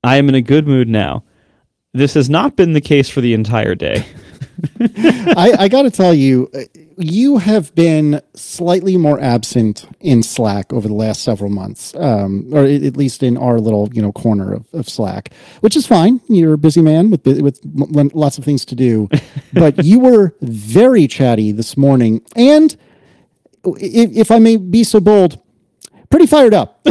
I am in a good mood now. This has not been the case for the entire day. I got to tell you, you have been slightly more absent in Slack over the last several months, or at least in our little corner of Slack, which is fine. You're a busy man with lots of things to do, but you were very chatty this morning, and if I may be so bold, pretty fired up.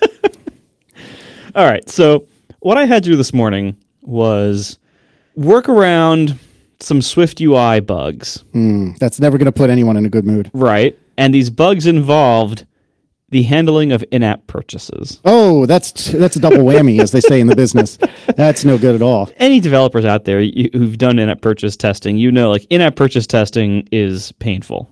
All right, so what I had to do this morning was work around some Swift UI bugs. That's never going to put anyone in a good mood. Right. And these bugs involved the handling of in-app purchases. Oh, that's a double whammy, as they say in the business. That's no good at all. Any developers out there who've done in-app purchase testing, like in-app purchase testing is painful.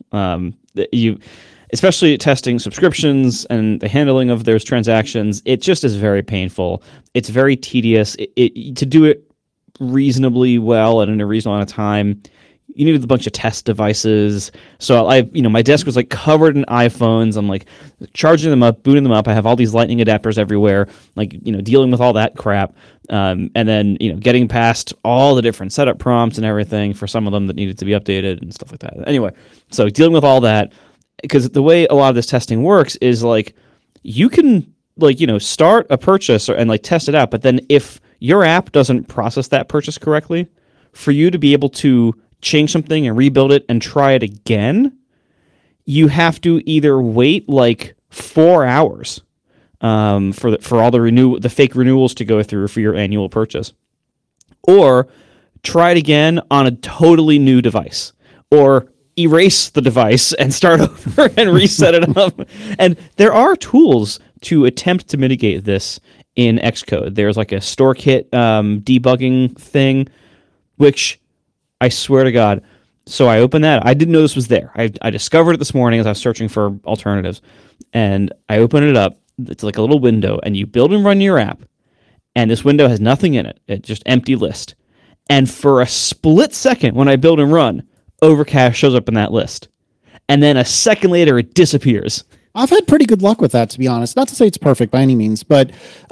Especially testing subscriptions and the handling of those transactions, it just is very painful. It's very tedious. To do it reasonably well and in a reasonable amount of time, you needed a bunch of test devices. So my desk was like covered in iPhones. I'm like charging them up, booting them up. I have all these lightning adapters everywhere, dealing with all that crap. And then, getting past all the different setup prompts and everything for some of them that needed to be updated and stuff like that. Anyway, so dealing with all that, because the way a lot of this testing works is you can start a purchase and test it out. But then if your app doesn't process that purchase correctly, for you to be able to change something and rebuild it and try it again, you have to either wait 4 hours for all the fake renewals to go through for your annual purchase, or try it again on a totally new device, or erase the device and start over and reset it up. And there are tools to attempt to mitigate this in Xcode. There's a StoreKit debugging thing, which I swear to God. So I opened that. I didn't know this was there. I discovered it this morning as I was searching for alternatives. And I open it up. It's like a little window, and you build and run your app. And this window has nothing in it. It's just empty list. And for a split second, when I build and run, Overcast shows up in that list. And then a second later, it disappears. I've had pretty good luck with that, to be honest. Not to say it's perfect by any means, but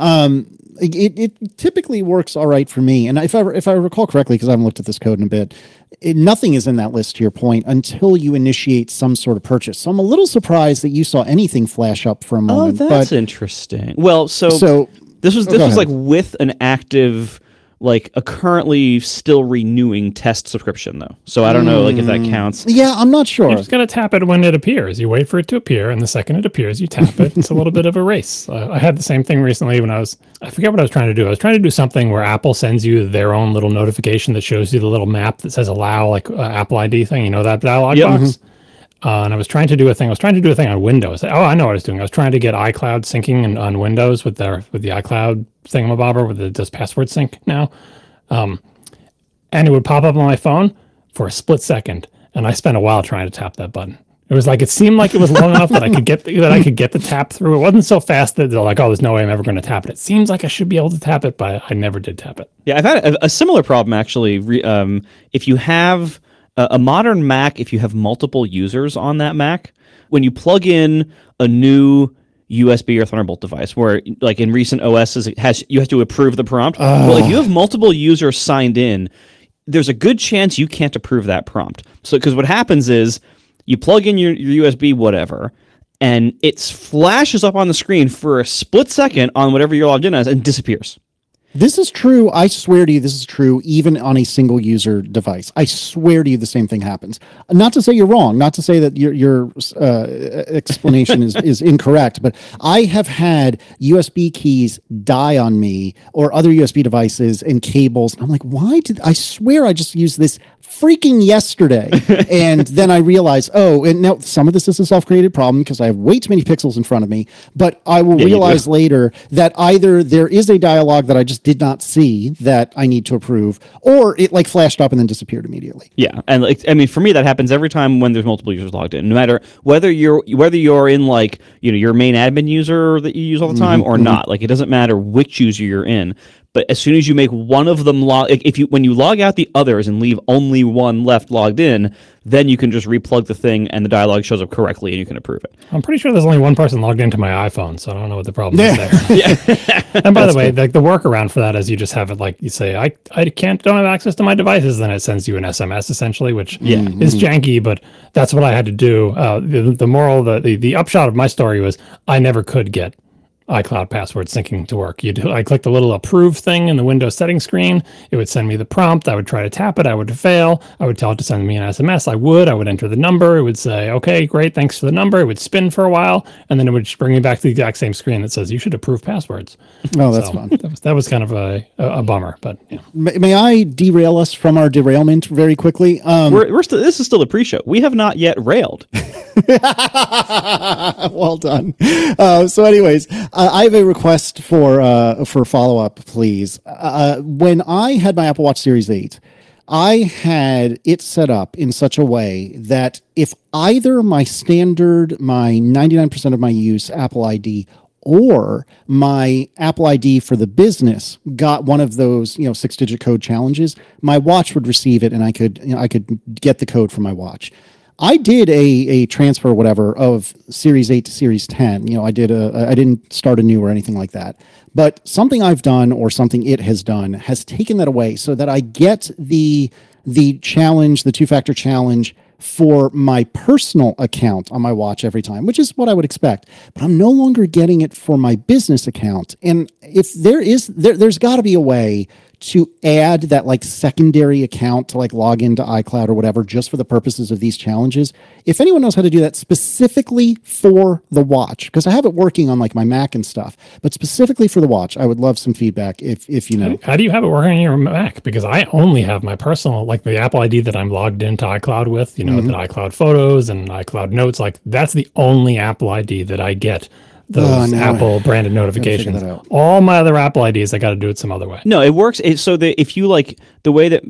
it typically works all right for me. And if I recall correctly, because I haven't looked at this code in a bit, nothing is in that list, to your point, until you initiate some sort of purchase. So I'm a little surprised that you saw anything flash up for a moment. Oh, that's interesting. Well, so this was with an active, a currently still renewing test subscription, though. So I don't know if that counts. Yeah, I'm not sure. You just got to tap it when it appears. You wait for it to appear, and the second it appears, you tap it. It's a little bit of a race. I had the same thing recently when I forget what I was trying to do. I was trying to do something where Apple sends you their own little notification that shows you the little map that says allow, Apple ID thing. That dialog box? And I was trying to do a thing. I was trying to do a thing on Windows. Oh, I know what I was doing. I was trying to get iCloud syncing on Windows with the iCloud thingamabobber with it does password sync now. And it would pop up on my phone for a split second, and I spent a while trying to tap that button. It was it seemed like it was long enough that I could get the tap through. It wasn't so fast that they're oh, there's no way I'm ever going to tap it. It seems like I should be able to tap it, but I never did tap it. Yeah, I've had a similar problem actually. If you have a modern Mac, if you have multiple users on that Mac, when you plug in a new USB or Thunderbolt device, where in recent OSs you have to approve the prompt. Well, if you have multiple users signed in, there's a good chance you can't approve that prompt. So because what happens is you plug in your USB whatever, and it flashes up on the screen for a split second on whatever you're logged in as and disappears. This is true. I swear to you, this is true even on a single user device. I swear to you, the same thing happens. Not to say you're wrong, not to say that your explanation is incorrect, but I have had USB keys die on me or other USB devices and cables. I'm like, I swear I just used this freaking yesterday. And then I realized, and now some of this is a self-created problem because I have way too many pixels in front of me, but I will realize later that either there is a dialogue that I just did not see that I need to approve, or it flashed up and then disappeared immediately. Yeah. And for me, that happens every time when there's multiple users logged in, no matter whether you're in your main admin user that you use all the time or not. It doesn't matter which user you're in. But as soon as you make one of them when you log out the others and leave only one left logged in, then you can just replug the thing and the dialog shows up correctly and you can approve it. I'm pretty sure there's only one person logged into my iPhone, so I don't know what the problem is there. Yeah. And by the way, like the workaround for that is you just have it like you say, I don't have access to my devices, then it sends you an SMS essentially, which is janky, but that's what I had to do. The upshot of my story was I never could get iCloud password syncing to work. I click the little approve thing in the Windows settings screen. It would send me the prompt. I would try to tap it. I would fail. I would tell it to send me an SMS. I would enter the number. It would say, okay, great. Thanks for the number. It would spin for a while. And then it would just bring me back to the exact same screen that says you should approve passwords. Oh, that's fun. That was kind of a bummer, but yeah. May I derail us from our derailment very quickly? This is still a pre-show. We have not yet railed. Well done. So anyways, I have a request for follow-up, please. When I had my Apple Watch Series 8, I had it set up in such a way that if either my 99% of my use Apple ID or my Apple ID for the business got one of those, 6-digit code challenges, my watch would receive it and I could get the code from my watch. I did a transfer or whatever of Series 8 to Series 10. I didn't start anew or anything like that. But something I've done or something it has done has taken that away so that I get the challenge, the two-factor challenge for my personal account on my watch every time, which is what I would expect. But I'm no longer getting it for my business account. And if there's got to be a way to add that like secondary account to like log into iCloud or whatever, just for the purposes of these challenges. If anyone knows how to do that specifically for the watch, because I have it working on like my Mac and stuff, but specifically for the watch, I would love some feedback if you know. How do you have it working on your Mac? Because I only have my personal, like the Apple ID that I'm logged into iCloud with, the iCloud Photos and iCloud Notes, like that's the only Apple ID that I get. Those Apple branded notifications. All my other Apple IDs, I got to do it some other way. No, it works. If you like the way that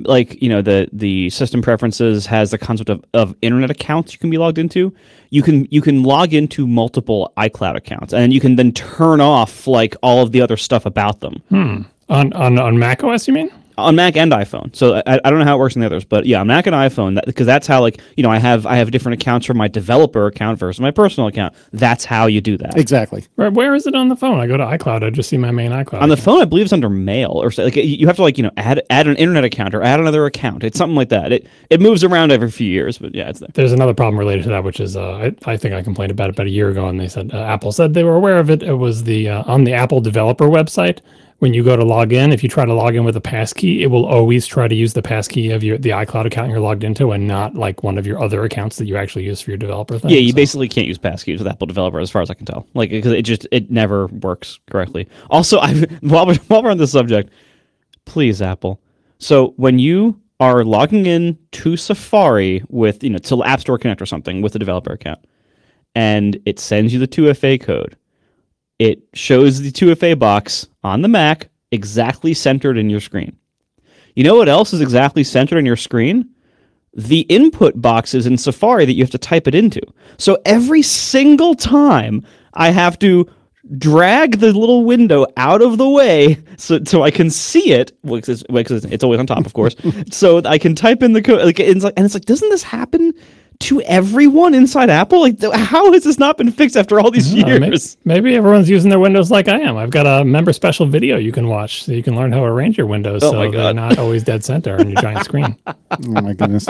the system preferences has the concept of internet accounts you can be logged into, you can log into multiple iCloud accounts and you can then turn off like all of the other stuff about them. On Mac OS, you mean? On Mac and iPhone. So I don't know how it works on the others, but yeah, on Mac and iPhone, because that's how I have different accounts for my developer account versus my personal account. That's how you do that. Exactly. Where is it on the phone? I go to iCloud. I just see my main iCloud. On the phone, I believe it's under Mail or like you have to add an internet account or add another account. It's something like that. It moves around every few years, but yeah, it's there. There's another problem related to that, which is I think I complained about it about a year ago, and they said Apple said they were aware of it. It was the on the Apple developer website. When you go to log in, if you try to log in with a passkey, it will always try to use the passkey of the iCloud account you're logged into and not like one of your other accounts that you actually use for your developer thing. Yeah, you basically can't use passkeys with Apple Developer as far as I can tell. Like, because it never works correctly. Also, while we're on this subject, please, Apple. So when you are logging in to Safari with, to App Store Connect or something with a developer account, and it sends you the 2FA code, it shows the 2FA box on the Mac exactly centered in your screen. You know what else is exactly centered in your screen? The input boxes in Safari that you have to type it into. So every single time I have to drag the little window out of the way so I can see it, because it's always on top, of course, so I can type in the code. It's like, doesn't this happen to everyone inside Apple? Like, how has this not been fixed after all these years? Maybe everyone's using their Windows like I am. I've got a member special video you can watch so you can learn how to arrange your windows so they're not always dead center on your giant screen. Oh my goodness.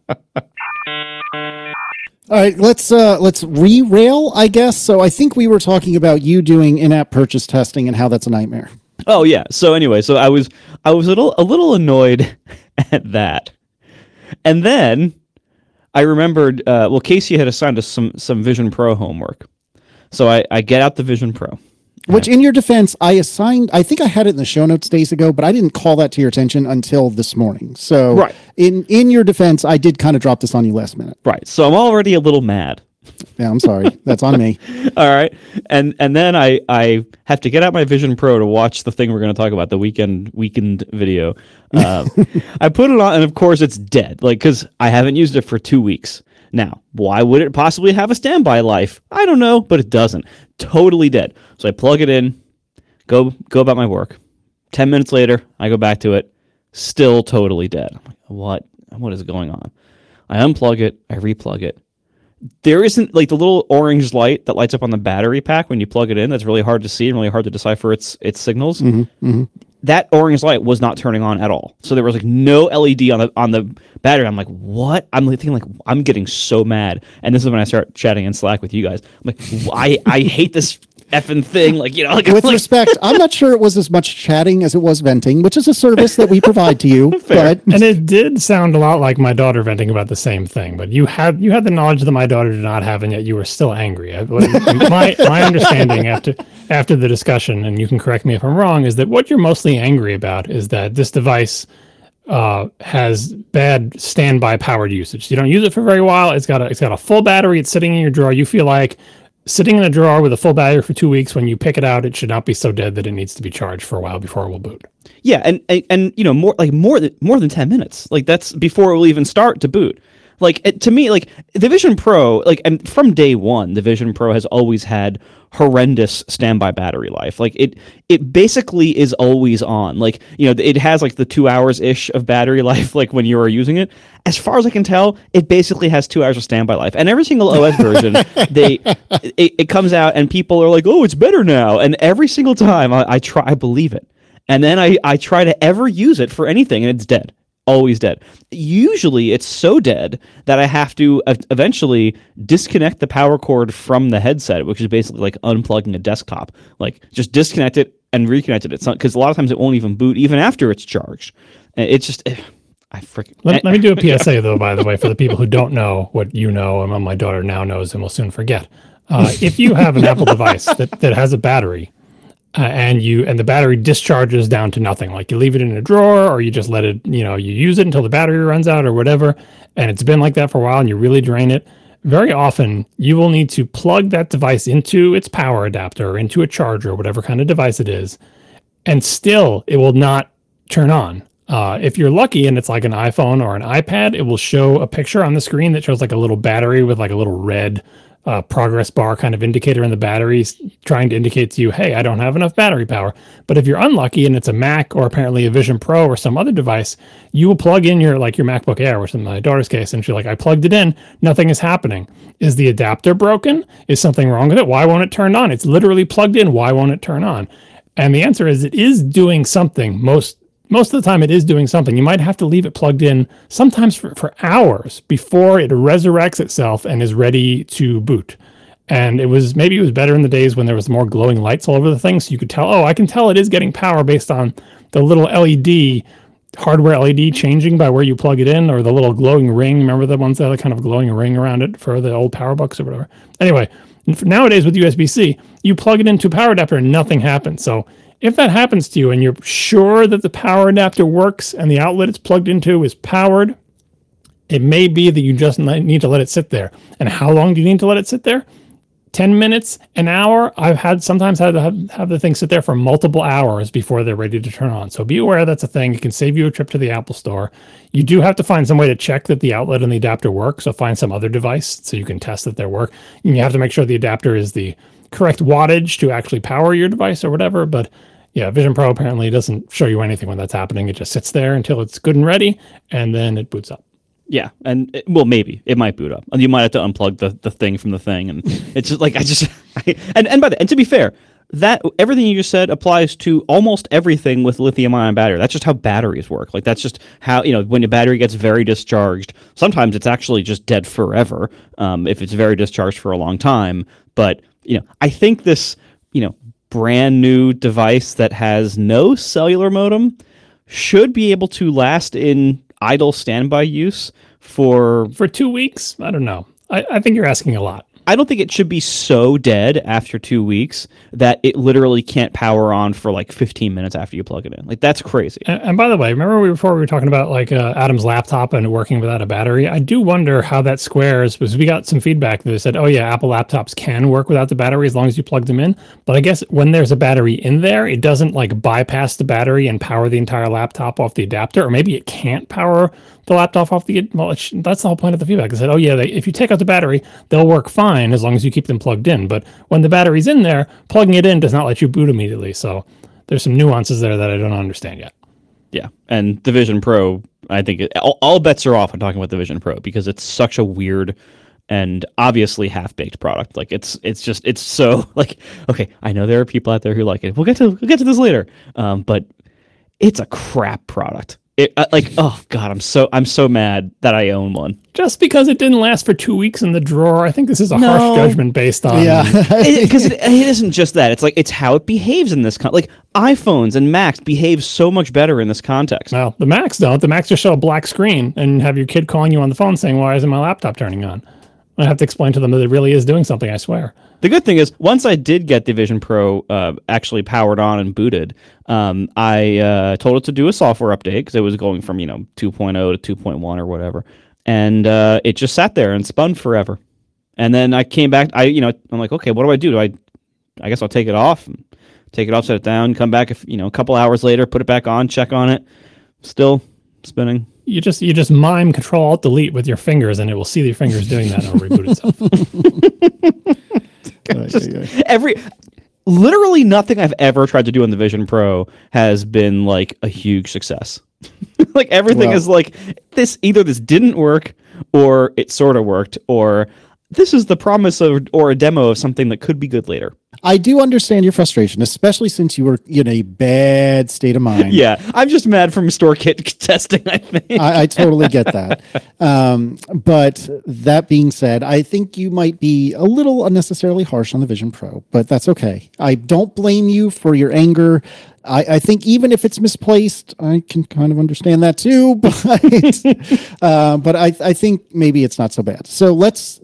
All right, let's re-rail, I guess. So I think we were talking about you doing in-app purchase testing and how that's a nightmare. Oh yeah. So anyway, I was a little annoyed at that, and then I remembered, Casey had assigned us some Vision Pro homework. So I get out the Vision Pro. Which, in your defense, I think I had it in the show notes days ago, but I didn't call that to your attention until this morning. So right. in your defense, I did kind of drop this on you last minute. Right. So I'm already a little mad. Yeah, I'm sorry. That's on me. All right. And then I have to get out my Vision Pro to watch the thing we're going to talk about, the weekend video. I put it on, and of course it's dead, because I haven't used it for 2 weeks. Now, why would it possibly have a standby life? I don't know, but it doesn't. Totally dead. So I plug it in, go about my work, 10 minutes later, I go back to it, still totally dead. I'm like, what is going on? I unplug it, I replug it. There isn't like the little orange light that lights up on the battery pack when you plug it in. That's really hard to see and really hard to decipher its signals. That orange light was not turning on at all. So there was like no LED on the battery. I'm like, what? I'm like thinking like I'm getting so mad. And this is when I start chatting in Slack with you guys. I'm like, I hate this effing thing. Like, like with respect, I'm not sure it was as much chatting as it was venting, which is a service that we provide to you. But and it did sound a lot like my daughter venting about the same thing. But you had the knowledge that my daughter did not have, and yet you were still angry. My understanding after the discussion, and you can correct me if I'm wrong, is that what you're mostly angry about is that this device has bad standby powered usage. You don't use it for very while. It's got a full battery. It's sitting in your drawer. You feel like sitting in a drawer with a full battery for 2 weeks, when you pick it out, it should not be so dead that it needs to be charged for a while before it will boot. Yeah, and more than 10 minutes. Like that's before it will even start to boot. Like to me, like the Vision Pro, like and from day one, the Vision Pro has always had horrendous standby battery life. Like it basically is always on. Like it has like the 2 hours ish of battery life. Like when you are using it, as far as I can tell, it basically has 2 hours of standby life. And every single OS version, it comes out and people are like, oh, it's better now. And every single time I believe it, and then I try to ever use it for anything, and it's dead. Always dead. Usually it's so dead that I have to eventually disconnect the power cord from the headset, which is basically like unplugging a desktop. Like just disconnect it and reconnect it. It's not, because a lot of times it won't even boot even after it's charged. It's just I freaking let me do a PSA though, by the way, for the people who don't know what you know and what my daughter now knows and will soon forget. If you have an Apple device that has a battery, and the battery discharges down to nothing, like you leave it in a drawer or you just let it, you use it until the battery runs out or whatever, and it's been like that for a while and you really drain it, very often you will need to plug that device into its power adapter or into a charger or whatever kind of device it is, and still it will not turn on. If you're lucky and it's like an iPhone or an iPad, it will show a picture on the screen that shows like a little battery with like a little red progress bar kind of indicator in the batteries trying to indicate to you, hey, I don't have enough battery power. But if you're unlucky and it's a Mac or apparently a Vision Pro or some other device, you will plug in your MacBook Air, which in my daughter's case, and she's like, I plugged it in, nothing is happening. Is the adapter broken? Is something wrong with it? Why won't it turn on? It's literally plugged in. Why won't it turn on? And the answer is it is doing something. Most of the time it is doing something. You might have to leave it plugged in sometimes for hours before it resurrects itself and is ready to boot. And maybe it was better in the days when there was more glowing lights all over the thing, so you could tell, I can tell it is getting power based on the little LED, hardware LED changing by where you plug it in, or the little glowing ring. Remember the ones that had a kind of glowing ring around it for the old PowerBooks or whatever? Anyway, nowadays with USB-C, you plug it into a power adapter and nothing happens. So if that happens to you and you're sure that the power adapter works and the outlet it's plugged into is powered, it may be that you just need to let it sit there. And how long do you need to let it sit there? 10 minutes, an hour? I've sometimes had to have the thing sit there for multiple hours before they're ready to turn on. So be aware that's a thing. It can save you a trip to the Apple Store. You do have to find some way to check that the outlet and the adapter work. So find some other device so you can test that they work. And you have to make sure the adapter is the correct wattage to actually power your device or whatever. But yeah, Vision Pro apparently doesn't show you anything when that's happening. It just sits there until it's good and ready, and then it boots up. Yeah, and maybe it might boot up. You might have to unplug the thing from the thing, and it's just like and to be fair, that everything you just said applies to almost everything with lithium-ion battery. That's just how batteries work. Like that's just how when your battery gets very discharged. Sometimes it's actually just dead forever if it's very discharged for a long time. But I think this brand new device that has no cellular modem should be able to last in idle standby use for 2 weeks. I don't know. I think you're asking a lot. I don't think it should be so dead after 2 weeks that it literally can't power on for like 15 minutes after you plug it in. Like that's crazy. And by the way, remember before we were talking about like Adam's laptop and working without a battery? I do wonder how that squares, because we got some feedback that said, oh yeah, Apple laptops can work without the battery as long as you plug them in. But I guess when there's a battery in there, it doesn't like bypass the battery and power the entire laptop off the adapter, or maybe it can't power the laptop off that's the whole point of the feedback. They said, oh yeah, if you take out the battery, they'll work fine as long as you keep them plugged in. But when the battery's in there, plugging it in does not let you boot immediately. So there's some nuances there that I don't understand yet. Yeah, and the Vision Pro, I think all bets are off when talking about the Vision Pro because it's such a weird and obviously half-baked product. Like it's so like, okay, I know there are people out there who like it. We'll get to this later. But it's a crap product. Oh God, I'm so mad that I own one. Just because it didn't last for 2 weeks in the drawer, I think this is a harsh judgment based on. Yeah, because it isn't just that. It's like it's how it behaves in this like iPhones and Macs behave so much better in this context. Well, the Macs don't. The Macs just show a black screen and have your kid calling you on the phone saying, "Why isn't my laptop turning on?" I have to explain to them that it really is doing something. I swear. The good thing is, once I did get the Vision Pro actually powered on and booted, I told it to do a software update because it was going from 2.0 to 2.1 or whatever, and it just sat there and spun forever. And then I came back. I'm like, okay, what do I do? I guess I'll take it off, set it down, come back a couple hours later, put it back on, check on it, still spinning. You just mime Control Alt Delete with your fingers, and it will see your fingers doing that and it'll reboot itself. Literally nothing I've ever tried to do on the Vision Pro has been like a huge success. Like everything is like this. Either this didn't work, or it sort of worked, or this is the promise of or a demo of something that could be good later. I do understand your frustration, especially since you were in a bad state of mind. Yeah, I'm just mad from store kit testing, I think. I totally get that. But that being said, I think you might be a little unnecessarily harsh on the Vision Pro, but that's okay. I don't blame you for your anger. I think even if it's misplaced, I can kind of understand that too. But I think maybe it's not so bad. So let's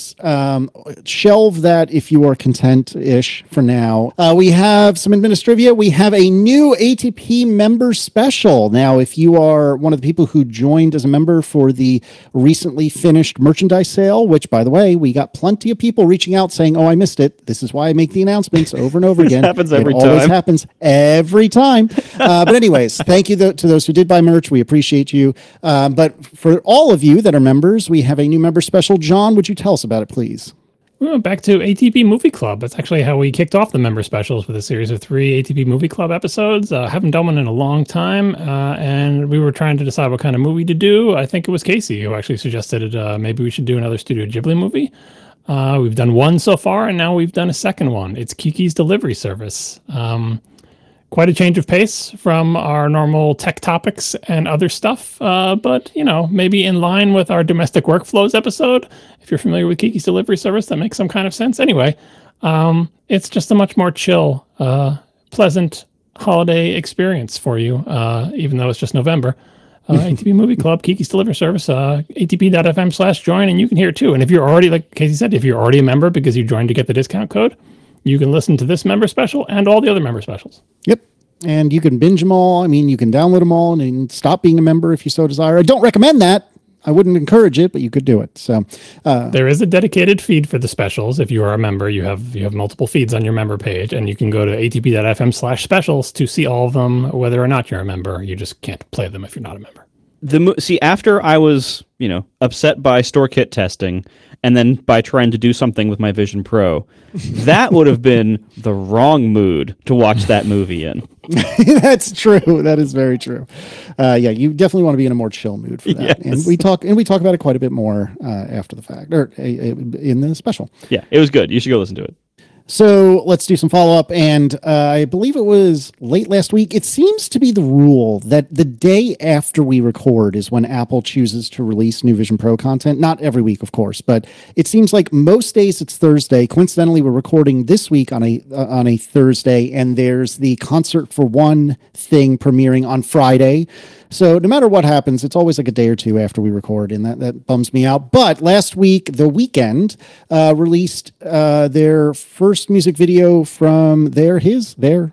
shelve that if you are content-ish for now. We have some administrivia. We have a new ATP member special. Now, if you are one of the people who joined as a member for the recently finished merchandise sale, which, by the way, we got plenty of people reaching out saying, "Oh, I missed it. This is why I make the announcements over and over again." Happens every it time. Always happens every time. But anyways, thank you to those who did buy merch. We appreciate you. But for all of you that are members, we have a new member special. John, would you tell us about it, please? We went back to ATP Movie Club. That's actually how we kicked off the member specials with a series of 3 ATP Movie Club episodes. Haven't done one in a long time, and we were trying to decide what kind of movie to do. I think it was Casey who actually suggested maybe we should do another Studio Ghibli movie. We've done one so far, and now we've done a second one. It's Kiki's Delivery Service. Quite a change of pace from our normal tech topics and other stuff, but maybe in line with our domestic workflows episode. If you're familiar with Kiki's Delivery Service, that makes some kind of sense. Anyway, it's just a much more chill, pleasant holiday experience for you, even though it's just November. ATP Movie Club, Kiki's Delivery Service, atp.fm/join, and you can hear it too. And if you're already, like Casey said, if you're already a member because you joined to get the discount code, you can listen to this member special and all the other member specials. Yep. And you can binge them all. I mean, you can download them all and stop being a member if you so desire. I don't recommend that. I wouldn't encourage it, but you could do it. So there is a dedicated feed for the specials. If you are a member, you have multiple feeds on your member page, and you can go to atp.fm/specials to see all of them, whether or not you're a member. You just can't play them if you're not a member. After I was, upset by store kit testing and then by trying to do something with my Vision Pro, that would have been the wrong mood to watch that movie in. That's true. That is very true. You definitely want to be in a more chill mood for that. Yes. And we talk about it quite a bit more after the fact or in the special. Yeah, it was good. You should go listen to it. So let's do some follow-up, and I believe it was late last week. It seems to be the rule that the day after we record is when Apple chooses to release new Vision Pro content. Not every week, of course, but it seems like most days it's Thursday. Coincidentally, we're recording this week on a Thursday, and there's the Concert for One thing premiering on Friday. So no matter what happens, it's always like a day or two after we record, and that bums me out. But last week, The Weeknd released their first music video from his new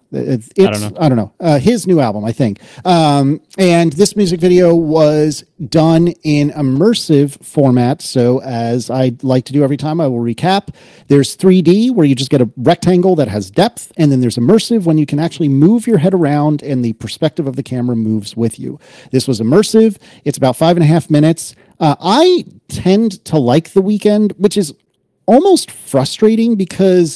album, I think. And this music video was done in immersive format. So as I like to do every time, I will recap. There's 3D, where you just get a rectangle that has depth, and then there's immersive, when you can actually move your head around and the perspective of the camera moves with you. This was immersive. It's about 5.5 minutes. I tend to like The Weeknd, which is almost frustrating because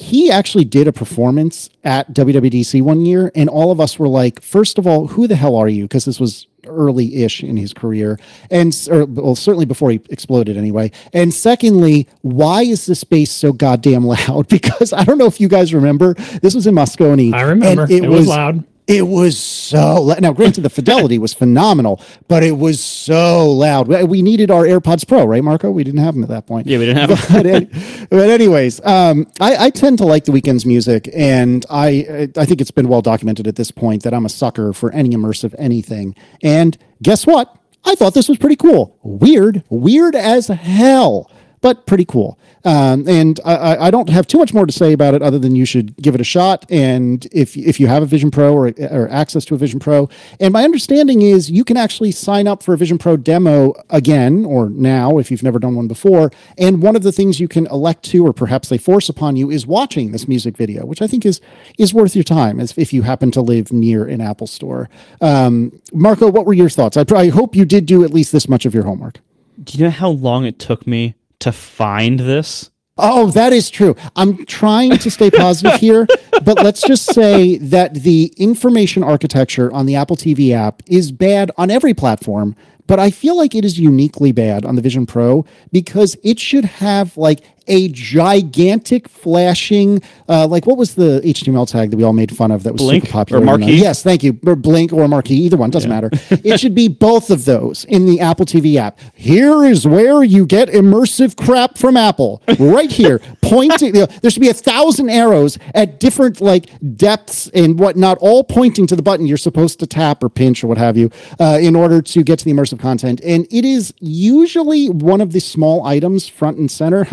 he actually did a performance at WWDC one year, and all of us were like, first of all, who the hell are you? Because this was early-ish in his career, well, certainly before he exploded anyway. And secondly, why is this bass so goddamn loud? Because I don't know if you guys remember, this was in Moscone. I remember. It was loud. It was so loud. Now, granted, the fidelity was phenomenal, but it was so loud. We needed our AirPods Pro, right, Marco? We didn't have them at that point. Yeah, we didn't have them. But anyways, I tend to like The Weeknd's music, and I think it's been well documented at this point that I'm a sucker for any immersive anything. And guess what? I thought this was pretty cool. Weird as hell, but pretty cool. And I don't have too much more to say about it other than you should give it a shot. And if you have a Vision Pro or access to a Vision Pro, and my understanding is you can actually sign up for a Vision Pro demo again, or now if you've never done one before. And one of the things you can elect to, or perhaps they force upon you, is watching this music video, which I think is worth your time if you happen to live near an Apple store. Marco, what were your thoughts? I hope you did do at least this much of your homework. Do you know how long it took me to find this? Oh, that is true. I'm trying to stay positive here, but let's just say that the information architecture on the Apple TV app is bad on every platform, but I feel like it is uniquely bad on the Vision Pro because it should have like a gigantic flashing, like what was the HTML tag that we all made fun of that was Blink super popular? or Marquee? Yes, thank you. Or Blink or Marquee, either one, doesn't matter. It should be both of those in the Apple TV app. Here is where you get immersive crap from Apple. Right here, pointing. There should be 1,000 arrows at different like depths and whatnot, all pointing to the button you're supposed to tap or pinch or what have you in order to get to the immersive content. And it is usually one of the small items front and center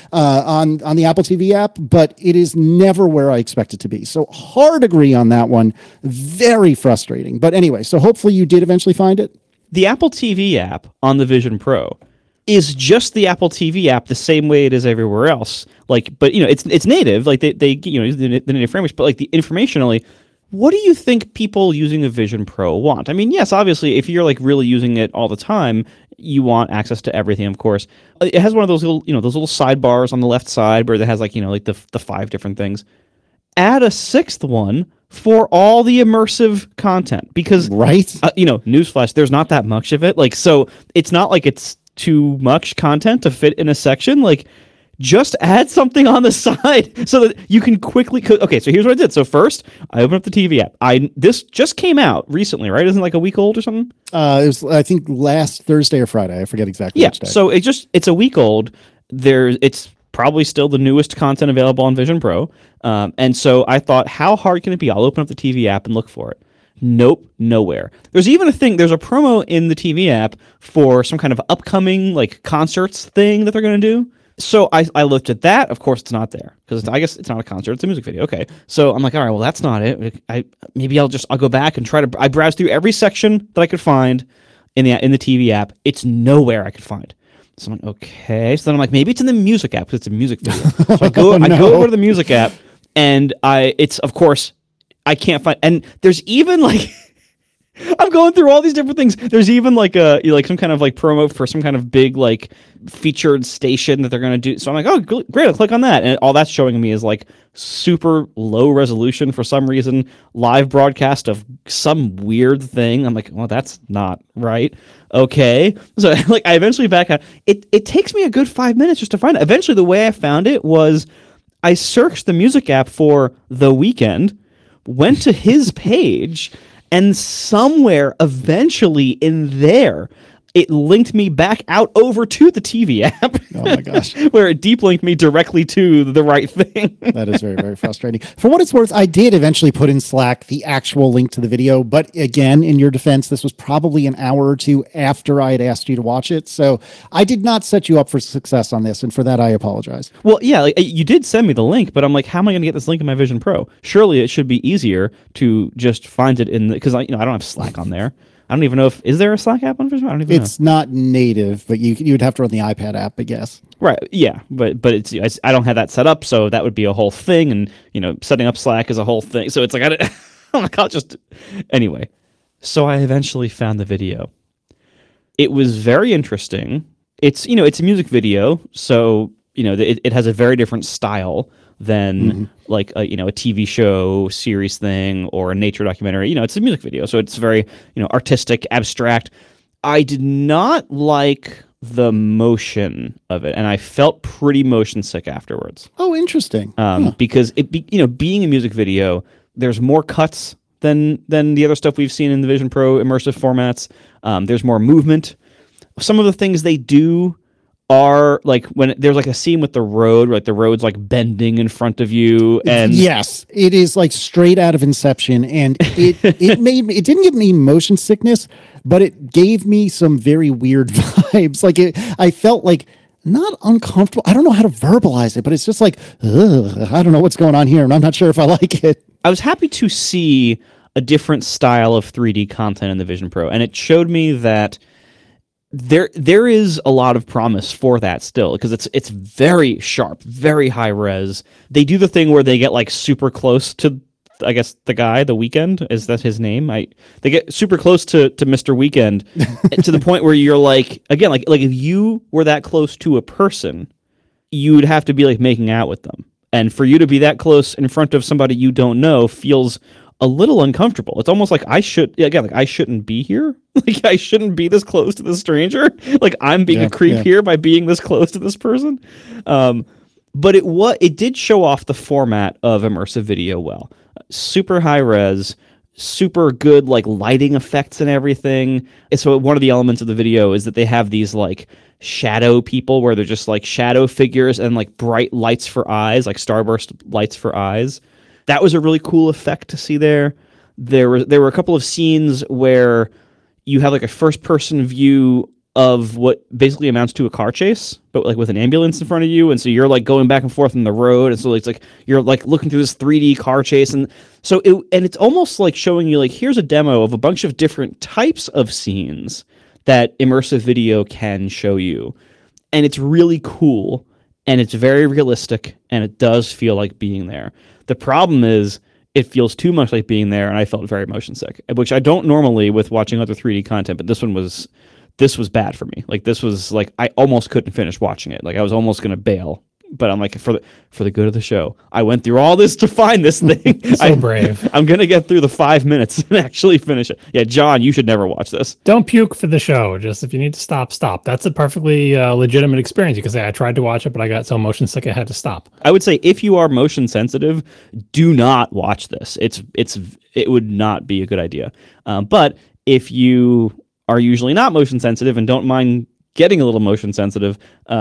on the Apple TV app, but it is never where I expect it to be. So hard agree on that one. Very frustrating. But anyway, so hopefully you did eventually find it. The Apple TV app on the Vision Pro is just the Apple TV app the same way it is everywhere else. Like, but you know, it's native, like they use the native frameworks, but like the informationally, what do you think people using a Vision Pro want? I mean, yes, obviously, if you're like really using it all the time, you want access to everything, of course. It has one of those little, those little sidebars on the left side where it has like, like the 5 different things. Add a 6th one for all the immersive content because, right? Newsflash, there's not that much of it. Like, so it's not like it's too much content to fit in a section. Like, just add something on the side so that you can quickly. Okay, so here's what I did. So first, I opened up the TV app. This just came out recently, right? Isn't it like a week old or something? It was, I think, last Thursday or Friday. I forget exactly which day. So it's a week old. It's probably still the newest content available on Vision Pro. And so I thought, how hard can it be? I'll open up the TV app and look for it. Nope, nowhere. There's even there's a promo in the TV app for some kind of upcoming like concerts thing that they're going to do. So I looked at that. Of course, it's not there because I guess it's not a concert; it's a music video. Okay, so I'm like, all right, well, that's not it. I'll go back and try to. I browsed through every section that I could find in the TV app. It's nowhere I could find. So I'm like, okay. So then I'm like, maybe it's in the music app because it's a music video. So I go over to the music app, and it's of course I can't find. And there's even like. I'm going through all these different things. There's even like some kind of like promo for some kind of big like featured station that they're going to do. So I'm like, oh, great, I'll click on that. And all that's showing me is like super low resolution for some reason, live broadcast of some weird thing. I'm like, well, that's not right. Okay. So like I eventually back out. It takes me a good 5 minutes just to find it. Eventually the way I found it was I searched the music app for The Weeknd, went to his page, and somewhere eventually in there, it linked me back out over to the TV app. Oh my gosh. Where it deep linked me directly to the right thing. That is very, very frustrating. For what it's worth, I did eventually put in Slack the actual link to the video. But again, in your defense, this was probably an hour or two after I had asked you to watch it. So I did not set you up for success on this. And for that, I apologize. Well, yeah, like, you did send me the link, but I'm like, how am I going to get this link in my Vision Pro? Surely it should be easier to just find it in because I don't have Slack on there. I don't even know is there a Slack app on Vision? I don't even know. It's not native, but you would have to run the iPad app, I guess. Right. Yeah. But I don't have that set up, so that would be a whole thing, and setting up Slack is a whole thing. So it's like I'm like, I'll just anyway. So I eventually found the video. It was very interesting. It's it's a music video, so it has a very different style than like a, a TV show series thing or a nature documentary. It's a music video, so it's very artistic, abstract. I did not like the motion of it, and I felt pretty motion sick afterwards. Oh, interesting. Because being a music video, there's more cuts than the other stuff we've seen in the Vision Pro immersive formats. There's more movement. Some of the things they do are like when there's like a scene with the road, like the road's like bending in front of you, and yes, it is like straight out of Inception, and it didn't give me motion sickness, but it gave me some very weird vibes. Like I felt like not uncomfortable. I don't know how to verbalize it, but it's just like, I don't know what's going on here, and I'm not sure if I like it. I was happy to see a different style of 3D content in the Vision Pro, and it showed me that there is a lot of promise for that still, because it's very sharp, very high res. They do the thing where they get like super close to, I guess, the guy, The Weeknd, is that his name? They get super close to Mr. Weeknd to the point where you're like, again, like if you were that close to a person, you would have to be like making out with them. And for you to be that close in front of somebody you don't know feels a little uncomfortable. It's almost like I shouldn't be here. Like I shouldn't be this close to this stranger. Like I'm being a creep here by being this close to this person. But it did show off the format of immersive video well. Super high res, super good like lighting effects and everything. And so one of the elements of the video is that they have these like shadow people where they're just like shadow figures and like bright lights for eyes, like starburst lights for eyes. That was a really cool effect to see there. There were a couple of scenes where you have like a first person view of what basically amounts to a car chase, but like with an ambulance in front of you, and so you're like going back and forth on the road, and so it's like you're like looking through this 3D car chase, and so it's almost like showing you like here's a demo of a bunch of different types of scenes that immersive video can show you, and it's really cool, and it's very realistic, and it does feel like being there. The problem is it feels too much like being there, and I felt very motion sick, which I don't normally with watching other 3D content, but this was bad for me. Like this was like I almost couldn't finish watching it. Like I was almost gonna bail, but I'm like for the good of the show, I went through all this to find this thing. So brave. I'm gonna get through the 5 minutes and actually finish it. Yeah, John, you should never watch this. Don't puke for the show. Just if you need to stop. That's a perfectly legitimate experience. You can say I tried to watch it, but I got so motion sick I had to stop. I would say if you are motion sensitive, do not watch this. It would not be a good idea. But if you are usually not motion sensitive and don't mind getting a little motion sensitive,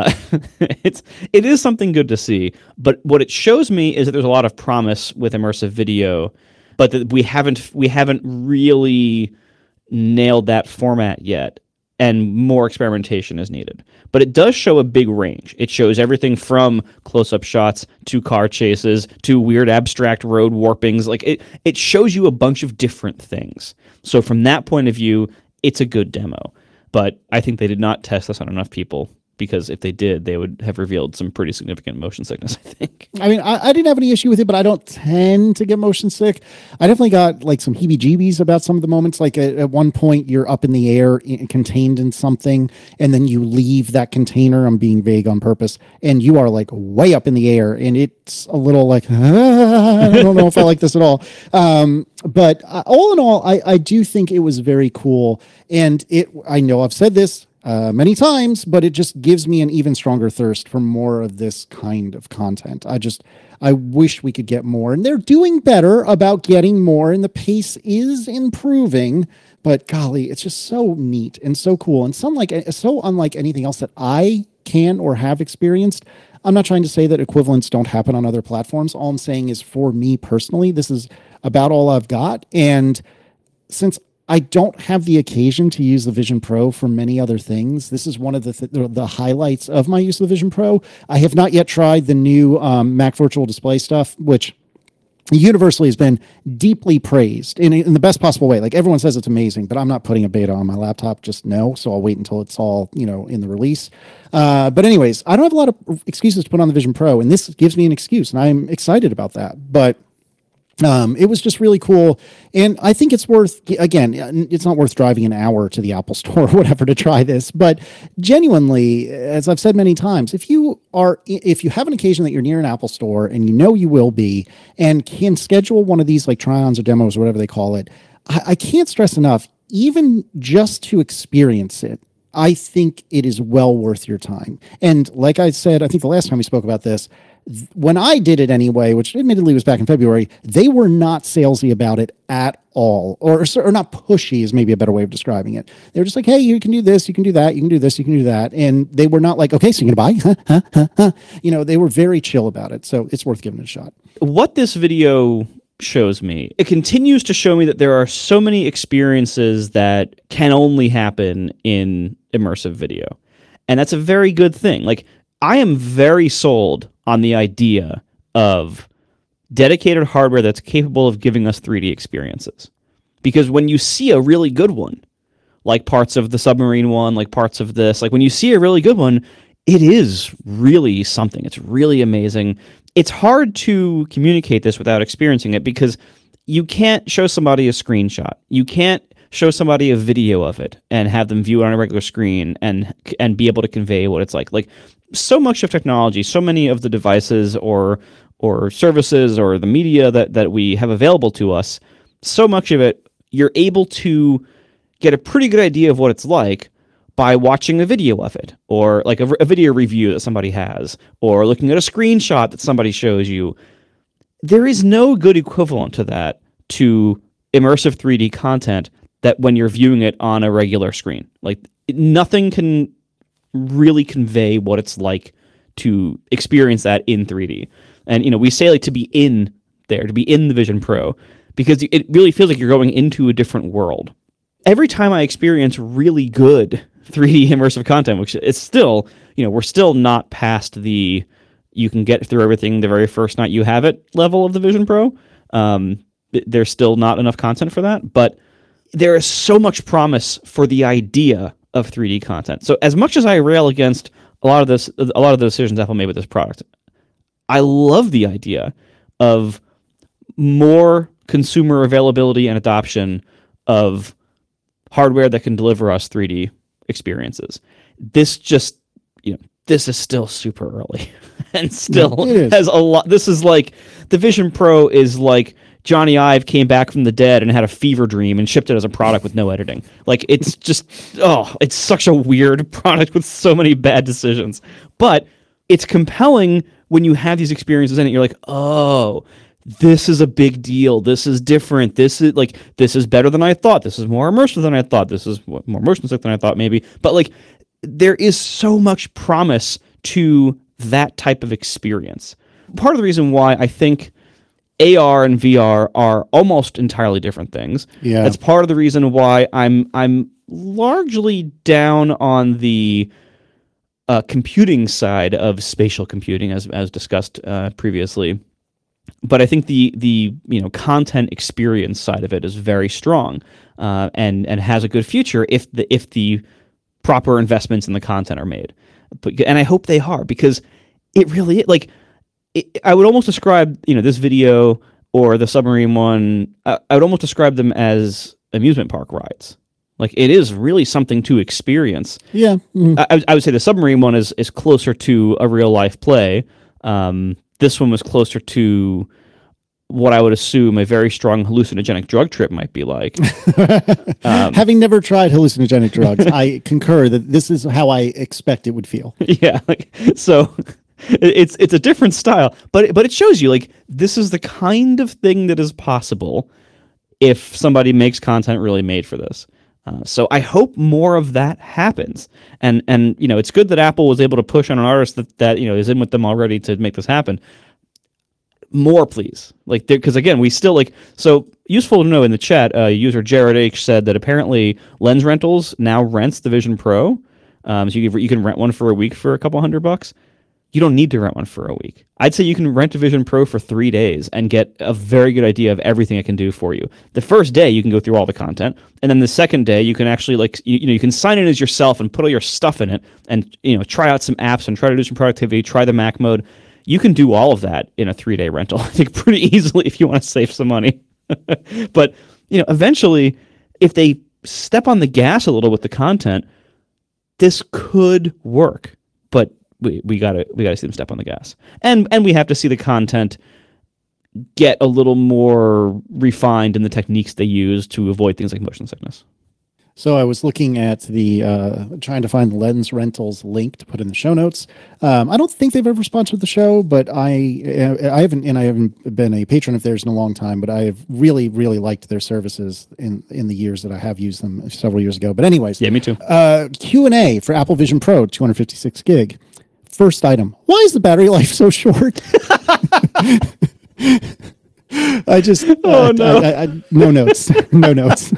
it is something good to see. But what it shows me is that there's a lot of promise with immersive video, but that we haven't really nailed that format yet, and more experimentation is needed. But it does show a big range. It shows everything from close-up shots to car chases to weird abstract road warpings. Like it shows you a bunch of different things. So from that point of view, it's a good demo. But I think they did not test this on enough people, because if they did, they would have revealed some pretty significant motion sickness, I think. I mean, I didn't have any issue with it, but I don't tend to get motion sick. I definitely got like some heebie-jeebies about some of the moments. Like at one point, you're up in the air, contained in something, and then you leave that container. I'm being vague on purpose. And you are like way up in the air, and it's a little like, I don't know if I like this at all. But all in all, I do think it was very cool. And I know I've said this many times, but it just gives me an even stronger thirst for more of this kind of content. I wish we could get more, and they're doing better about getting more, and the pace is improving, but golly, it's just so neat and so cool and so unlike anything else that I can or have experienced. I'm not trying to say that equivalents don't happen on other platforms. All I'm saying is, for me personally, this is about all I've got. And since I don't have the occasion to use the Vision Pro for many other things, this is one of the highlights of my use of the Vision Pro. I have not yet tried the new Mac Virtual Display stuff, which universally has been deeply praised in the best possible way. Like everyone says it's amazing, but I'm not putting a beta on my laptop, just no. So I'll wait until it's all, in the release. But anyways, I don't have a lot of excuses to put on the Vision Pro, and this gives me an excuse, and I'm excited about that. But It was just really cool. And I think it's worth, again, it's not worth driving an hour to the Apple store or whatever to try this, but genuinely, as I've said many times, if you have an occasion that you're near an Apple store and you know you will be and can schedule one of these like try-ons or demos or whatever they call it, I can't stress enough, even just to experience it, I think it is well worth your time. And like I said, I think the last time we spoke about this, when I did it anyway, which admittedly was back in February, they were not salesy about it at all, or not pushy is maybe a better way of describing it. They were just like, hey, you can do this, you can do that, you can do this, you can do that. And they were not like, okay, so you're going to buy? You know, they were very chill about it. So it's worth giving it a shot. What this video shows me, it continues to show me that there are so many experiences that can only happen in immersive video. And that's a very good thing. Like, I am very sold on the idea of dedicated hardware that's capable of giving us 3D experiences. Because when you see a really good one, like parts of the submarine one, like parts of this, like when you see a really good one, it is really something. It's really amazing. It's hard to communicate this without experiencing it because you can't show somebody a screenshot. You can't show somebody a video of it and have them view it on a regular screen and be able to convey what it's like. Like, so much of technology, so many of the devices or services or the media that we have available to us, so much of it, you're able to get a pretty good idea of what it's like by watching a video of it, or like a video review that somebody has, or looking at a screenshot that somebody shows you. There is no good equivalent to that, to immersive 3D content, that when you're viewing it on a regular screen. Like, nothing can really convey what it's like to experience that in 3D. And, you know, we say like to be in there, to be in the Vision Pro, because it really feels like you're going into a different world. Every time I experience really good 3D immersive content, which it's still, you know, we're still not past the you can get through everything the very first night you have it level of the Vision Pro. There's still not enough content for that, but there is so much promise for the idea of 3D content. So as much as I rail against a lot of the decisions Apple made with this product, I love the idea of more consumer availability and adoption of hardware that can deliver us 3D experiences. This just, you know, this is still super early and still has a lot. This is like the Vision Pro is like Johnny Ive came back from the dead and had a fever dream and shipped it as a product with no editing. Like, it's just, it's such a weird product with so many bad decisions. But it's compelling when you have these experiences in it. You're like, oh, this is a big deal. This is different. This is better than I thought. This is more immersive than I thought. This is more motion sick than I thought, maybe. But like, there is so much promise to that type of experience. Part of the reason why I think AR and VR are almost entirely different things. Yeah. That's part of the reason why I'm largely down on the computing side of spatial computing, as discussed previously. But I think the content experience side of it is very strong and has a good future if the proper investments in the content are made. And I hope they are, because it really, like, I would almost describe, this video or the submarine one, I would almost describe them as amusement park rides. Like, it is really something to experience. Yeah. Mm-hmm. I would say the submarine one is closer to a real life play. This one was closer to what I would assume a very strong hallucinogenic drug trip might be like. Having never tried hallucinogenic drugs, I concur that this is how I expect it would feel. Yeah. So it's a different style, but it shows you, like, this is the kind of thing that is possible if somebody makes content really made for this. So I hope more of that happens. And it's good that Apple was able to push on an artist that is in with them already to make this happen. More, please. Like, because again, we still so useful to know in the chat, user Jared H said that apparently Lens Rentals now rents the Vision Pro. So you can rent one for a week for a couple $100. You don't need to rent one for a week. I'd say you can rent a Vision Pro for 3 days and get a very good idea of everything it can do for you. The first day, you can go through all the content. And then the second day, you can actually, you can sign in as yourself and put all your stuff in it and, try out some apps and try to do some productivity, try the Mac mode. you can do all of that in a 3-day rental, I think, pretty easily if you want to save some money. But, eventually, if they step on the gas a little with the content, this could work. But we gotta see them step on the gas, and we have to see the content get a little more refined in the techniques they use to avoid things like motion sickness. So I was looking at the trying to find the Lens Rentals link to put in the show notes. I don't think they've ever sponsored the show, but I haven't been a patron of theirs in a long time. But I have really liked their services in the years that I have used them several years ago. But anyways, Yeah, me too. Q&A for Apple Vision Pro 256 gig. First item: why is the battery life so short? I just Oh, no. No notes. No notes.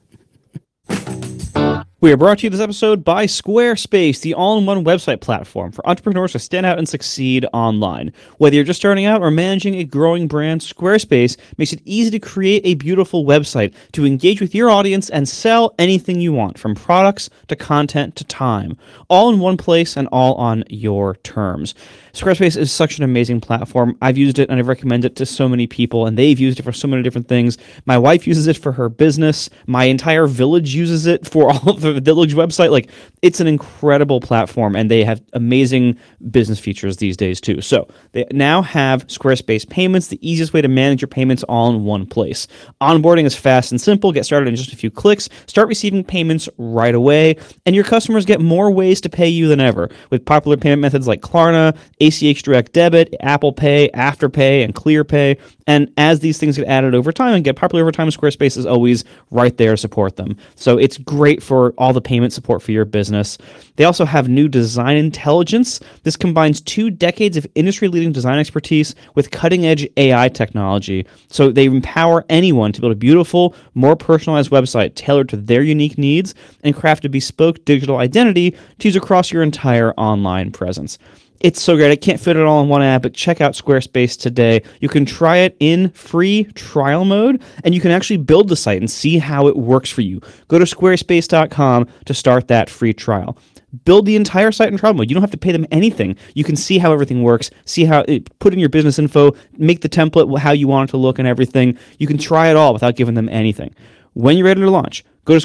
We are brought to you this episode by Squarespace, the all-in-one website platform for entrepreneurs to stand out and succeed online. Whether you're just starting out or managing a growing brand, Squarespace makes it easy to create a beautiful website to engage with your audience and sell anything you want, from products to content to time, all in one place and all on your terms. Squarespace is such an amazing platform. I've used it and I've recommended it to so many people, and they've used it for so many different things. My wife uses it for her business. My entire village uses it for all of the village website. Like, it's an incredible platform, and they have amazing business features these days too. So they now have Squarespace Payments, the easiest way to manage your payments all in one place. Onboarding is fast and simple. Get started in just a few clicks. Start receiving payments right away, and your customers get more ways to pay you than ever with popular payment methods like Klarna, ACH Direct Debit, Apple Pay, Afterpay, and ClearPay. And as these things get added over time and get popular over time, Squarespace is always right there to support them. So it's great for all the payment support for your business. They also have new design intelligence. This combines 2 decades of industry-leading design expertise with cutting-edge AI technology. So they empower anyone to build a beautiful, more personalized website tailored to their unique needs and craft a bespoke digital identity to use across your entire online presence. It's so great. I can't fit it all in one app, but check out Squarespace today. You can try it in free trial mode, and you can actually build the site and see how it works for you. Go to squarespace.com to start that free trial. Build the entire site in trial mode. You don't have to pay them anything. You can see how everything works, see how put in your business info, make the template how you want it to look and everything. You can try it all without giving them anything. When you're ready to launch, go to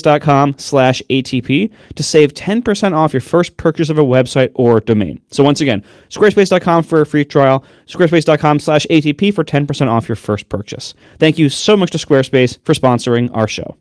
squarespace.com/ATP to save 10% off your first purchase of a website or domain. So once again, squarespace.com for a free trial, squarespace.com/ATP for 10% off your first purchase. Thank you so much to Squarespace for sponsoring our show.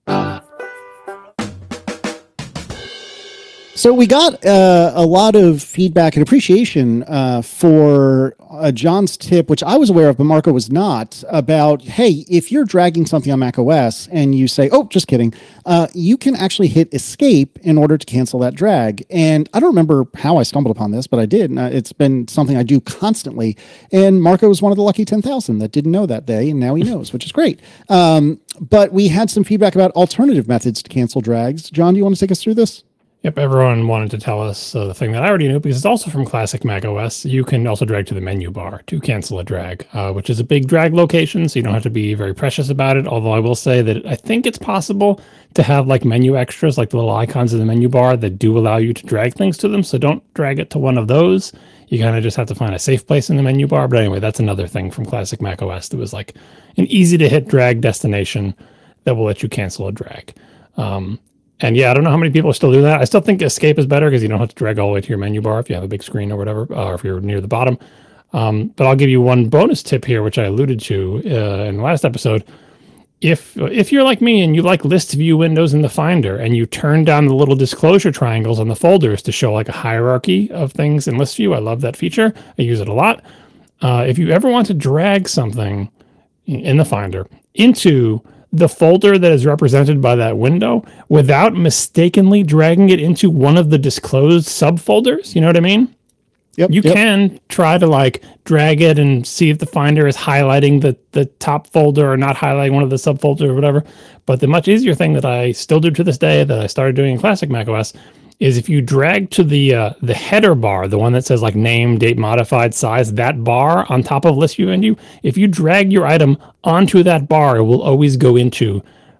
So we got a lot of feedback and appreciation for John's tip, which I was aware of, but Marco was not, about, hey, if you're dragging something on Mac OS and you say, oh, just kidding, you can actually hit escape in order to cancel that drag. And I don't remember how I stumbled upon this, but I did. And it's been something I do constantly. And Marco was one of the lucky 10,000 that didn't know that day, and now he knows, which is great. But we had some feedback about alternative methods to cancel drags. John, do you want to take us through this? Yep, everyone wanted to tell us the thing that I already knew, because it's also from classic Mac OS. You can also drag to the menu bar to cancel a drag, which is a big drag location, so you don't have to be very precious about it. Although I will say that I think it's possible to have like menu extras, like the little icons in the menu bar that do allow you to drag things to them. So don't drag it to one of those. You kind of just have to find a safe place in the menu bar. But anyway, that's another thing from classic Mac OS that was like an easy to hit drag destination that will let you cancel a drag. And yeah, I don't know how many people still do that. I still think escape is better because you don't have to drag all the way to your menu bar if you have a big screen or whatever, or if you're near the bottom. But I'll give you one bonus tip here, which I alluded to in the last episode. If you're like me and you like list view windows in the Finder and you turn down the little disclosure triangles on the folders to show like a hierarchy of things in list view, I love that feature. I use it a lot. If you ever want to drag something in the Finder into the folder that is represented by that window without mistakenly dragging it into one of the disclosed subfolders, you know what I mean? Yep. You can try to like drag it and see if the Finder is highlighting the top folder or not highlighting one of the subfolders or whatever. But the much easier thing that I still do to this day that I started doing in classic macOS is if you drag to the header bar, the one that says like name, date, modified, size, that bar on top of list view menu, if you drag your item onto that bar, it will always go into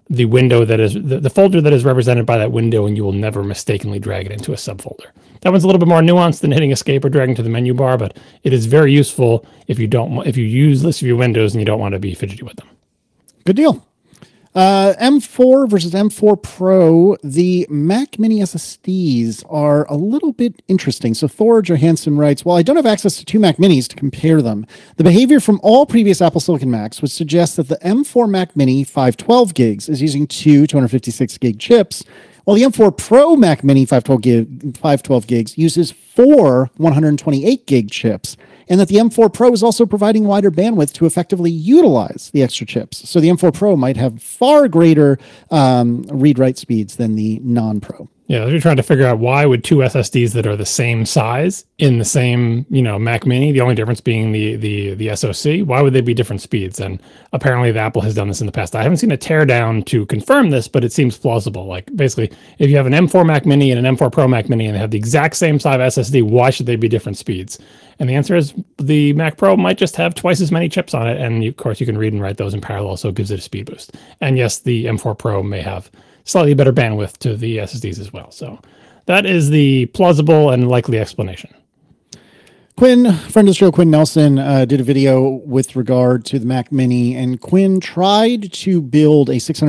the window that is the folder that is represented by that window, and you will never mistakenly drag it into a subfolder. That one's a little bit more nuanced than hitting escape or dragging to the menu bar, but it is very useful if you use list view windows and you don't want to be fidgety with them. Good deal. M4 versus M4 Pro, the Mac Mini SSDs are a little bit interesting. So Thor Johansson writes, while I don't have access to two Mac Minis to compare them, the behavior from all previous Apple Silicon Macs would suggest that the M4 Mac Mini 512 gigs is using two 256 gig chips, while the M4 Pro Mac Mini 512 gigs uses four 128 gig chips, and that the M4 Pro is also providing wider bandwidth to effectively utilize the extra chips. So the M4 Pro might have far greater read-write speeds than the non-Pro. Yeah, if you're trying to figure out why would two SSDs that are the same size in the same, Mac Mini, the only difference being the SoC, why would they be different speeds? And apparently the Apple has done this in the past. I haven't seen a teardown to confirm this, but it seems plausible. Like basically, if you have an M4 Mac Mini and an M4 Pro Mac Mini and they have the exact same size SSD, why should they be different speeds? And the answer is the Mac Pro might just have twice as many chips on it. And of course, you can read and write those in parallel, so it gives it a speed boost. And yes, the M4 Pro may have slightly better bandwidth to the SSDs as well. So that is the plausible and likely explanation. Quinn, friend of the show, Quinn Nelson, did a video with regard to the Mac Mini, and Quinn tried to build a $600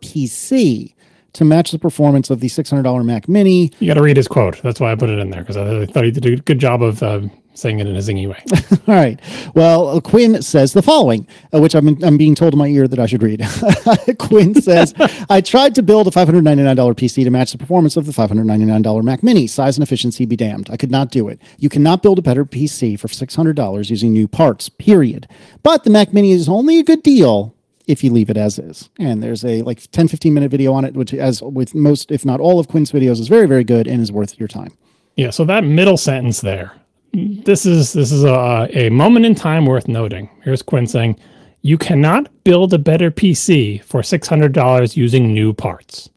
PC to match the performance of the $600 Mac Mini. You got to read his quote. That's why I put it in there, because I thought he did a good job of saying it in a zingy way. All right. Well, Quinn says the following, which I'm being told in my ear that I should read. Quinn says, I tried to build a $599 PC to match the performance of the $599 Mac Mini. Size and efficiency be damned. I could not do it. You cannot build a better PC for $600 using new parts, period. But the Mac Mini is only a good deal if you leave it as is. And there's a 10-15 minute video on it, which, as with most, if not all of Quinn's videos, is very, very good and is worth your time. Yeah, so that middle sentence there, this is a moment in time worth noting. Here's Quinn saying, you cannot build a better PC for $600 using new parts.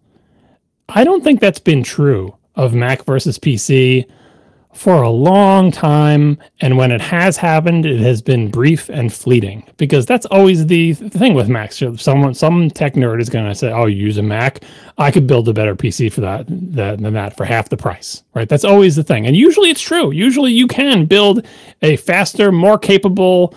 I don't think that's been true of Mac versus PC for a long time, and when it has happened, it has been brief and fleeting, because that's always the thing with Macs. Some tech nerd is going to say, "Oh, you use a Mac? I could build a better PC for than that for half the price." Right? That's always the thing, and usually it's true. Usually you can build a faster, more capable,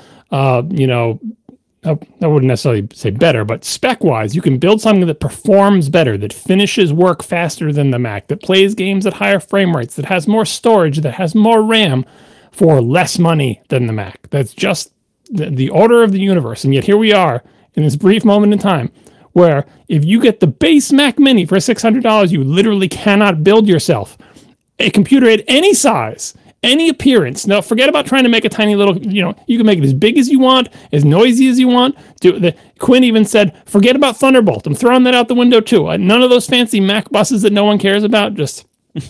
I wouldn't necessarily say better, but spec-wise, you can build something that performs better, that finishes work faster than the Mac, that plays games at higher frame rates, that has more storage, that has more RAM for less money than the Mac. That's just the order of the universe. And yet here we are in this brief moment in time where if you get the base Mac Mini for $600, you literally cannot build yourself a computer at any size, any appearance. Now, forget about trying to make a tiny little, you can make it as big as you want, as noisy as you want. Quinn even said, forget about Thunderbolt. I'm throwing that out the window too. None of those fancy Mac buses that no one cares about. Just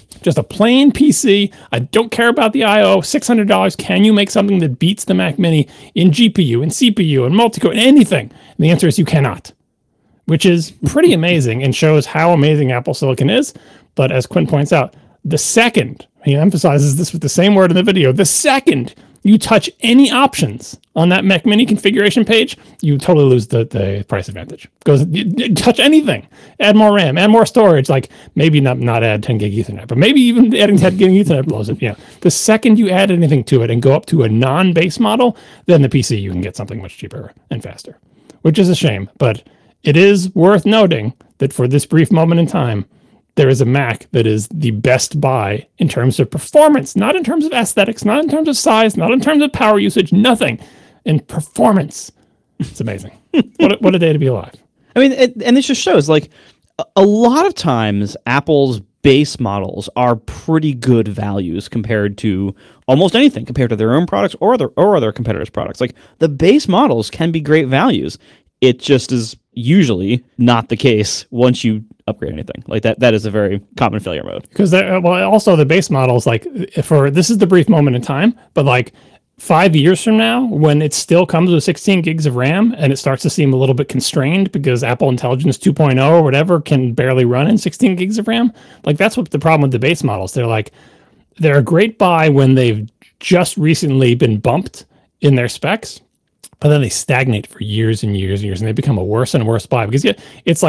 a plain PC. I don't care about the I/O. $600. Can you make something that beats the Mac Mini in GPU and CPU and multi-core and anything? And the answer is you cannot, which is pretty amazing and shows how amazing Apple Silicon is. But as Quinn points out, the second, he emphasizes this with the same word in the video, the second you touch any options on that Mac Mini configuration page, you totally lose the price advantage. You touch anything, add more RAM, add more storage, like maybe not add 10 gig Ethernet, but maybe even adding 10 gig Ethernet blows it. Yeah. The second you add anything to it and go up to a non-base model, then the PC, you can get something much cheaper and faster, which is a shame. But it is worth noting that for this brief moment in time, there is a Mac that is the best buy in terms of performance, not in terms of aesthetics, not in terms of size, not in terms of power usage, nothing. In performance. It's amazing. What a day to be alive. I mean, and this just shows, like, a lot of times Apple's base models are pretty good values compared to almost anything, compared to their own products or other competitors' products. Like, the base models can be great values. It just is usually not the case once you upgrade anything. Like that is a very common failure mode. Because also the base models, like, this is the brief moment in time, but like 5 years from now, when it still comes with 16 gigs of RAM and it starts to seem a little bit constrained because Apple Intelligence 2.0 or whatever can barely run in 16 gigs of RAM, like that's what the problem with the base models. They're a great buy when they've just recently been bumped in their specs, but then they stagnate for years and years and years, and they become a worse and worse buy because it's like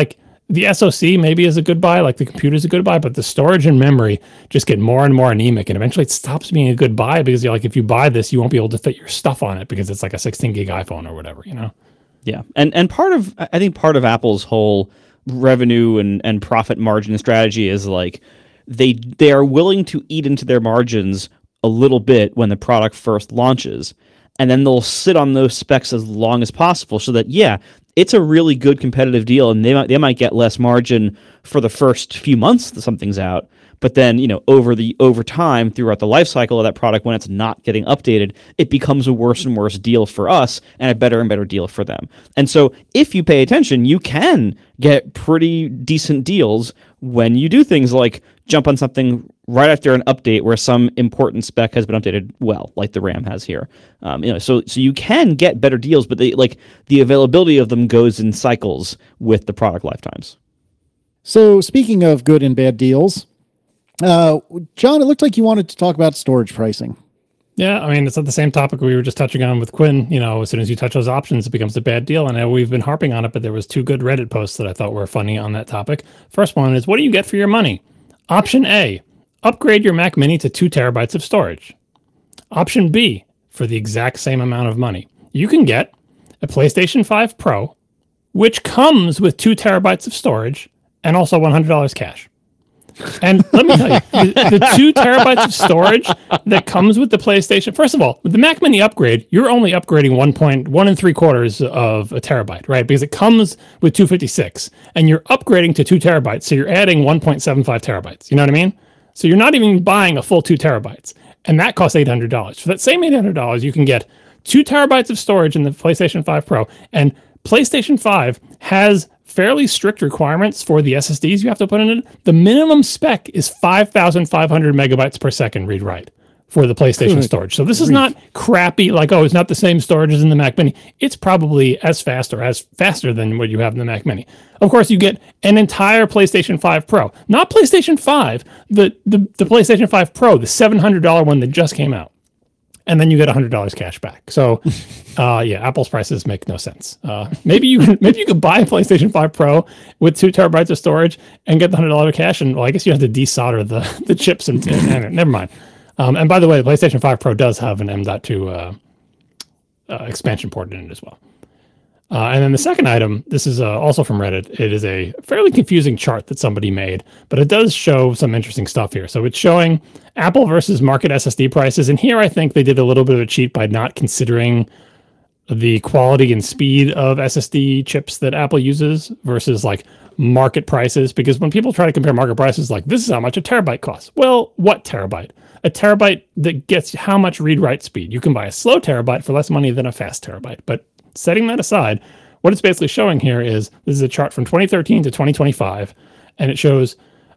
The SoC maybe is a good buy, like the computer is a good buy, but the storage and memory just get more and more anemic, and eventually it stops being a good buy because you're like, if you buy this, you won't be able to fit your stuff on it because it's like a 16 gig iPhone or whatever, you know? Yeah, and I think part of Apple's whole revenue and profit margin strategy is like they are willing to eat into their margins a little bit when the product first launches, and then they'll sit on those specs as long as possible so that, yeah, it's a really good competitive deal, and they might get less margin for the first few months that something's out, but then, you know, over time throughout the life cycle of that product, when it's not getting updated, it becomes a worse and worse deal for us and a better and better deal for them. And so if you pay attention, you can get pretty decent deals when you do things like jump on something right after an update where some important spec has been updated well, like the RAM has here. So you can get better deals, but the availability of them goes in cycles with the product lifetimes. So speaking of good and bad deals, John, it looked like you wanted to talk about storage pricing. Yeah, I mean, it's the same topic we were just touching on with Quinn. You know, as soon as you touch those options, it becomes a bad deal. And we've been harping on it, but there was 2 good Reddit posts that I thought were funny on that topic. First one is, what do you get for your money? Option A, upgrade your Mac Mini to 2 terabytes of storage. Option B, for the exact same amount of money, you can get a PlayStation 5 Pro, which comes with 2 terabytes of storage and also $100 cash. And let me tell you, the 2 terabytes of storage that comes with the PlayStation, first of all, with the Mac Mini upgrade, you're only upgrading 1 3/4 of a terabyte, right? Because it comes with 256 and you're upgrading to 2 terabytes. So you're adding 1.75 terabytes. You know what I mean? So you're not even buying a full 2 terabytes, and that costs $800. For that same $800, you can get 2 terabytes of storage in the PlayStation 5 Pro, and PlayStation 5 has fairly strict requirements for the SSDs you have to put in it. The minimum spec is 5,500 megabytes per second read write for the PlayStation storage. So this is not crappy, like, oh, it's not the same storage as in the Mac Mini. It's probably as fast or as faster than what you have in the Mac Mini. Of course, you get an entire PlayStation 5 Pro, not PlayStation 5, the PlayStation 5 Pro, the $700 one that just came out. And then you get $100 cash back. So, yeah, Apple's prices make no sense. Maybe you could buy a PlayStation 5 Pro with 2 terabytes of storage and get the $100 cash. And well, I guess you have to desolder the chips and never mind. And by the way, the PlayStation 5 Pro does have an M.2 expansion port in it as well. And then the second item, this is also from Reddit. It is a fairly confusing chart that somebody made, but it does show some interesting stuff here. So it's showing Apple versus market SSD prices. And here I think they did a little bit of a cheat by not considering the quality and speed of SSD chips that Apple uses versus like market prices. Because when people try to compare market prices, like, this is how much a terabyte costs. Well, what terabyte? A terabyte that gets how much read-write speed? You can buy a slow terabyte for less money than a fast terabyte. But setting that aside, what it's basically showing here is, this is a chart from 2013 to 2025, and it shows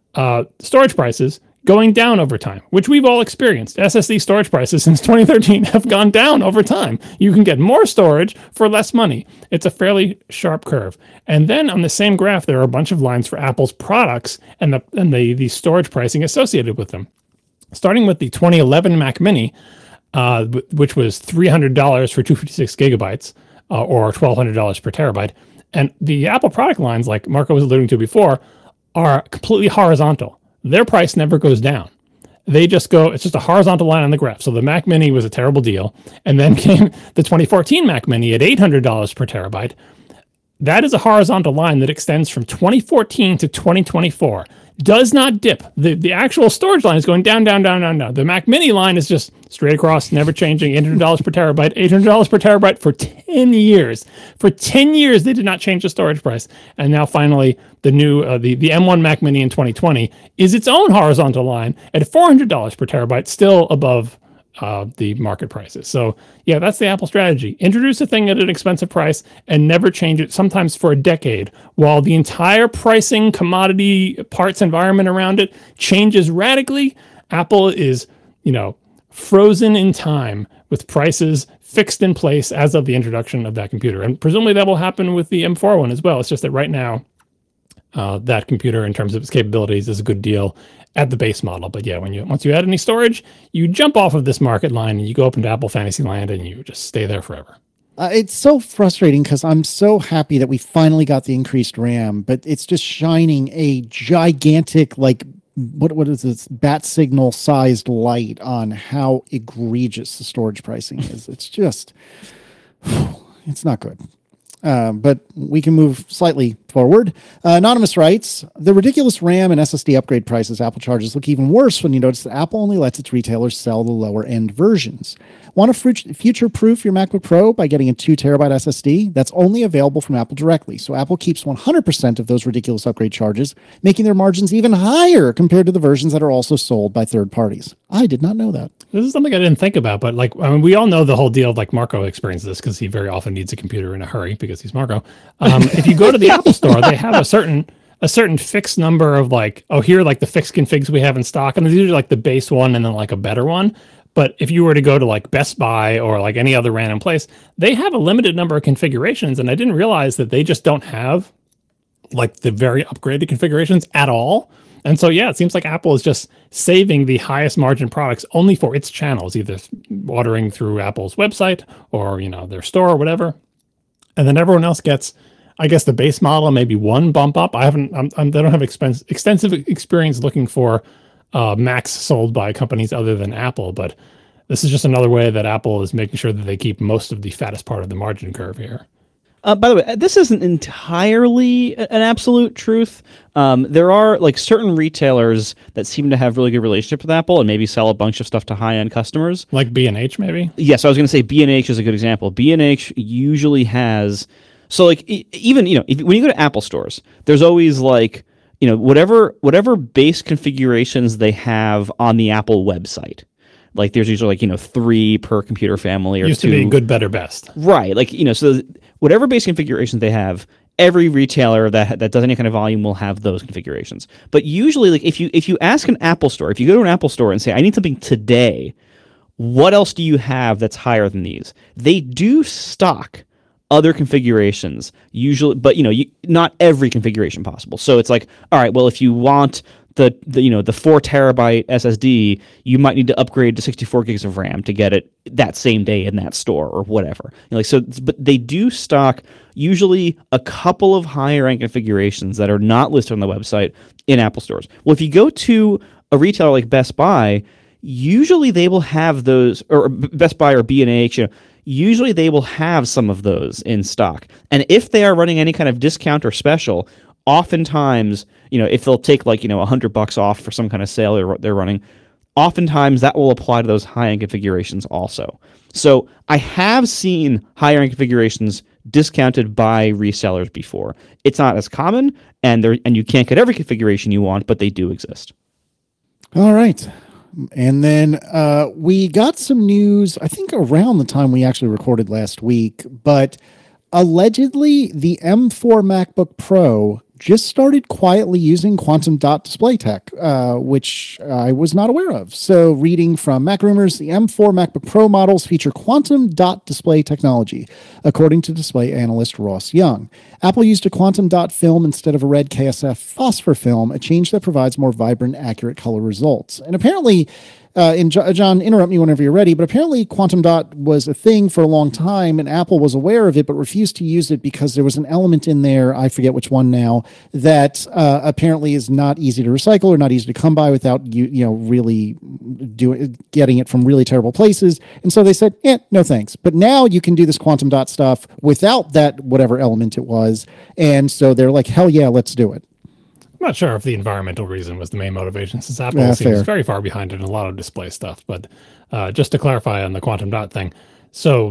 storage prices going down over time, which we've all experienced. SSD storage prices since 2013 have gone down over time. You can get more storage for less money. It's a fairly sharp curve. And then on the same graph, there are a bunch of lines for Apple's products and the storage pricing associated with them. Starting with the 2011 Mac Mini, which was $300 for 256 gigabytes, or $1,200 per terabyte. And the Apple product lines, like Marco was alluding to before, are completely horizontal. Their price never goes down. They just go, it's just a horizontal line on the graph. So the Mac Mini was a terrible deal. And then came the 2014 Mac Mini at $800 per terabyte. That is a horizontal line that extends from 2014 to 2024. Does not dip. The actual storage line is going down, down, down, down, down. The Mac Mini line is just straight across, never changing. $800 per terabyte, $800 per terabyte for 10 years. For 10 years, they did not change the storage price. And now finally, the new the M1 Mac Mini in 2020 is its own horizontal line at $400 per terabyte, still above the market prices. So yeah, that's the Apple strategy. Introduce a thing at an expensive price and never change it, sometimes for a decade, while the entire pricing commodity parts environment around it changes radically. Apple is, frozen in time with prices fixed in place as of the introduction of that computer. And presumably that will happen with the M4 one as well. It's just that right now, that computer, in terms of its capabilities, is a good deal at the base model. But yeah, once you add any storage, you jump off of this market line and you go up into Apple Fantasyland and you just stay there forever. It's so frustrating because I'm so happy that we finally got the increased RAM, but it's just shining a gigantic, like, what is this, bat signal sized light on how egregious the storage pricing is. It's just, it's not good. But we can move slightly forward. Anonymous writes, the ridiculous RAM and SSD upgrade prices Apple charges look even worse when you notice that Apple only lets its retailers sell the lower end versions. Want to future-proof your MacBook Pro by getting a 2 terabyte SSD? That's only available from Apple directly. So Apple keeps 100% of those ridiculous upgrade charges, making their margins even higher compared to the versions that are also sold by third parties. I did not know that. This is something I didn't think about, but like, I mean, we all know the whole deal. Like Marco experiences this because he very often needs a computer in a hurry because he's Marco. If you go to the Apple Store, they have a certain fixed number of like, oh, here are like the fixed configs we have in stock, and there's usually like the base one and then like a better one. But if you were to go to like Best Buy or like any other random place, they have a limited number of configurations, and I didn't realize that they just don't have like the very upgraded configurations at all. And so, yeah, it seems like Apple is just saving the highest margin products only for its channels, either ordering through Apple's website or, you know, their store or whatever. And then everyone else gets, I guess, the base model, maybe one bump up. I don't have extensive experience looking for Macs sold by companies other than Apple, but this is just another way that Apple is making sure that they keep most of the fattest part of the margin curve here. By the way, this isn't entirely an absolute truth. There are like certain retailers that seem to have really good relationship with Apple and maybe sell a bunch of stuff to high-end customers. Like B&H, maybe? Yes, I was going to say B&H is a good example. B&H usually has, so like even, you know, when you go to Apple stores, there's always like, you know, whatever base configurations they have on the Apple website. Like there's usually like, you know, 3 per computer family or used 2. to be good, better, best. Right. Like, you know, so whatever base configurations they have, every retailer that does any kind of volume will have those configurations. But usually, like if you ask an Apple store, if you go to an Apple store and say, I need something today, what else do you have that's higher than these? They do stock other configurations usually, but you know, not every configuration possible. So it's like, all right, well, if you want the 4 terabyte SSD, you might need to upgrade to 64 gigs of RAM to get it that same day in that store or whatever. You know, like so, but they do stock usually a couple of higher end configurations that are not listed on the website in Apple stores. Well, if you go to a retailer like Best Buy, usually they will have those, or Best Buy or B&H, you know, usually they will have some of those in stock. And if they are running any kind of discount or special, oftentimes, you know, if they'll take like, you know, $100 off for some kind of sale they're running, oftentimes that will apply to those high-end configurations also. So I have seen higher-end configurations discounted by resellers before. It's not as common, and you can't get every configuration you want, but they do exist. All right. And then we got some news, I think around the time we actually recorded last week, but allegedly the M4 MacBook Pro just started quietly using quantum dot display tech, which I was not aware of. So reading from Mac Rumors, the M4 MacBook Pro models feature quantum dot display technology, according to display analyst Ross Young. Apple used a quantum dot film instead of a red KSF phosphor film, a change that provides more vibrant, accurate color results. And apparently, John, interrupt me whenever you're ready, but apparently quantum dot was a thing for a long time, and Apple was aware of it but refused to use it because there was an element in there, I forget which one now, that apparently is not easy to recycle or not easy to come by without really getting it from really terrible places. And so they said, no thanks. But now you can do this quantum dot stuff without that whatever element it was. And so they're like, hell yeah, let's do it. I'm not sure if the environmental reason was the main motivation, since Apple seems very far behind in a lot of display stuff. But just to clarify on the quantum dot thing, so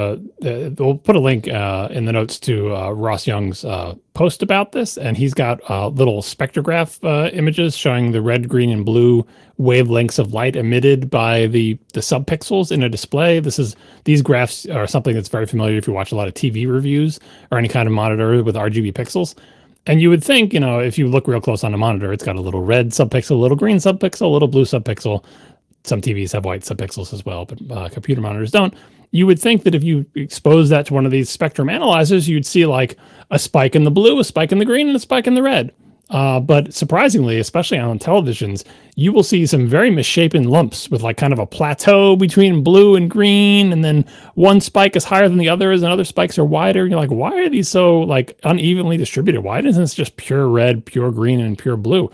we'll put a link in the notes to Ross Young's post about this, and he's got little spectrograph images showing the red, green, and blue wavelengths of light emitted by the subpixels in a display. These graphs are something that's very familiar if you watch a lot of TV reviews or any kind of monitor with RGB pixels. And you would think, if you look real close on a monitor, it's got a little red subpixel, a little green subpixel, a little blue subpixel. Some TVs have white subpixels as well, but computer monitors don't. You would think that if you expose that to one of these spectrum analyzers, you'd see like a spike in the blue, a spike in the green, and a spike in the red. But surprisingly, especially on televisions, you will see some very misshapen lumps with like kind of a plateau between blue and green, and then one spike is higher than the others, and other spikes are wider. You're like, why are these so like unevenly distributed? Why isn't this just pure red, pure green, and pure blue?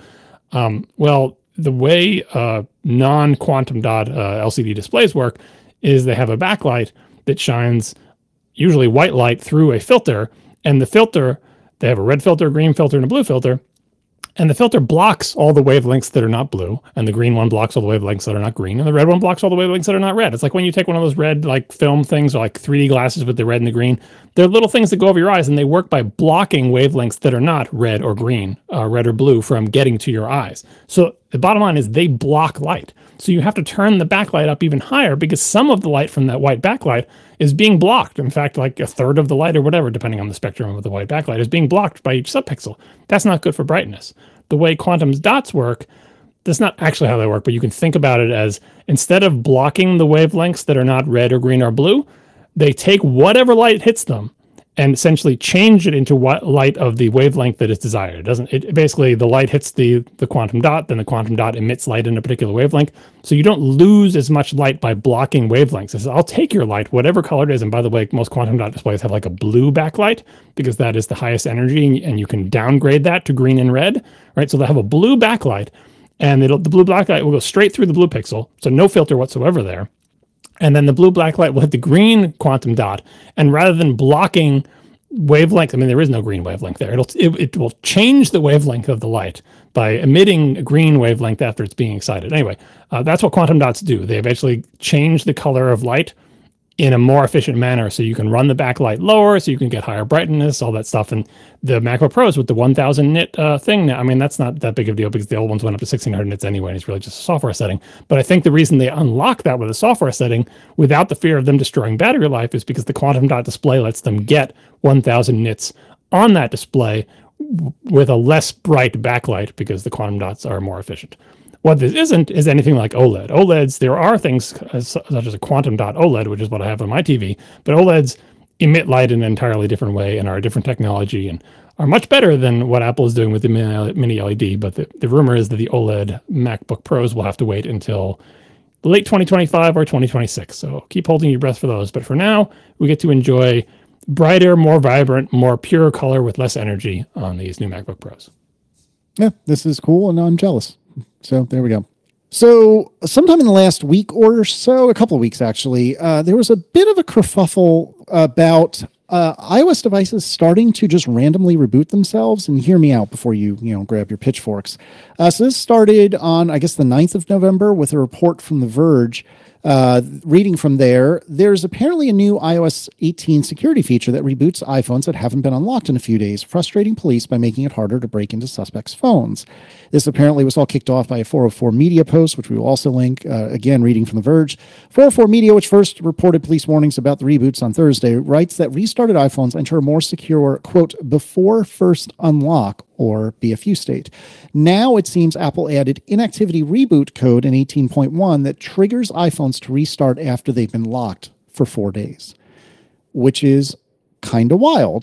Well, the way non-quantum dot LCD displays work is they have a backlight that shines usually white light through a filter, and the filter, they have a red filter, green filter, and a blue filter. And the filter blocks all the wavelengths that are not blue, and the green one blocks all the wavelengths that are not green, and the red one blocks all the wavelengths that are not red. It's like when you take one of those red like film things, or like 3D glasses with the red and the green. They're little things that go over your eyes, and they work by blocking wavelengths that are not red or green, red or blue from getting to your eyes. So the bottom line is they block light. So you have to turn the backlight up even higher because some of the light from that white backlight is being blocked. In fact, like a third of the light or whatever, depending on the spectrum of the white backlight, is being blocked by each subpixel. That's not good for brightness. The way quantum dots work, that's not actually how they work, but you can think about it as instead of blocking the wavelengths that are not red or green or blue, they take whatever light hits them and essentially change it into what light of the wavelength that is desired. It basically, the light hits the quantum dot, then the quantum dot emits light in a particular wavelength. So you don't lose as much light by blocking wavelengths. It says, I'll take your light, whatever color it is. And by the way, most quantum dot displays have like a blue backlight because that is the highest energy, and you can downgrade that to green and red, right? So they have a blue backlight, and the blue backlight will go straight through the blue pixel. So no filter whatsoever there. And then the blue black light will hit the green quantum dot. And rather than blocking wavelength, I mean, there is no green wavelength there. It will change the wavelength of the light by emitting a green wavelength after it's being excited. Anyway, that's what quantum dots do. They eventually change the color of light in a more efficient manner, so you can run the backlight lower, so you can get higher brightness, all that stuff. And the MacBook Pros with the 1000 nit thing now, I mean, that's not that big of a deal because the old ones went up to 1600 nits anyway, and it's really just a software setting. But I think the reason they unlock that with a software setting without the fear of them destroying battery life is because the quantum dot display lets them get 1000 nits on that display with a less bright backlight because the quantum dots are more efficient. What this isn't is anything like OLED. OLEDs, there are things such as a quantum dot OLED, which is what I have on my TV, but OLEDs emit light in an entirely different way and are a different technology and are much better than what Apple is doing with the mini LED. But the rumor is that the OLED MacBook Pros will have to wait until late 2025 or 2026. So keep holding your breath for those. But for now, we get to enjoy brighter, more vibrant, more pure color with less energy on these new MacBook Pros. Yeah, this is cool, and I'm jealous. So there we go. So sometime in the last week or so, a couple of weeks actually, there was a bit of a kerfuffle about iOS devices starting to just randomly reboot themselves. And hear me out before you grab your pitchforks. So this started on, I guess, the 9th of November with a report from The Verge. Reading from there, there's apparently a new iOS 18 security feature that reboots iPhones that haven't been unlocked in a few days, frustrating police by making it harder to break into suspects' phones. This apparently was all kicked off by a 404 Media post, which we will also link. Again, reading from The Verge. 404 Media, which first reported police warnings about the reboots on Thursday, writes that restarted iPhones enter a more secure, quote, before first unlock, or BFU state. Now it seems Apple added inactivity reboot code in 18.1 that triggers iPhones to restart after they've been locked for 4 days, which is kind of wild.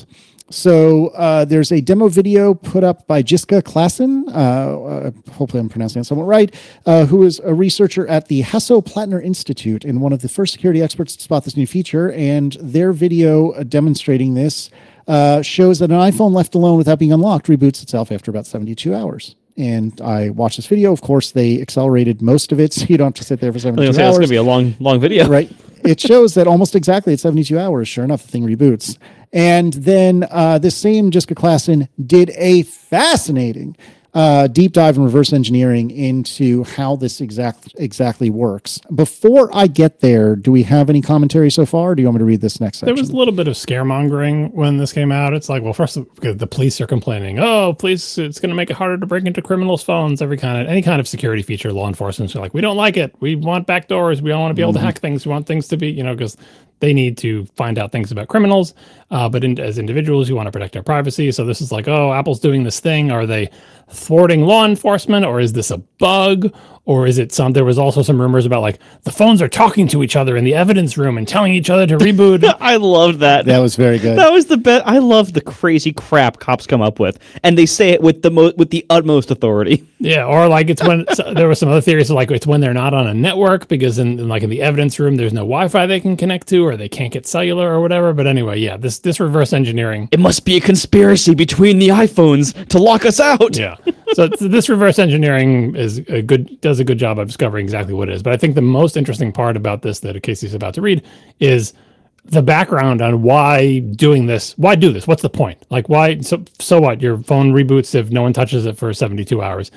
So there's a demo video put up by Jiska Klassen, hopefully I'm pronouncing that somewhat right, who is a researcher at the Hasso-Plattner Institute and one of the first security experts to spot this new feature. And their video demonstrating this shows that an iPhone left alone without being unlocked reboots itself after about 72 hours. And I watched this video. Of course, they accelerated most of it, so you don't have to sit there for 72 hours. That's going to be a long video. Right. It shows that almost exactly at 72 hours, sure enough, the thing reboots. And then this same Jiska Klassen did a fascinating deep dive and reverse engineering into how this exactly works. Before I get there, do we have any commentary so far? Or do you want me to read this next section? There was a little bit of scaremongering when this came out. It's like, well, first the police are complaining. Oh, police, it's going to make it harder to break into criminals' phones. Any kind of security feature, law enforcement are like, we don't like it. We want backdoors. We don't want to be able to hack things. We want things to be, because they need to find out things about criminals. But as individuals, you want to protect our privacy. So this is like, oh, Apple's doing this thing. Are they thwarting law enforcement, or is this a bug? Or is it there was also some rumors about like the phones are talking to each other in the evidence room and telling each other to reboot. I loved that. That was very good. That was the best. I love the crazy crap cops come up with, and they say it with the utmost authority. Yeah, or like it's when there were some other theories like it's when they're not on a network because in the evidence room there's no Wi-Fi they can connect to, or they can't get cellular or whatever. But anyway, yeah, this reverse engineering. It must be a conspiracy between the iPhones to lock us out. Yeah. So this reverse engineering does a good job of discovering exactly what it is. But I think the most interesting part about this that Casey's about to read is the background on why do this? What's the point? Like why? So what? Your phone reboots if no one touches it for 72 hours.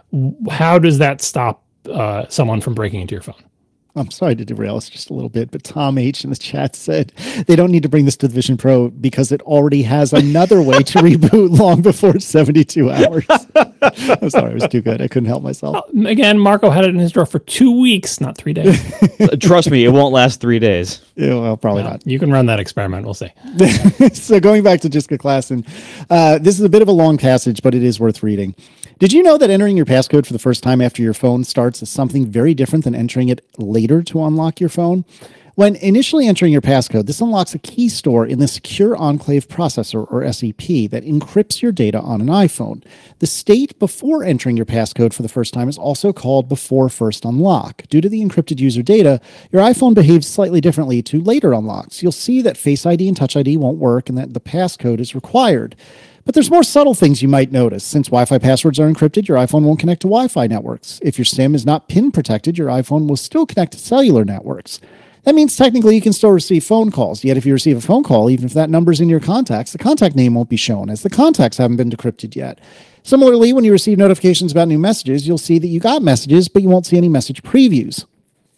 How does that stop someone from breaking into your phone? I'm sorry to derail us just a little bit, but Tom H in the chat said they don't need to bring this to the Vision Pro because it already has another way to reboot long before 72 hours. I'm sorry, it was too good. I couldn't help myself. Again, Marco had it in his drawer for 2 weeks, not 3 days. Trust me, it won't last 3 days. Yeah, well, probably not. You can run that experiment. We'll see. So going back to Jessica Klassen, this is a bit of a long passage, but it is worth reading. Did you know that entering your passcode for the first time after your phone starts is something very different than entering it later to unlock your phone? When initially entering your passcode, this unlocks a key store in the Secure Enclave Processor, or SEP, that encrypts your data on an iPhone. The state before entering your passcode for the first time is also called before first unlock. Due to the encrypted user data, your iPhone behaves slightly differently to later unlocks. You'll see that Face ID and Touch ID won't work and that the passcode is required. But there's more subtle things you might notice. Since Wi-Fi passwords are encrypted, your iPhone won't connect to Wi-Fi networks. If your SIM is not PIN protected, your iPhone will still connect to cellular networks. That means technically you can still receive phone calls. Yet if you receive a phone call, even if that number's in your contacts, the contact name won't be shown as the contacts haven't been decrypted yet. Similarly, when you receive notifications about new messages, you'll see that you got messages, but you won't see any message previews.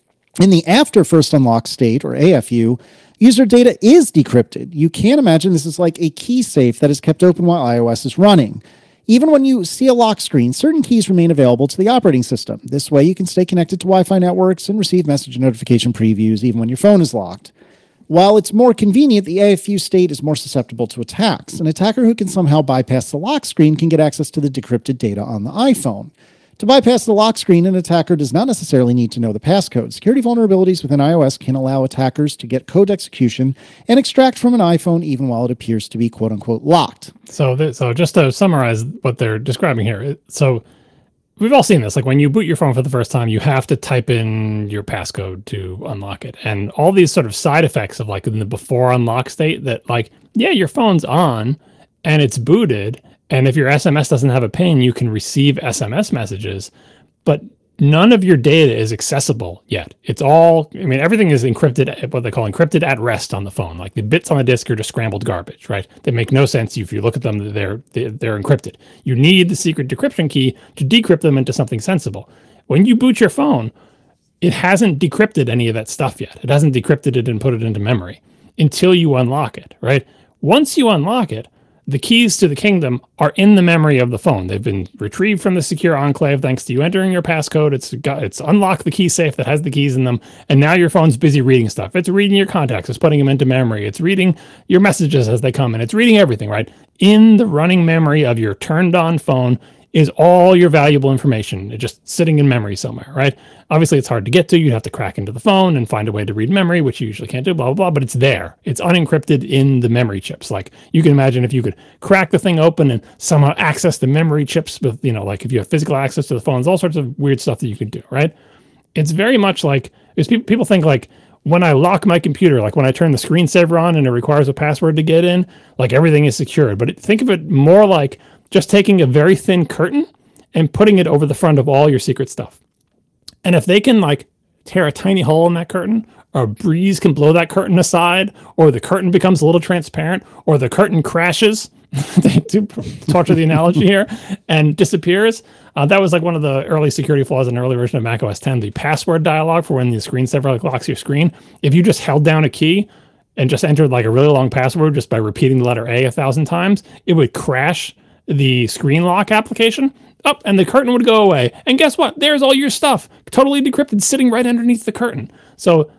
In the after first unlock state, or AFU, user data is decrypted. You can imagine this is like a key safe that is kept open while iOS is running. Even when you see a lock screen, certain keys remain available to the operating system. This way, you can stay connected to Wi-Fi networks and receive message notification previews even when your phone is locked. While it's more convenient, the AFU state is more susceptible to attacks. An attacker who can somehow bypass the lock screen can get access to the decrypted data on the iPhone. To bypass the lock screen, an attacker does not necessarily need to know the passcode. Security vulnerabilities within iOS can allow attackers to get code execution and extract from an iPhone even while it appears to be quote-unquote locked. So just to summarize what they're describing here. So we've all seen this. Like when you boot your phone for the first time, you have to type in your passcode to unlock it. And all these sort of side effects of like in the before unlock state that like, yeah, your phone's on and it's booted. And if your SMS doesn't have a PIN, you can receive SMS messages, but none of your data is accessible yet. It's all, everything is encrypted, what they call encrypted at rest on the phone. Like the bits on the disk are just scrambled garbage, right? They make no sense. If you look at them, they're encrypted. You need the secret decryption key to decrypt them into something sensible. When you boot your phone, it hasn't decrypted any of that stuff yet. It hasn't decrypted it and put it into memory until you unlock it, right? Once you unlock it, the keys to the kingdom are in the memory of the phone. They've been retrieved from the secure enclave thanks to you entering your passcode. It's unlocked the key safe that has the keys in them, and now your phone's busy reading stuff. It's reading your contacts. It's putting them into memory. It's reading your messages as they come in. It's reading everything, right? In the running memory of your turned-on phone is all your valuable information. It's just sitting in memory somewhere, right? Obviously, it's hard to get to. You'd have to crack into the phone and find a way to read memory, which you usually can't do, blah, blah, blah, but it's there. It's unencrypted in the memory chips. Like, you can imagine if you could crack the thing open and somehow access the memory chips with, like if you have physical access to the phones, all sorts of weird stuff that you could do, right? It's very much like, people think like, when I lock my computer, like when I turn the screensaver on and it requires a password to get in, like everything is secured. But think of it more like just taking a very thin curtain and putting it over the front of all your secret stuff. And if they can like tear a tiny hole in that curtain, or a breeze can blow that curtain aside, or the curtain becomes a little transparent, or the curtain crashes, they do torture the analogy here, and disappears. That was like one of the early security flaws in an early version of Mac OS X, the password dialog for when the screensaver like locks your screen. If you just held down a key and just entered like a really long password just by repeating the letter A 1,000 times, it would crash the screen lock application up and the curtain would go away. And guess what? There's all your stuff totally decrypted sitting right underneath the curtain. So the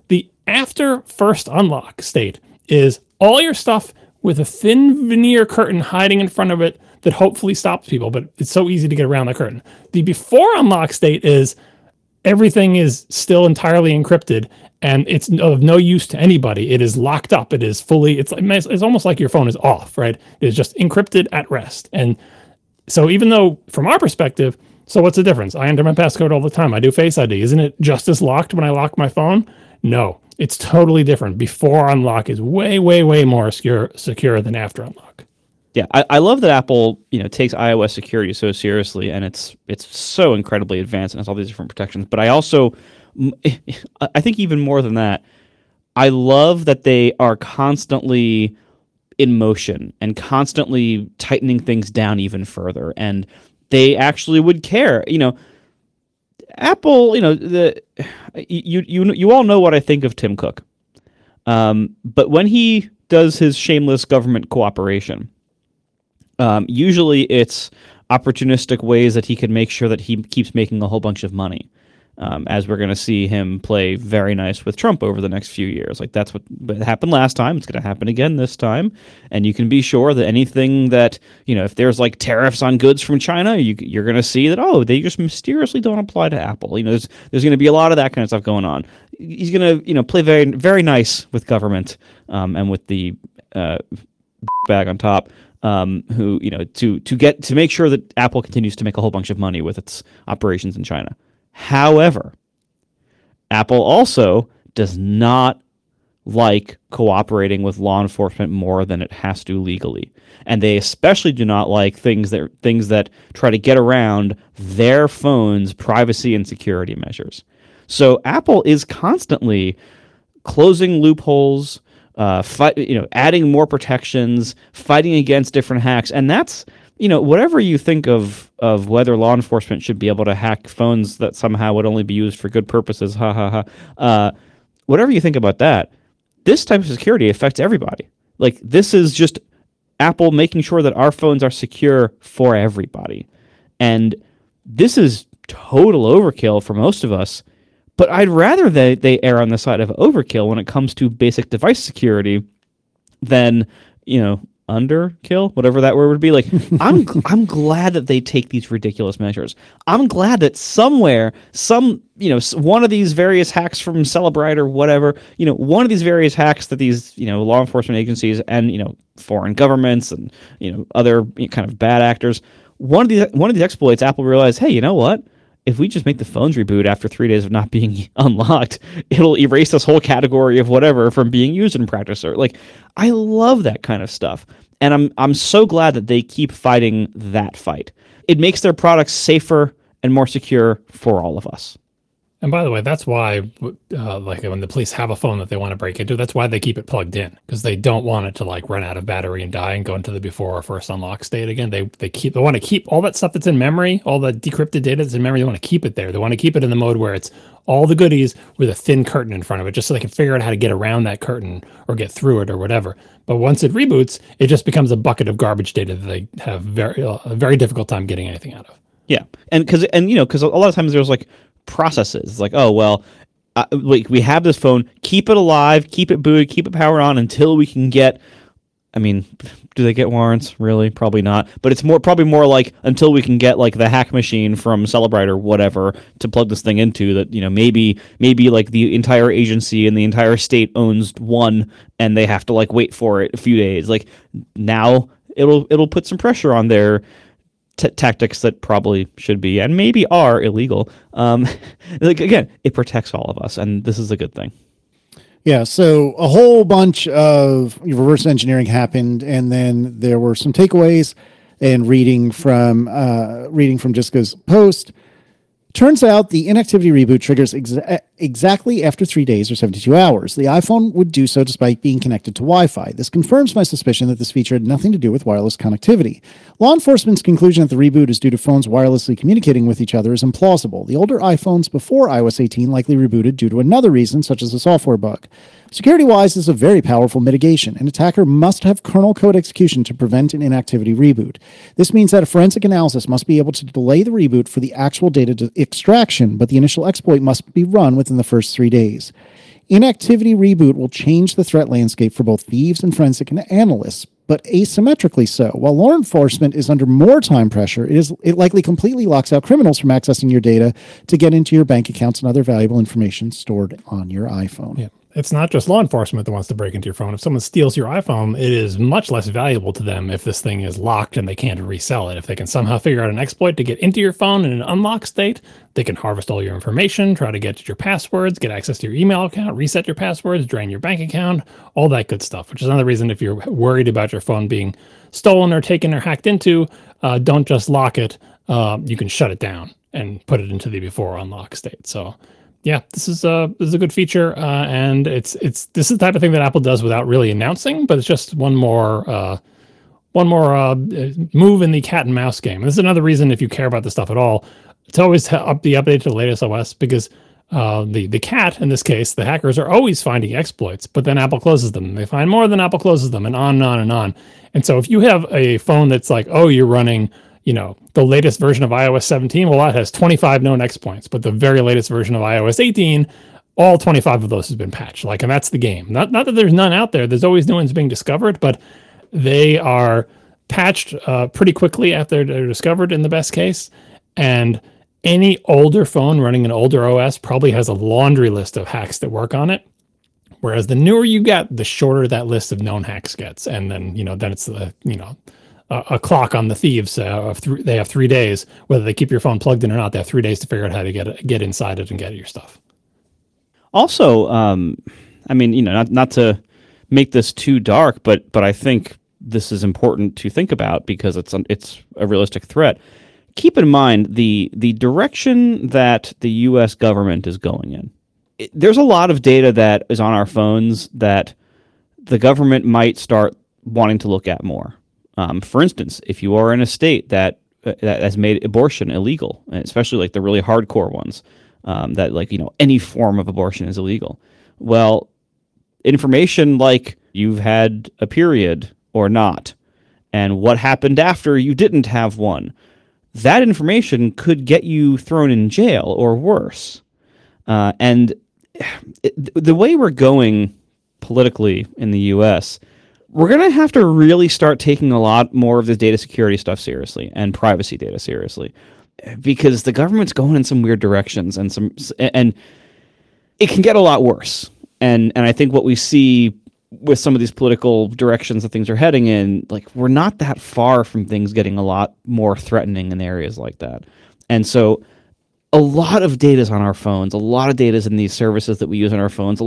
after first unlock state is all your stuff with a thin veneer curtain hiding in front of it that hopefully stops people, but it's so easy to get around the curtain. The before unlock state is everything is still entirely encrypted and it's of no use to anybody. It is locked up. It is fully, it's almost like your phone is off, right? It is just encrypted at rest. And so even though from our perspective, so what's the difference? I enter my passcode all the time. I do Face ID. Isn't it just as locked when I lock my phone? No, it's totally different. Before unlock is way, way, way more secure than after unlock. Yeah, I love that Apple, takes iOS security so seriously, and it's so incredibly advanced and has all these different protections. But I also, I think even more than that, I love that they are constantly in motion and constantly tightening things down even further, and they actually would care. Apple, you all know what I think of Tim Cook, but when he does his shameless government cooperation. Usually it's opportunistic ways that he can make sure that he keeps making a whole bunch of money, as we're going to see him play very nice with Trump over the next few years. Like that's what happened last time. It's going to happen again this time. And you can be sure that anything that, if there's like tariffs on goods from China, you're going to see that, they just mysteriously don't apply to Apple. There's going to be a lot of that kind of stuff going on. He's going to, play very, very nice with government, and with the bag on top. Who to make sure that Apple continues to make a whole bunch of money with its operations in China. However, Apple also does not like cooperating with law enforcement more than it has to legally, and they especially do not like things that try to get around their phones' privacy and security measures. So Apple is constantly closing loopholes. Adding more protections, fighting against different hacks, and that's whatever you think of whether law enforcement should be able to hack phones that somehow would only be used for good purposes. Whatever you think about that, this type of security affects everybody. Like this is just Apple making sure that our phones are secure for everybody, and this is total overkill for most of us. But I'd rather they err on the side of overkill when it comes to basic device security than, underkill, whatever that word would be. Like, I'm glad that they take these ridiculous measures. I'm glad that somewhere, one of these various hacks from Celebrite or whatever, one of these various hacks that these, law enforcement agencies and, foreign governments and, other kind of bad actors, one of these exploits, Apple realized, hey, you know what? If we just make the phones reboot after 3 days of not being unlocked, it'll erase this whole category of whatever from being used in practice. Or like, I love that kind of stuff, and I'm so glad that they keep fighting that fight. It makes their products safer and more secure for all of us. And by the way, that's why, like when the police have a phone that they want to break into, that's why they keep it plugged in, because they don't want it to like run out of battery and die and go into the before or first unlock state again. They want to keep all that stuff that's in memory, all the decrypted data that's in memory. They want to keep it there. They want to keep it in the mode where it's all the goodies with a thin curtain in front of it, just so they can figure out how to get around that curtain or get through it or whatever. But once it reboots, it just becomes a bucket of garbage data that they have a very difficult time getting anything out of. Yeah, and because a lot of times there's like processes. It's like, we have this phone, keep it alive, keep it booted, keep it powered on until we can get, do they get warrants? Really? Probably not. But it's probably more like until we can get like the hack machine from Celebrite or whatever to plug this thing into that, maybe like the entire agency and the entire state owns one and they have to like wait for it a few days. Like now it'll put some pressure on their tactics that probably should be and maybe are illegal. Like again, it protects all of us, and this is a good thing. Yeah, so a whole bunch of reverse engineering happened, and then there were some takeaways. And reading from Jessica's post, turns out the inactivity reboot triggers exactly after 3 days or 72 hours. The iPhone would do so despite being connected to Wi-Fi. This confirms my suspicion that this feature had nothing to do with wireless connectivity. Law enforcement's conclusion that the reboot is due to phones wirelessly communicating with each other is implausible. The older iPhones before iOS 18 likely rebooted due to another reason, such as a software bug. Security-wise, this is a very powerful mitigation. An attacker must have kernel code execution to prevent an inactivity reboot. This means that a forensic analysis must be able to delay the reboot for the actual data extraction, but the initial exploit must be run within the first 3 days. Inactivity Reboot will change the threat landscape for both thieves and forensic analysts, but asymmetrically so. While law enforcement is under more time pressure, it likely completely locks out criminals from accessing your data to get into your bank accounts and other valuable information stored on your iPhone. Yeah. It's not just law enforcement that wants to break into your phone. If someone steals your iPhone, it is much less valuable to them if this thing is locked and they can't resell it. If they can somehow figure out an exploit to get into your phone in an unlocked state, they can harvest all your information, try to get your passwords, get access to your email account, reset your passwords, drain your bank account, all that good stuff, which is another reason if you're worried about your phone being stolen or taken or hacked into, don't just lock it. You can shut it down and put it into the before unlock state. So yeah, this is a good feature, and this is the type of thing that Apple does without really announcing, but it's just one more move in the cat and mouse game. And this is another reason, if you care about this stuff at all, to always be updated to the latest OS, because the cat, in this case, the hackers are always finding exploits, but then Apple closes them. They find more, than Apple closes them, and on and on and on. And so if you have a phone that's like, oh, you're running, the latest version of iOS 17, well, that has 25 known exploits, but the very latest version of iOS 18, all 25 of those has been patched. And that's the game. Not that there's none out there. There's always new ones being discovered, but they are patched pretty quickly after they're discovered in the best case. And any older phone running an older OS probably has a laundry list of hacks that work on it. Whereas the newer you get, the shorter that list of known hacks gets. And then, then it's a clock on the thieves. They have 3 days, whether they keep your phone plugged in or not. They have 3 days to figure out how to get inside it and get at your stuff. Also, not to make this too dark, but I think this is important to think about because it's a realistic threat. Keep in mind the direction that the U.S. government is going in. There's a lot of data that is on our phones that the government might start wanting to look at more. For instance, if you are in a state that has made abortion illegal, especially like the really hardcore ones, that any form of abortion is illegal. Well, information like you've had a period or not, and what happened after you didn't have one, that information could get you thrown in jail or worse. And the way we're going politically in the U.S., we're going to have to really start taking a lot more of this data security stuff seriously and privacy data seriously, because the government's going in some weird directions and it can get a lot worse. And I think what we see with some of these political directions that things are heading in, we're not that far from things getting a lot more threatening in areas like that. And so a lot of data is on our phones, a lot of data is in these services that we use on our phones,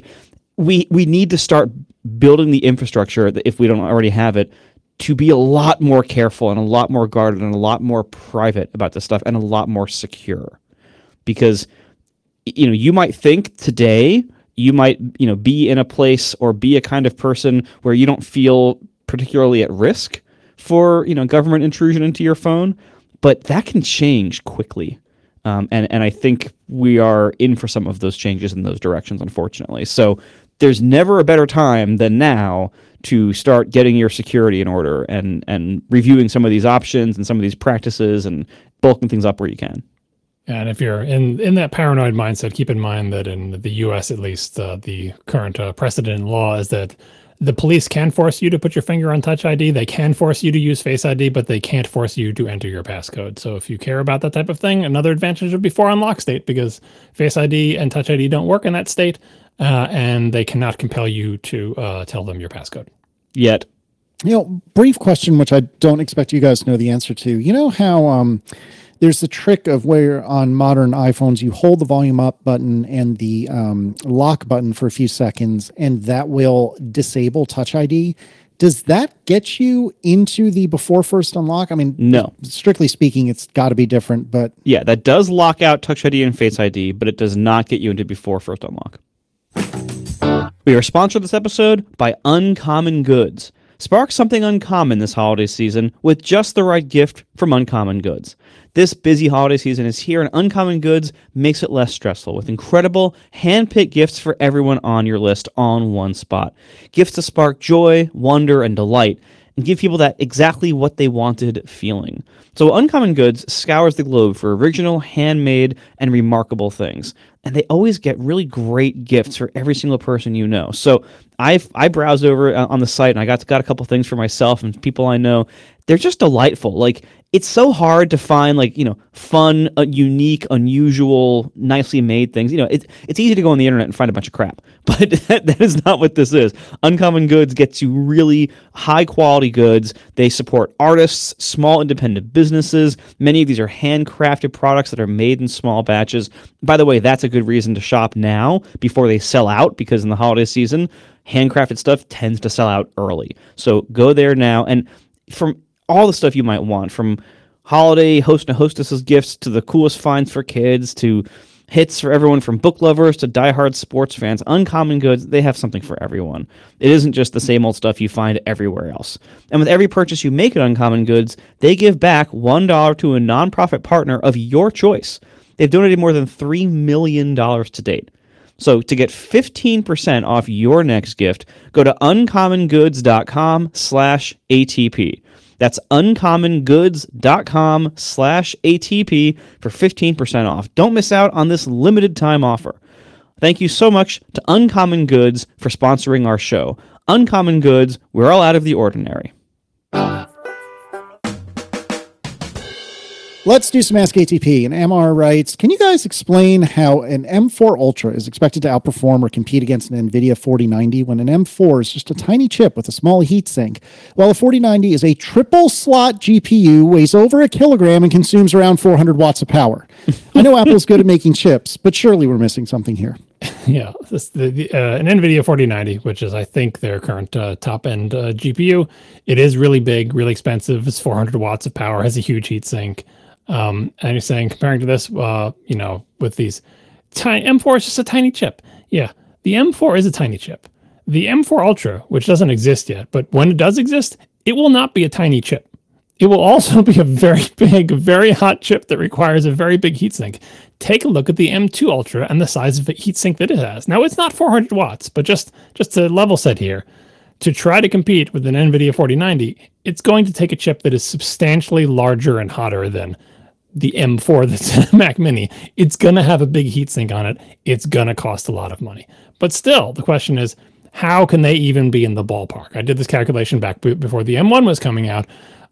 we need to start building the infrastructure, that if we don't already have it, to be a lot more careful and a lot more guarded and a lot more private about this stuff and a lot more secure. Because, you might think today you might, be in a place or be a kind of person where you don't feel particularly at risk for, government intrusion into your phone, but that can change quickly. And I think we are in for some of those changes in those directions, unfortunately. So there's never a better time than now to start getting your security in order and reviewing some of these options and some of these practices and bulking things up where you can. And if you're in that paranoid mindset, keep in mind that in the U.S., at least, the current precedent in law is that the police can force you to put your finger on Touch ID. They can force you to use Face ID, but they can't force you to enter your passcode. So if you care about that type of thing, another advantage would be for unlock state, because Face ID and Touch ID don't work in that state, and they cannot compel you to tell them your passcode. Yet. Brief question, which I don't expect you guys to know the answer to. You know how there's the trick of where on modern iPhones you hold the volume up button and the lock button for a few seconds, and that will disable Touch ID. Does that get you into the before first unlock? I mean, no. Strictly speaking, it's got to be different, but yeah, that does lock out Touch ID and Face ID, but it does not get you into before first unlock. We are sponsored this episode by Uncommon Goods. Spark something uncommon this holiday season with just the right gift from Uncommon Goods. This busy holiday season is here, and Uncommon Goods makes it less stressful with incredible hand-picked gifts for everyone on your list all in one spot. Gifts to spark joy, wonder, and delight. and give people that exactly what they wanted feeling. So Uncommon Goods scours the globe for original, handmade, and remarkable things. And they always get really great gifts for every single person you know. So I browsed over on the site and I got a couple things for myself and people I know. They're just delightful. Like, it's so hard to find, like, fun, unique, unusual, nicely made things. It's easy to go on the internet and find a bunch of crap, but that is not what this is. Uncommon Goods gets you really high quality goods. They support artists, small independent businesses. Many of these are handcrafted products that are made in small batches. By the way, that's a good reason to shop now before they sell out, because in the holiday season, handcrafted stuff tends to sell out early. So go there now, and from all the stuff you might want, from holiday host and hostesses gifts to the coolest finds for kids to hits for everyone from book lovers to diehard sports fans, Uncommon Goods, they have something for everyone. It isn't just the same old stuff you find everywhere else. And with every purchase you make at Uncommon Goods, they give back $1 to a nonprofit partner of your choice. They've donated more than $3 million to date. So to get 15% off your next gift, go to uncommongoods.com/ATP. That's uncommongoods.com/ATP for 15% off. Don't miss out on this limited time offer. Thank you so much to Uncommon Goods for sponsoring our show. Uncommon Goods, we're all out of the ordinary. Let's do some Ask ATP. And MR writes, can you guys explain how an M4 Ultra is expected to outperform or compete against an NVIDIA 4090 when an M4 is just a tiny chip with a small heatsink, while a 4090 is a triple slot GPU, weighs over a kilogram, and consumes around 400 watts of power? I know Apple's good at making chips, but surely we're missing something here. Yeah, an NVIDIA 4090, which is, I think, their current top-end GPU. It is really big, really expensive. It's 400 watts of power, has a huge heatsink. And you're saying, comparing to this, with these tiny M4 is just a tiny chip. Yeah, the M4 is a tiny chip. The M4 Ultra, which doesn't exist yet, but when it does exist, it will not be a tiny chip. It will also be a very big, very hot chip that requires a very big heatsink. Take a look at the M2 Ultra and the size of the heatsink that it has. Now, it's not 400 watts, but just to level set here, to try to compete with an NVIDIA 4090, it's going to take a chip that is substantially larger and hotter than the M4 that's in a Mac Mini. It's going to have a big heatsink on it. It's going to cost a lot of money. But still, the question is, how can they even be in the ballpark? I did this calculation back before the M1 was coming out.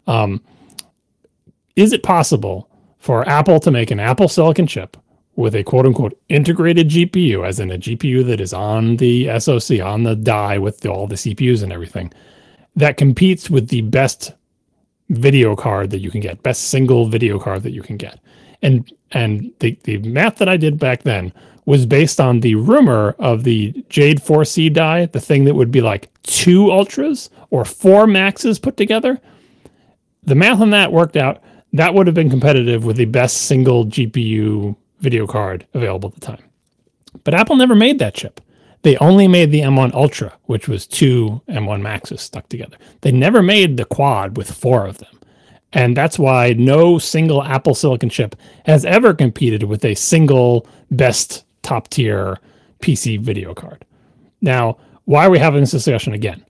Is it possible for Apple to make an Apple Silicon chip with a quote-unquote integrated GPU, as in a GPU that is on the SoC, on the die with all the CPUs and everything, that competes with the best video card that you can get, best single video card that you can get? And the math that I did back then was based on the rumor of the Jade 4C die, the thing that would be like 2 Ultras or 4 Maxes put together. The math on that worked out. That would have been competitive with the best single GPU video card available at the time. But Apple never made that chip. They only made the M1 Ultra, which was 2 M1 Maxes stuck together. They never made the quad with 4 of them. And that's why no single Apple Silicon chip has ever competed with a single best top tier PC video card. Now, why are we having this discussion again?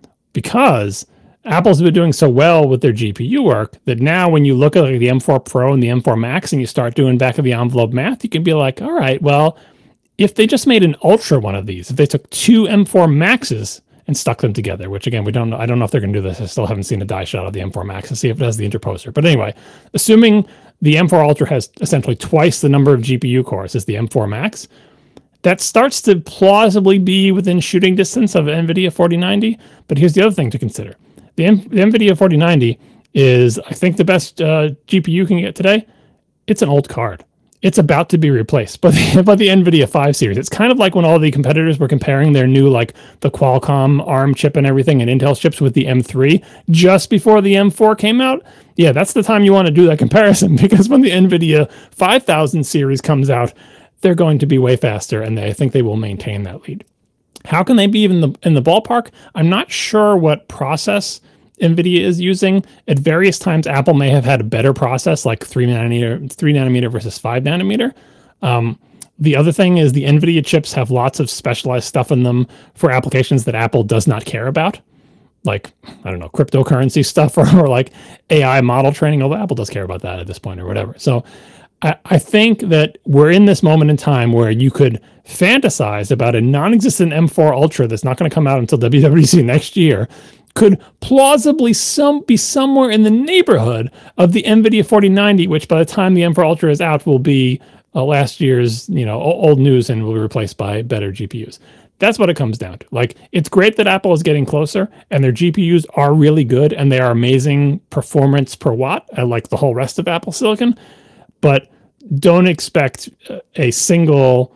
Because Apple's been doing so well with their GPU work that now when you look at the M4 Pro and the M4 Max and you start doing back of the envelope math, you can be like, all right, well, if they just made an Ultra one of these, if they took 2 M4 Maxes and stuck them together, which again, I don't know if they're going to do this. I still haven't seen a die shot of the M4 Max and see if it has the interposer. But anyway, assuming the M4 Ultra has essentially twice the number of GPU cores as the M4 Max, that starts to plausibly be within shooting distance of NVIDIA 4090. But here's the other thing to consider. The NVIDIA 4090 is, I think, the best GPU you can get today. It's an old card. It's about to be replaced by the NVIDIA 5 series. It's kind of like when all the competitors were comparing their new, like the Qualcomm ARM chip and everything and Intel chips with the M3 just before the M4 came out. Yeah, that's the time you want to do that comparison, because when the NVIDIA 5000 series comes out, they're going to be way faster, and I think they will maintain that lead. How can they be even in the ballpark? I'm not sure what process NVIDIA is using. At various times, Apple may have had a better process, like 3 nanometer versus 5 nanometer. The other thing is the NVIDIA chips have lots of specialized stuff in them for applications that Apple does not care about. like, I don't know, cryptocurrency stuff or like AI model training, although Apple does care about that at this point or whatever. So I think that we're in this moment in time where you could fantasize about a non-existent M4 Ultra that's not going to come out until WWDC next year could plausibly be somewhere in the neighborhood of the NVIDIA 4090, which by the time the M4 Ultra is out will be last year's old news and will be replaced by better GPUs. That's what it comes down to. Like, it's great that Apple is getting closer and their GPUs are really good and they are amazing performance per watt, like the whole rest of Apple Silicon. But don't expect a single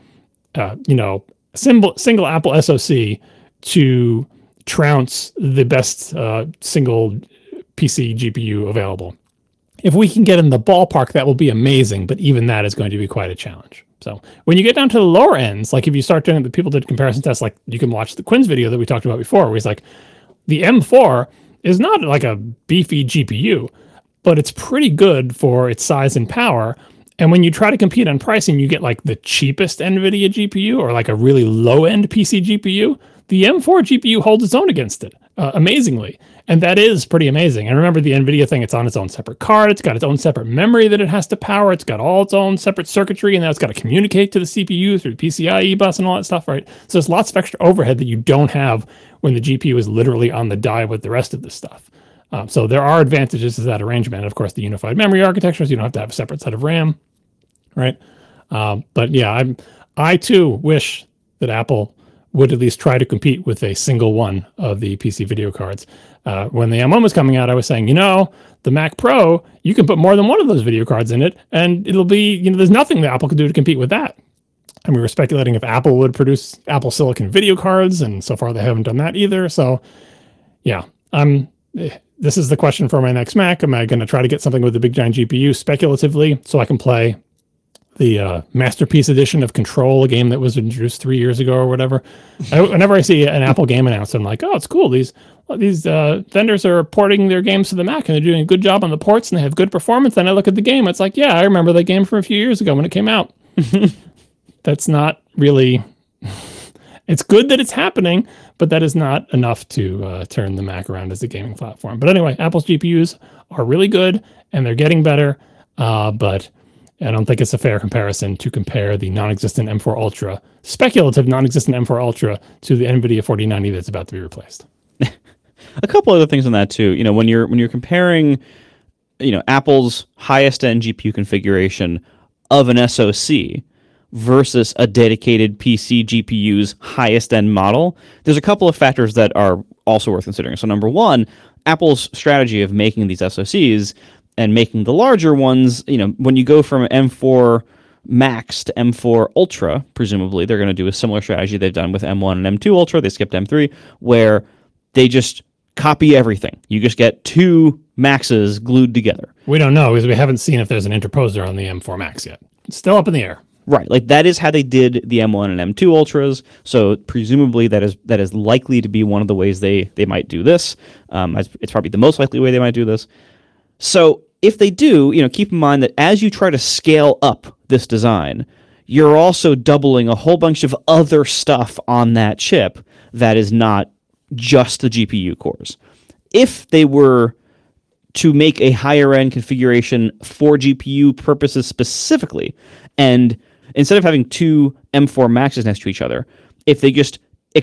Apple SoC to trounce the best single PC GPU available. If we can get in the ballpark, that will be amazing, but even that is going to be quite a challenge. So when you get down to the lower ends, like if you start doing, the people did comparison tests, like you can watch the Quinn's video that we talked about before, where he's like, the M4 is not like a beefy GPU, but it's pretty good for its size and power. And when you try to compete on pricing, you get like the cheapest NVIDIA GPU or like a really low-end PC GPU. The M4 GPU holds its own against it, amazingly. And that is pretty amazing. And remember the NVIDIA thing, it's on its own separate card. It's got its own separate memory that it has to power. It's got all its own separate circuitry, and now it's got to communicate to the CPU through PCIe bus and all that stuff, right? So there's lots of extra overhead that you don't have when the GPU is literally on the die with the rest of the stuff. So there are advantages to that arrangement. Of course, the unified memory architectures, you don't have to have a separate set of RAM, right? But yeah, I too wish that Apple would at least try to compete with a single one of the PC video cards. When the M1 was coming out, I was saying, the Mac Pro, you can put more than one of those video cards in it, and it'll be, there's nothing that Apple can do to compete with that. And we were speculating if Apple would produce Apple Silicon video cards, and so far they haven't done that either. So yeah, this is the question for my next Mac. Am I going to try to get something with a big giant GPU speculatively so I can play the Masterpiece Edition of Control, a game that was introduced 3 years ago or whatever? Whenever I see an Apple game announced, I'm like, oh, it's cool. These vendors are porting their games to the Mac and they're doing a good job on the ports and they have good performance. Then I look at the game, it's like, yeah, I remember that game from a few years ago when it came out. That's not really... It's good that it's happening, but that is not enough to turn the Mac around as a gaming platform. But anyway, Apple's GPUs are really good and they're getting better, but I don't think it's a fair comparison to compare the non-existent M4 Ultra, speculative non-existent M4 Ultra, to the NVIDIA 4090 that's about to be replaced. A couple other things on that too. When you're comparing, Apple's highest end GPU configuration of an SoC versus a dedicated PC GPU's highest end model, there's a couple of factors that are also worth considering. So number one, Apple's strategy of making these SoCs and making the larger ones, when you go from M4 Max to M4 Ultra, presumably they're going to do a similar strategy they've done with M1 and M2 Ultra. They skipped M3, where they just copy everything. You just get two Maxes glued together. We don't know because we haven't seen if there's an interposer on the M4 Max yet. It's still up in the air. Right, like that is how they did the M1 and M2 Ultras. So presumably that is likely to be one of the ways they might do this. It's probably the most likely way they might do this. So if they do, keep in mind that as you try to scale up this design, you're also doubling a whole bunch of other stuff on that chip that is not just the GPU cores. If they were to make a higher end configuration for GPU purposes specifically, and instead of having two M4 Maxes next to each other, if they just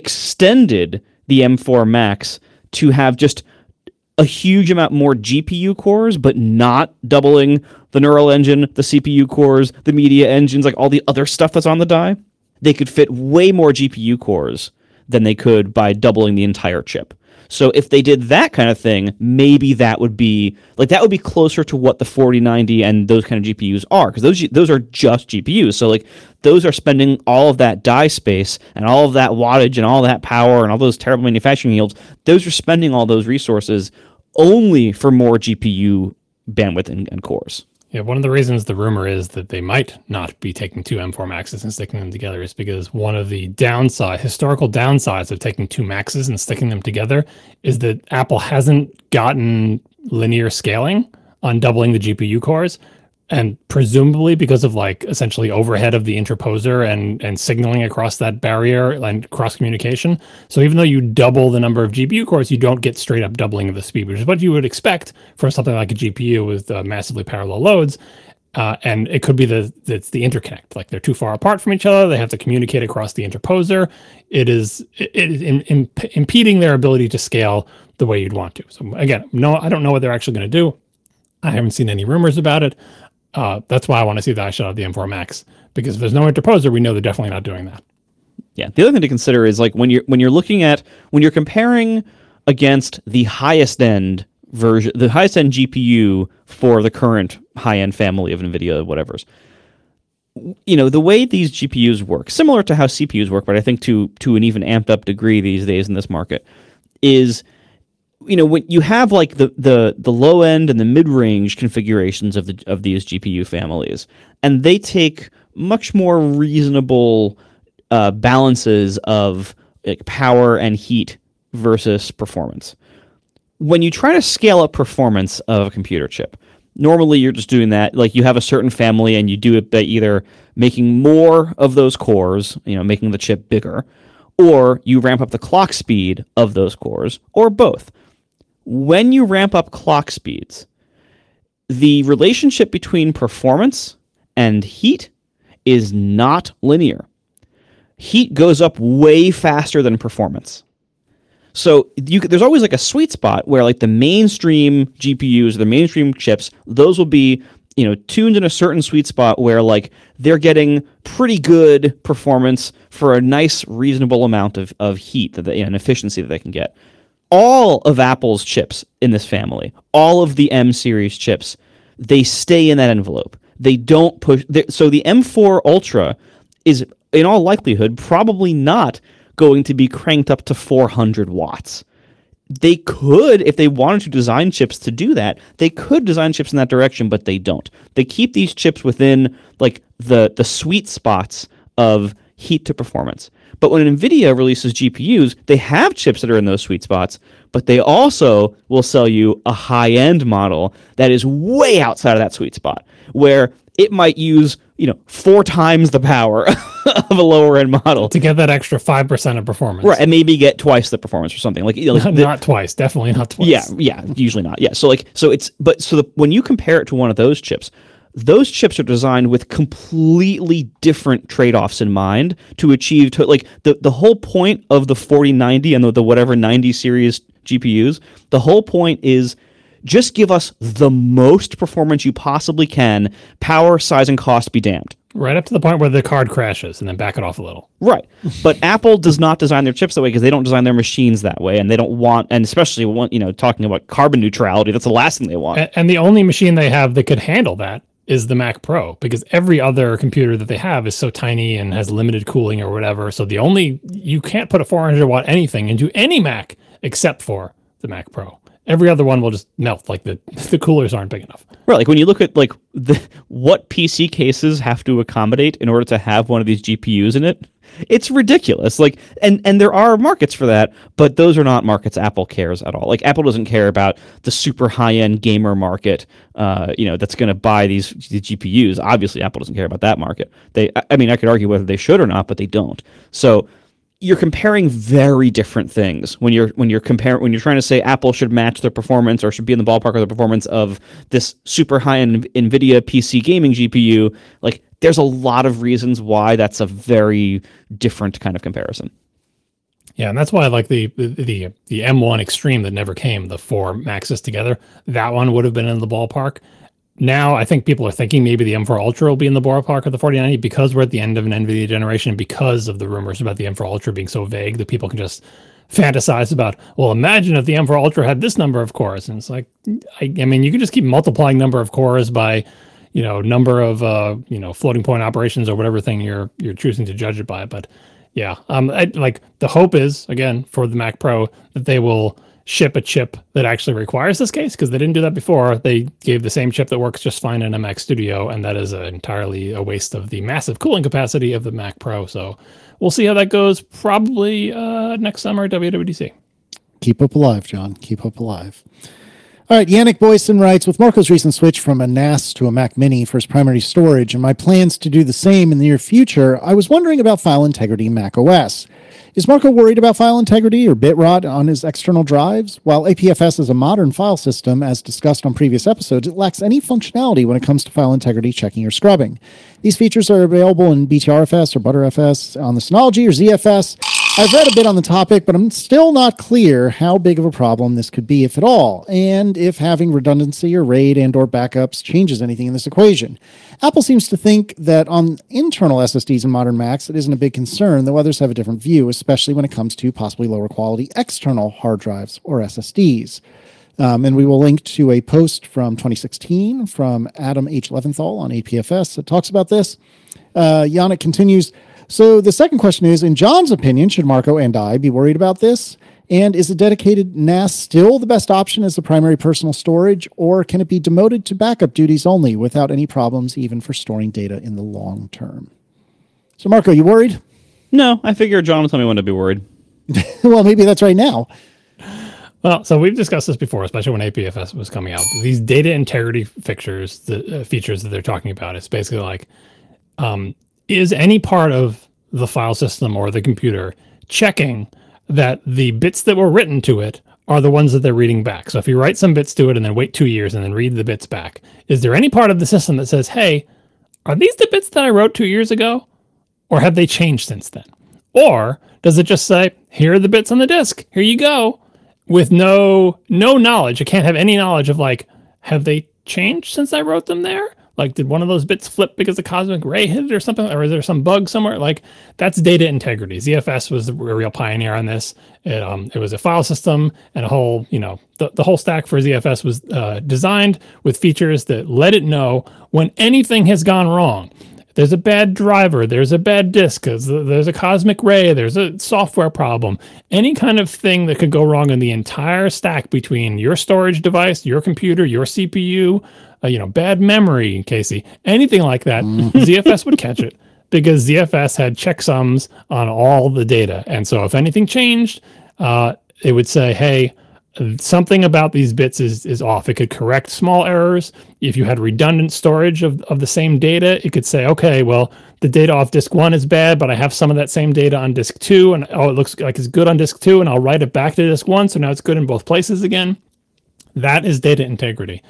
extended the M4 Max to have just a huge amount more GPU cores, but not doubling the neural engine, the CPU cores, the media engines, like all the other stuff that's on the die, they could fit way more GPU cores than they could by doubling the entire chip. So if they did that kind of thing, maybe that would be closer to what the 4090 and those kind of GPUs are, because those are just GPUs. So like those are spending all of that die space and all of that wattage and all that power and all those terrible manufacturing yields. Those are spending all those resources only for more GPU bandwidth and cores. Yeah, one of the reasons the rumor is that they might not be taking two M4 Maxes and sticking them together is because one of the historical downsides of taking two Maxes and sticking them together is that Apple hasn't gotten linear scaling on doubling the GPU cores. And presumably because of like essentially overhead of the interposer and signaling across that barrier and cross communication. So even though you double the number of GPU cores, you don't get straight up doubling of the speed, which is what you would expect for something like a GPU with massively parallel loads. And it could be it's the interconnect, like they're too far apart from each other. They have to communicate across the interposer. It is impeding their ability to scale the way you'd want to. So again, no, I don't know what they're actually going to do. I haven't seen any rumors about it. That's why I want to see the iShot of the M4 Max, because if there's no interposer, we know they're definitely not doing that. Yeah. The other thing to consider is like when you're comparing against the highest end version, the highest end GPU for the current high end family of NVIDIA, whatever's. The way these GPUs work, similar to how CPUs work, but I think to an even amped up degree these days in this market, is when you have like the low end and the mid range configurations of these GPU families, and they take much more reasonable balances of like power and heat versus performance. When you try to scale up performance of a computer chip, normally you're just doing that like you have a certain family and you do it by either making more of those cores, making the chip bigger, or you ramp up the clock speed of those cores, or both. When you ramp up clock speeds, the relationship between performance and heat is not linear. Heat goes up way faster than performance. So there's always like a sweet spot where like the mainstream GPUs, the mainstream chips, those will be tuned in a certain sweet spot where like they're getting pretty good performance for a nice reasonable amount of heat and efficiency that they can get. All of Apple's chips in this family, all of the M series chips, they stay in that envelope. They don't push. So the M4 Ultra is, in all likelihood, probably not going to be cranked up to 400 watts. They could, if they wanted to design chips to do that, they could design chips in that direction, but they don't. They keep these chips within like the sweet spots of heat to performance. But when NVIDIA releases GPUs, they have chips that are in those sweet spots, but they also will sell you a high-end model that is way outside of that sweet spot, where it might use 4 times the power of a lower-end model to get that extra 5% of performance, right? And maybe get twice the performance or something like. Not twice, definitely not twice. Yeah, usually not. Yeah, when you compare it to one of those chips are designed with completely different trade-offs in mind to achieve the whole point of the 4090 and the whatever 90 series GPUs. The whole point is just give us the most performance you possibly can. Power, size, and cost be damned. Right up to the point where the card crashes and then back it off a little. Right. But Apple does not design their chips that way because they don't design their machines that way. And they don't want, and especially talking about carbon neutrality, that's the last thing they want. And the only machine they have that could handle that is the Mac Pro, because every other computer that they have is so tiny and has limited cooling or whatever. So you can't put a 400 watt anything into any Mac except for the Mac Pro. Every other one will just melt, like the coolers aren't big enough. Right, like when you look at like what PC cases have to accommodate in order to have one of these GPUs in it, it's ridiculous. Like, and there are markets for that, but those are not markets Apple cares at all. Like Apple doesn't care about the super high-end gamer market, that's going to buy these GPUs. Obviously, Apple doesn't care about that market. I could argue whether they should or not, but they don't. So you're comparing very different things when you're trying to say Apple should match their performance or should be in the ballpark of the performance of this super high-end NVIDIA PC gaming GPU. Like, there's a lot of reasons why that's a very different kind of comparison. Yeah, and that's why I like the M1 Extreme that never came, the 4 Maxes together. That one would have been in the ballpark. Now, I think people are thinking maybe the M4 Ultra will be in the ballpark of the 4090 because we're at the end of an NVIDIA generation, because of the rumors about the M4 Ultra being so vague that people can just fantasize about, well, imagine if the M4 Ultra had this number of cores. And it's like, I mean, you can just keep multiplying number of cores by, number of, floating point operations or whatever thing you're choosing to judge it by. But yeah, the hope is, again, for the Mac Pro, that they will ship a chip that actually requires this case, because they didn't do that before. They gave the same chip that works just fine in a Mac Studio, and that is entirely a waste of the massive cooling capacity of the Mac Pro. So we'll see how that goes, probably next summer at WWDC. Keep hope alive, John. Keep hope alive. All right, Yannick Boyson writes, with Marco's recent switch from a NAS to a Mac Mini for his primary storage and my plans to do the same in the near future, I was wondering about file integrity in Mac OS. Is Marco worried about file integrity or bit rot on his external drives? While APFS is a modern file system, as discussed on previous episodes, it lacks any functionality when it comes to file integrity checking or scrubbing. These features are available in BTRFS or ButterFS on the Synology or ZFS. I've read a bit on the topic, but I'm still not clear how big of a problem this could be, if at all, and if having redundancy or RAID and or backups changes anything in this equation. Apple seems to think that on internal SSDs in modern Macs, it isn't a big concern, though others have a different view, especially when it comes to possibly lower quality external hard drives or SSDs. And we will link to a post from 2016 from Adam H. Leventhal on APFS that talks about this. Yannick continues, so the second question is, in John's opinion, should Marco and I be worried about this? And is a dedicated NAS still the best option as the primary personal storage, or can it be demoted to backup duties only without any problems even for storing data in the long term? So Marco, you worried? No, I figure John will tell me when to be worried. Well, maybe that's right now. Well, so we've discussed this before, especially when APFS was coming out. These data integrity features that they're talking about, it's basically like, is any part of the file system or the computer checking that the bits that were written to it are the ones that they're reading back? So if you write some bits to it and then wait 2 years and then read the bits back, is there any part of the system that says, hey, are these the bits that I wrote 2 years ago? Or have they changed since then? Or does it just say, here are the bits on the disk, here you go, with no knowledge? It can't have any knowledge of like, have they changed since I wrote them there? Like, did one of those bits flip because the cosmic ray hit it or something? Or is there some bug somewhere? Like, that's data integrity. ZFS was a real pioneer on this. It was a file system and a whole, the whole stack for ZFS was designed with features that let it know when anything has gone wrong. There's a bad driver, there's a bad disk, there's a cosmic ray, there's a software problem. Any kind of thing that could go wrong in the entire stack between your storage device, your computer, your CPU, bad memory, Casey, anything like that, ZFS would catch it because ZFS had checksums on all the data. And so if anything changed, it would say, hey, something about these bits is off. It could correct small errors. If you had redundant storage of the same data, it could say, okay, well, the data off disk 1 is bad, but I have some of that same data on disk 2, and it looks like it's good on disk 2, and I'll write it back to disk 1, so now it's good in both places again. That is data integrity.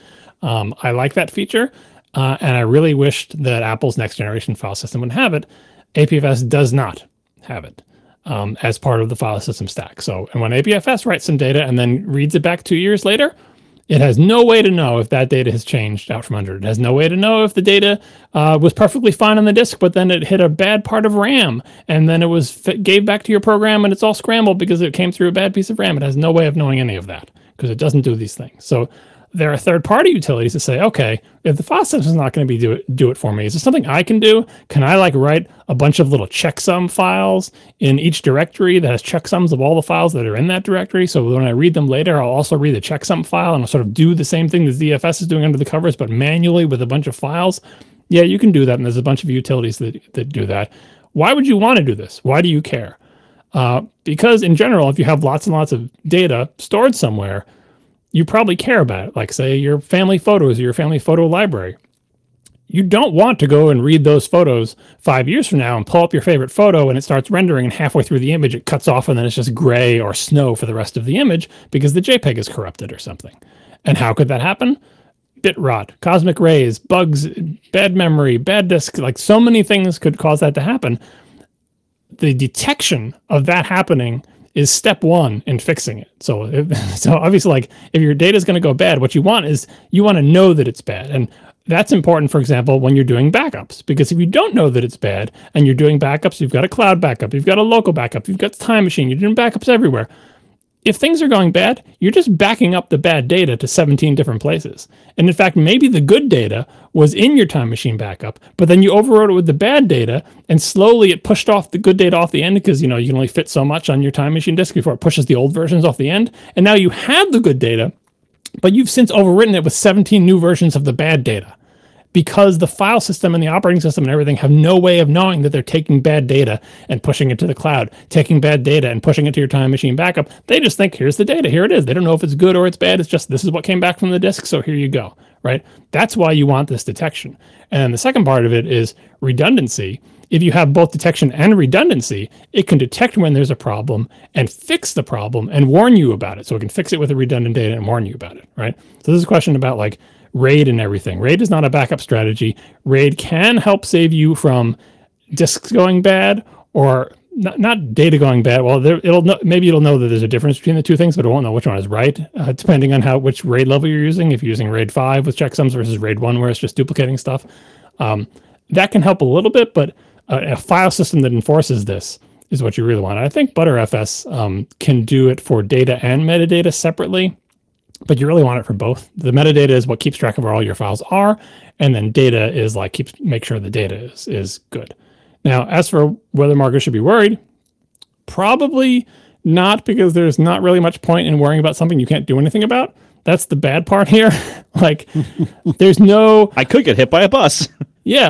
I like that feature, and I really wished that Apple's next generation file system would have it. APFS does not have it as part of the file system stack. So, and when APFS writes some data and then reads it back 2 years later, it has no way to know if that data has changed out from under it. It has no way to know if the data was perfectly fine on the disk, but then it hit a bad part of RAM, and then it gave back to your program, and it's all scrambled because it came through a bad piece of RAM. It has no way of knowing any of that because it doesn't do these things. So there are third-party utilities that say, okay, if the file system is not going to do it for me, is there something I can do? Can I write a bunch of little checksum files in each directory that has checksums of all the files that are in that directory? So when I read them later, I'll also read the checksum file and I'll sort of do the same thing that ZFS is doing under the covers, but manually with a bunch of files. Yeah, you can do that, and there's a bunch of utilities that do that. Why would you want to do this? Why do you care? Because in general, if you have lots and lots of data stored somewhere, you probably care about it, like say your family photos or your family photo library. You don't want to go and read those photos 5 years from now and pull up your favorite photo and it starts rendering and halfway through the image it cuts off and then it's just gray or snow for the rest of the image because the JPEG is corrupted or something. And how could that happen? Bit rot, cosmic rays, bugs, bad memory, bad disk, like so many things could cause that to happen. The detection of that happening is step one in fixing it. So obviously, if your data is going to go bad, what you want to know that it's bad. And that's important, for example, when you're doing backups, because if you don't know that it's bad and you're doing backups, you've got a cloud backup, you've got a local backup, you've got the time machine, you're doing backups everywhere. If things are going bad, you're just backing up the bad data to 17 different places. And in fact, maybe the good data was in your time machine backup, but then you overrode it with the bad data and slowly it pushed off the good data off the end because, you can only fit so much on your time machine disk before it pushes the old versions off the end. And now you have the good data, but you've since overwritten it with 17 new versions of the bad data. because the file system and the operating system and everything have no way of knowing that they're taking bad data and pushing it to the cloud, taking bad data and pushing it to your time machine backup. They just think, here's the data, here it is. They don't know if it's good or it's bad. It's just, this is what came back from the disk, so here you go, right? That's why you want this detection. And the second part of it is redundancy. If you have both detection and redundancy, it can detect when there's a problem and fix the problem and warn you about it. So it can fix it with the redundant data and warn you about it, right? So this is a question about like RAID and everything. RAID is not a backup strategy. RAID can help save you from disks going bad or not data going bad. Well, maybe it'll know that there's a difference between the two things, but it won't know which one is right, depending on which RAID level you're using. If you're using RAID 5 with checksums versus RAID 1 where it's just duplicating stuff, that can help a little bit, but a file system that enforces this is what you really want. I think ButterFS can do it for data and metadata separately, but you really want it for both. The metadata is what keeps track of where all your files are, and then data is like make sure the data is good. Now, as for whether marketers should be worried, probably not, because there's not really much point in worrying about something you can't do anything about. That's the bad part here. Like, there's no... I could get hit by a bus. Yeah,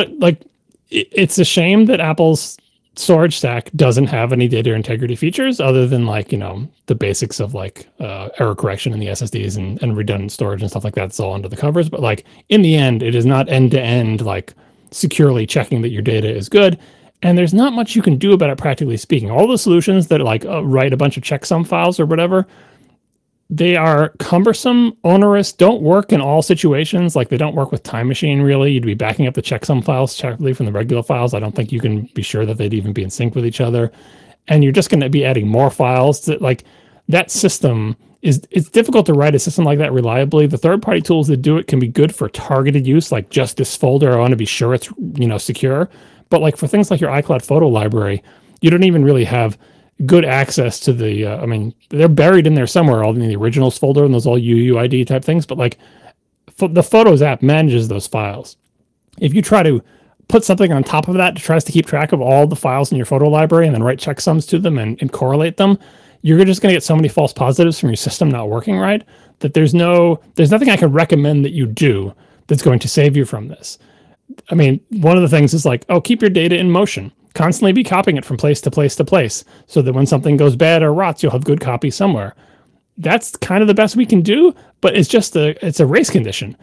it's a shame that Apple's storage stack doesn't have any data integrity features other than the basics of error correction in the SSDs and redundant storage and stuff like that. It's all under the covers. But in the end, it is not end to end securely checking that your data is good. And there's not much you can do about it, practically speaking. All the solutions that write a bunch of checksum files or whatever, they are cumbersome, onerous, don't work in all situations. They don't work with Time Machine, really. You'd be backing up the checksum files separately from the regular files. I don't think you can be sure that they'd even be in sync with each other. And you're just going to be adding more files. That system it's difficult to write a system like that reliably. The third-party tools that do it can be good for targeted use, like just this folder, I want to be sure it's secure. But for things like your iCloud photo library, you don't even really have good access to the, they're buried in there somewhere, all in the originals folder and those all UUID type things. But the Photos app manages those files. If you try to put something on top of that that tries to keep track of all the files in your photo library and then write checksums to them and correlate them, you're just going to get so many false positives from your system not working right that there's nothing I can recommend that you do that's going to save you from this. One of the things is keep your data in motion. Constantly be copying it from place to place to place so that when something goes bad or rots, you'll have good copy somewhere. That's kind of the best we can do, but it's a race condition.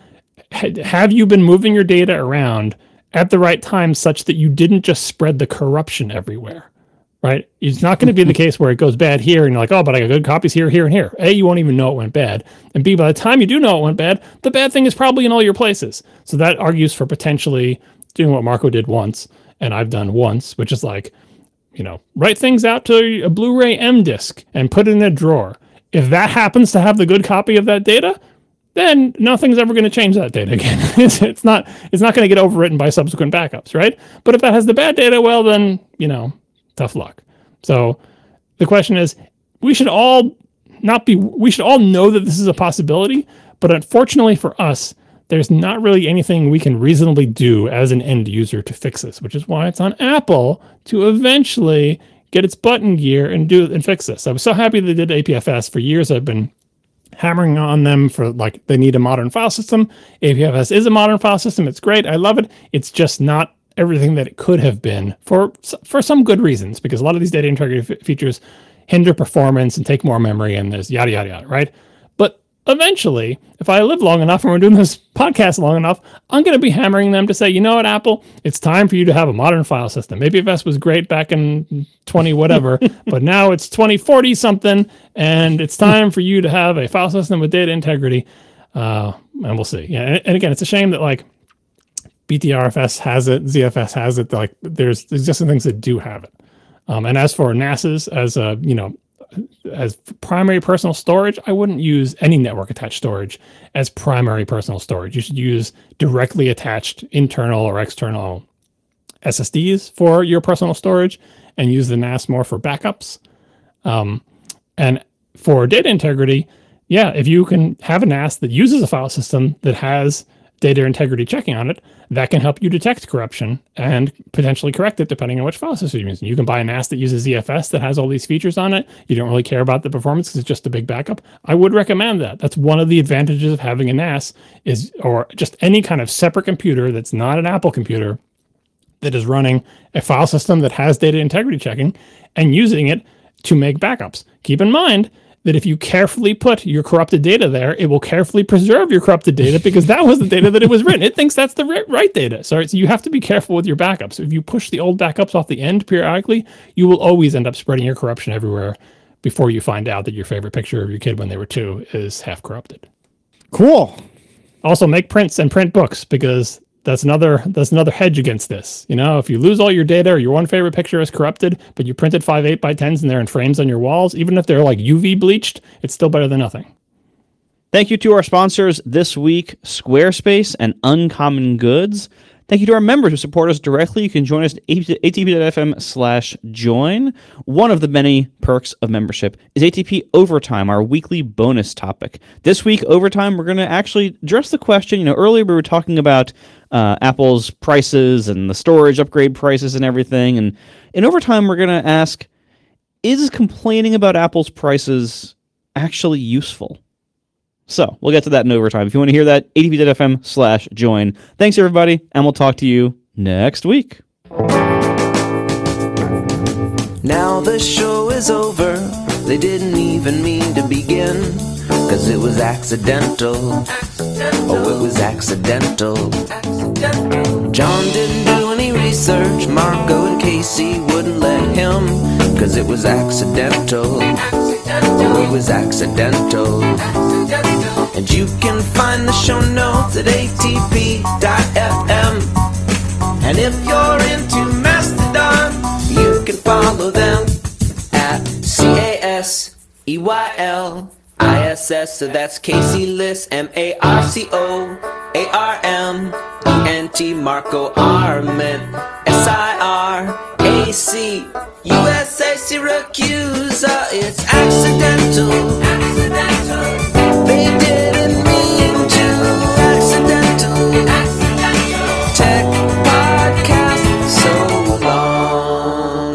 Have you been moving your data around at the right time such that you didn't just spread the corruption everywhere? Right? It's not going to be the case where it goes bad here and you're like, oh, but I got good copies here, here, and here. A, you won't even know it went bad. And B, by the time you do know it went bad, the bad thing is probably in all your places. So that argues for potentially doing what Marco did once, and I've done once, which is write things out to a Blu-ray M disc and put it in a drawer. If that happens to have the good copy of that data, then nothing's ever going to change that data again. It's not going to get overwritten by subsequent backups, right? But if that has the bad data, well, then, tough luck. So the question is, we should all know that this is a possibility, but unfortunately for us, there's not really anything we can reasonably do as an end user to fix this, which is why it's on Apple to eventually get its butt in gear and fix this. I was so happy they did APFS. For years, I've been hammering on them for they need a modern file system. APFS is a modern file system. It's great. I love it. It's just not everything that it could have been for some good reasons, because a lot of these data integrity features hinder performance and take more memory, and there's yada, yada, yada, right? But eventually, if I live long enough and we're doing this podcast long enough, I'm going to be hammering them to say, you know what, Apple, it's time for you to have a modern file system. APFS was great back in 20 whatever, but now it's 2040 something, and it's time for you to have a file system with data integrity. And we'll see. Yeah, and again, it's a shame that BTRFS has it, ZFS has it. There's just some things that do have it. And as for NASs, as primary personal storage, I wouldn't use any network attached storage as primary personal storage. You should use directly attached internal or external SSDs for your personal storage and use the NAS more for backups. And for data integrity, yeah, if you can have a NAS that uses a file system that has data integrity checking on it, that can help you detect corruption and potentially correct it depending on which file system you're using. You can buy a NAS that uses ZFS that has all these features on it. You don't really care about the performance because it's just a big backup. I would recommend that. That's one of the advantages of having a NAS or just any kind of separate computer that's not an Apple computer that is running a file system that has data integrity checking and using it to make backups. Keep in mind that if you carefully put your corrupted data there, it will carefully preserve your corrupted data because that was the data that it was written. It thinks that's the right data. So you have to be careful with your backups. If you push the old backups off the end periodically, you will always end up spreading your corruption everywhere before you find out that your favorite picture of your kid when they were 2 is half corrupted. Cool. Also, make prints and print books because that's another hedge against this. If you lose all your data or your one favorite picture is corrupted, but you printed 5 8x10s and they're in frames on your walls, even if they're like UV bleached, it's still better than nothing. Thank you to our sponsors this week, Squarespace and Uncommon Goods. Thank you to our members who support us directly. You can join us at atp.fm/join. One of the many perks of membership is ATP Overtime, our weekly bonus topic. This week, Overtime, we're going to actually address the question. Earlier we were talking about Apple's prices and the storage upgrade prices and everything. And in Overtime, we're going to ask, is complaining about Apple's prices actually useful? So we'll get to that in Overtime. If you want to hear that, atp.fm/join. Thanks, everybody, and we'll talk to you next week. Now the show is over. They didn't even mean to begin, 'cause it was accidental. Oh, it was accidental. John didn't do any research. Marco and Casey wouldn't let him, 'cause it was accidental. Oh, it was accidental. And you can find the show notes at atp.fm. And if you're into Mastodon, you can follow them at CASEYLISS. So that's Casey Liss, MARCOARMENT, Marco Arment, SIRAC, USA Syracuse. It's accidental. They didn't mean to. Accidental. Tech podcast so long.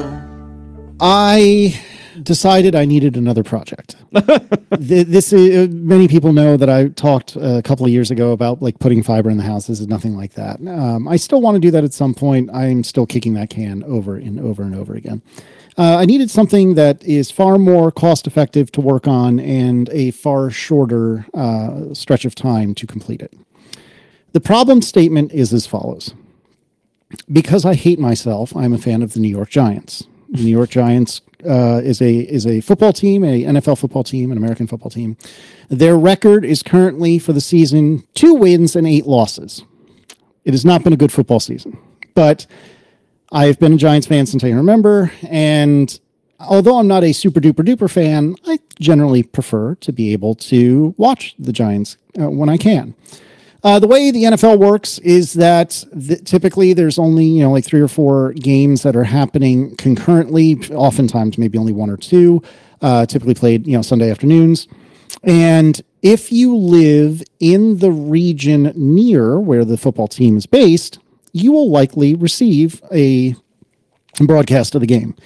I decided I needed another project. This many people know that I talked a couple of years ago about like putting fiber in the house. This is nothing like that. I still want to do that at some point. I'm still kicking that can over and over and over again. I needed something that is far more cost effective to work on and a far shorter stretch of time to complete it. The problem statement is as follows. Because I hate myself, I'm a fan of the New York Giants. The New York Giants is a football team, a NFL football team, an American football team. Their record is currently for the season 2 wins and 8 losses. It has not been a good football season, but I've been a Giants fan since I can remember, and although I'm not a super duper duper fan, I generally prefer to be able to watch the Giants when I can. The way the NFL works is that typically there's only, like 3 or 4 games that are happening concurrently, oftentimes maybe only 1 or 2, typically played, Sunday afternoons. And if you live in the region near where the football team is based, you will likely receive a broadcast of the game.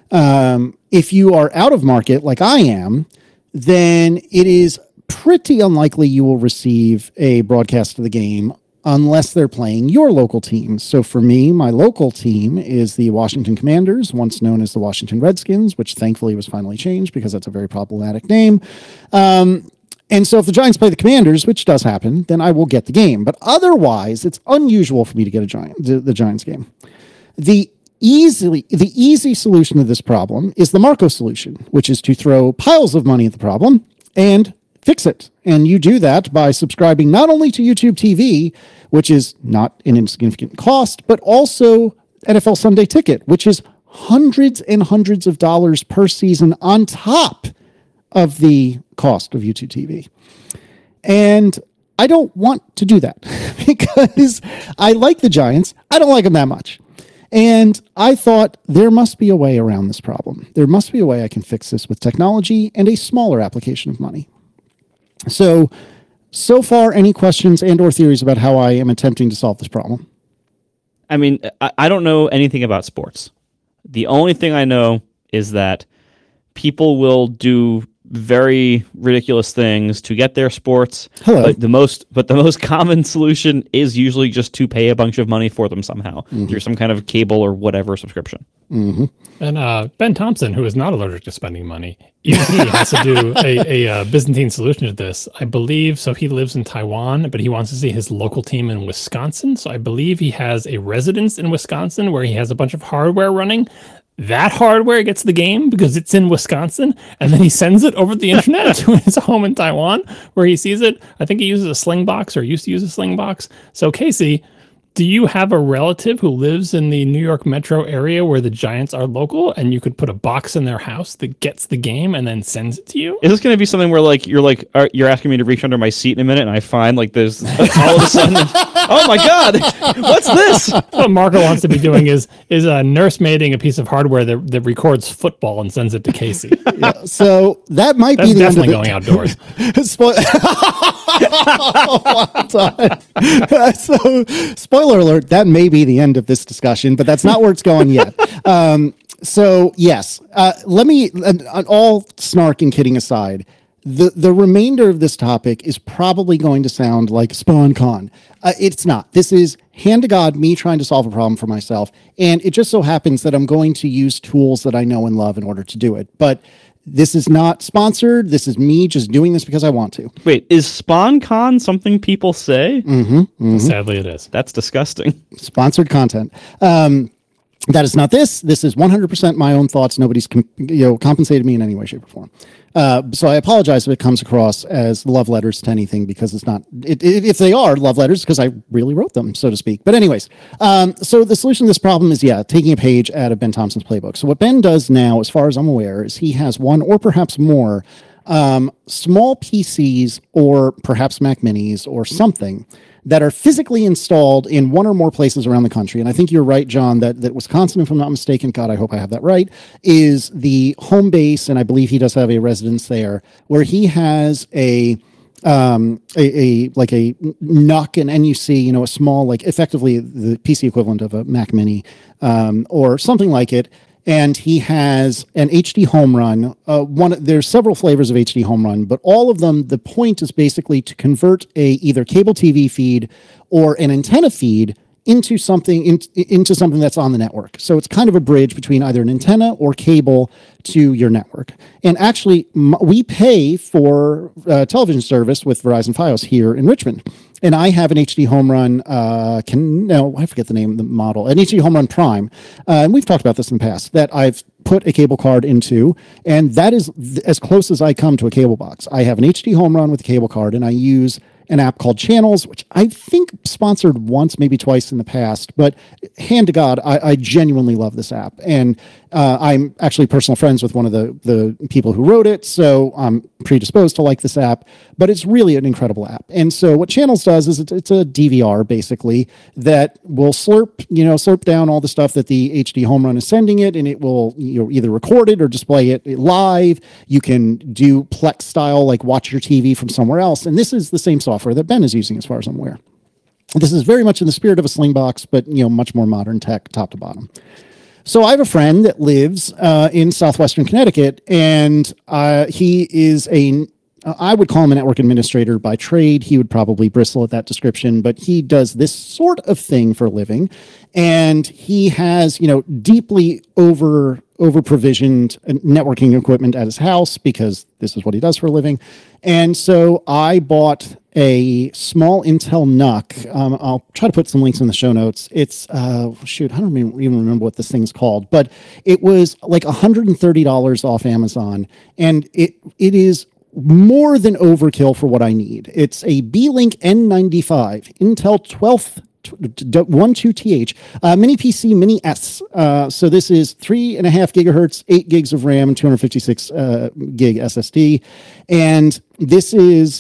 If you are out of market, like I am, then it is pretty unlikely you will receive a broadcast of the game unless they're playing your local team. So for me, my local team is the Washington Commanders, once known as the Washington Redskins, which thankfully was finally changed because that's a very problematic name. And so if the Giants play the Commanders, which does happen, then I will get the game. But otherwise, it's unusual for me to get the Giants game. The easy solution to this problem is the Marco solution, which is to throw piles of money at the problem and fix it. And you do that by subscribing not only to YouTube TV, which is not an insignificant cost, but also NFL Sunday Ticket, which is hundreds and hundreds of dollars per season on top of the cost of YouTube TV. And I don't want to do that because I like the Giants. I don't like them that much. And I thought there must be a way around this problem. There must be a way I can fix this with technology and a smaller application of money. So So far, any questions and or theories about how I am attempting to solve this problem? I mean, I don't know anything about sports. The only thing I know is that people will do very ridiculous things to get their sports. Hello. But the most common solution is usually just to pay a bunch of money for them somehow through some kind of cable or whatever subscription. And Ben Thompson, who is not allergic to spending money, even he has to do a Byzantine solution to this. I believe, so he lives in Taiwan, but he wants to see his local team in Wisconsin. So I believe he has a residence in Wisconsin where he has a bunch of hardware running. That hardware gets the game because it's in Wisconsin, and then he sends it over the internet to his home in Taiwan where he sees it. I think he uses a Slingbox or used to use a Slingbox. So Casey, do you have a relative who lives in the New York metro area where the Giants are local, and you could put a box in their house that gets the game and then sends it to you? Is this going to be something where you're asking me to reach under my seat in a minute, and I find there's all of a sudden, oh my God, what's this? What Marco wants to be doing is nursemaiding a piece of hardware that records football and sends it to Casey. Yeah, so that might That's be the definitely end going outdoors. So, spoiler alert, that may be the end of this discussion, but that's not where it's going yet. So, yes, let me, all snark and kidding aside, the remainder of this topic is probably going to sound like SpawnCon. It's not. This is hand to God, me trying to solve a problem for myself. And it just so happens that I'm going to use tools that I know and love in order to do it. But this is not sponsored. This is me just doing this because I want to. Wait, is SpawnCon something people say? Sadly, it is. That's disgusting. Sponsored content. That is not this. This is 100% my own thoughts. Nobody's compensated me in any way, shape, or form. So I apologize if it comes across as love letters to anything, because it's not. If they are love letters, because I really wrote them, so to speak. But anyways, so the solution to this problem is, taking a page out of Ben Thompson's playbook. So what Ben does now, as far as I'm aware, is he has one or perhaps more small PCs or perhaps Mac Minis or something that are physically installed in one or more places around the country. And I think you're right, John, that Wisconsin, if I'm not mistaken, God, I hope I have that right, is the home base, and I believe he does have a residence there, where he has a NUC, an NUC, a small, effectively the PC equivalent of a Mac Mini, or something like it. And he has an HD home run. There's several flavors of HD home run, but all of them, the point is basically to convert either cable TV feed or an antenna feed into something that's on the network. So it's kind of a bridge between either an antenna or cable to your network. And actually, we pay for television service with Verizon Fios here in Richmond. And I have an HD home run, I forget the name of the model, an HD home run Prime. And we've talked about this in the past, that I've put a cable card into, and that is as close as I come to a cable box. I have an HD home run with a cable card, and I use an app called Channels, which I think sponsored once, maybe twice in the past, but hand to God, I genuinely love this app. And I'm actually personal friends with one of the people who wrote it, so I'm predisposed to like this app, but it's really an incredible app. And so what Channels does is it's a DVR, basically, that will slurp down all the stuff that the HD home run is sending it, and it will either record it or display it live. You can do Plex style, like watch your TV from somewhere else, and this is the same software that Ben is using, as far as I'm aware. This is very much in the spirit of a Slingbox, but much more modern tech, top to bottom. So I have a friend that lives in southwestern Connecticut, and he is I would call him a network administrator by trade. He would probably bristle at that description, but he does this sort of thing for a living, and he has deeply over provisioned networking equipment at his house, because this is what he does for a living. And so I bought a small Intel NUC. I'll try to put some links in the show notes. It's I don't even remember what this thing's called, but it was like $130 off Amazon, and it is more than overkill for what I need. It's a Beelink N95 Intel 12th 12th mini PC mini S. So this is 3.5 gigahertz, 8 gigs of RAM, 256 gig SSD, and this is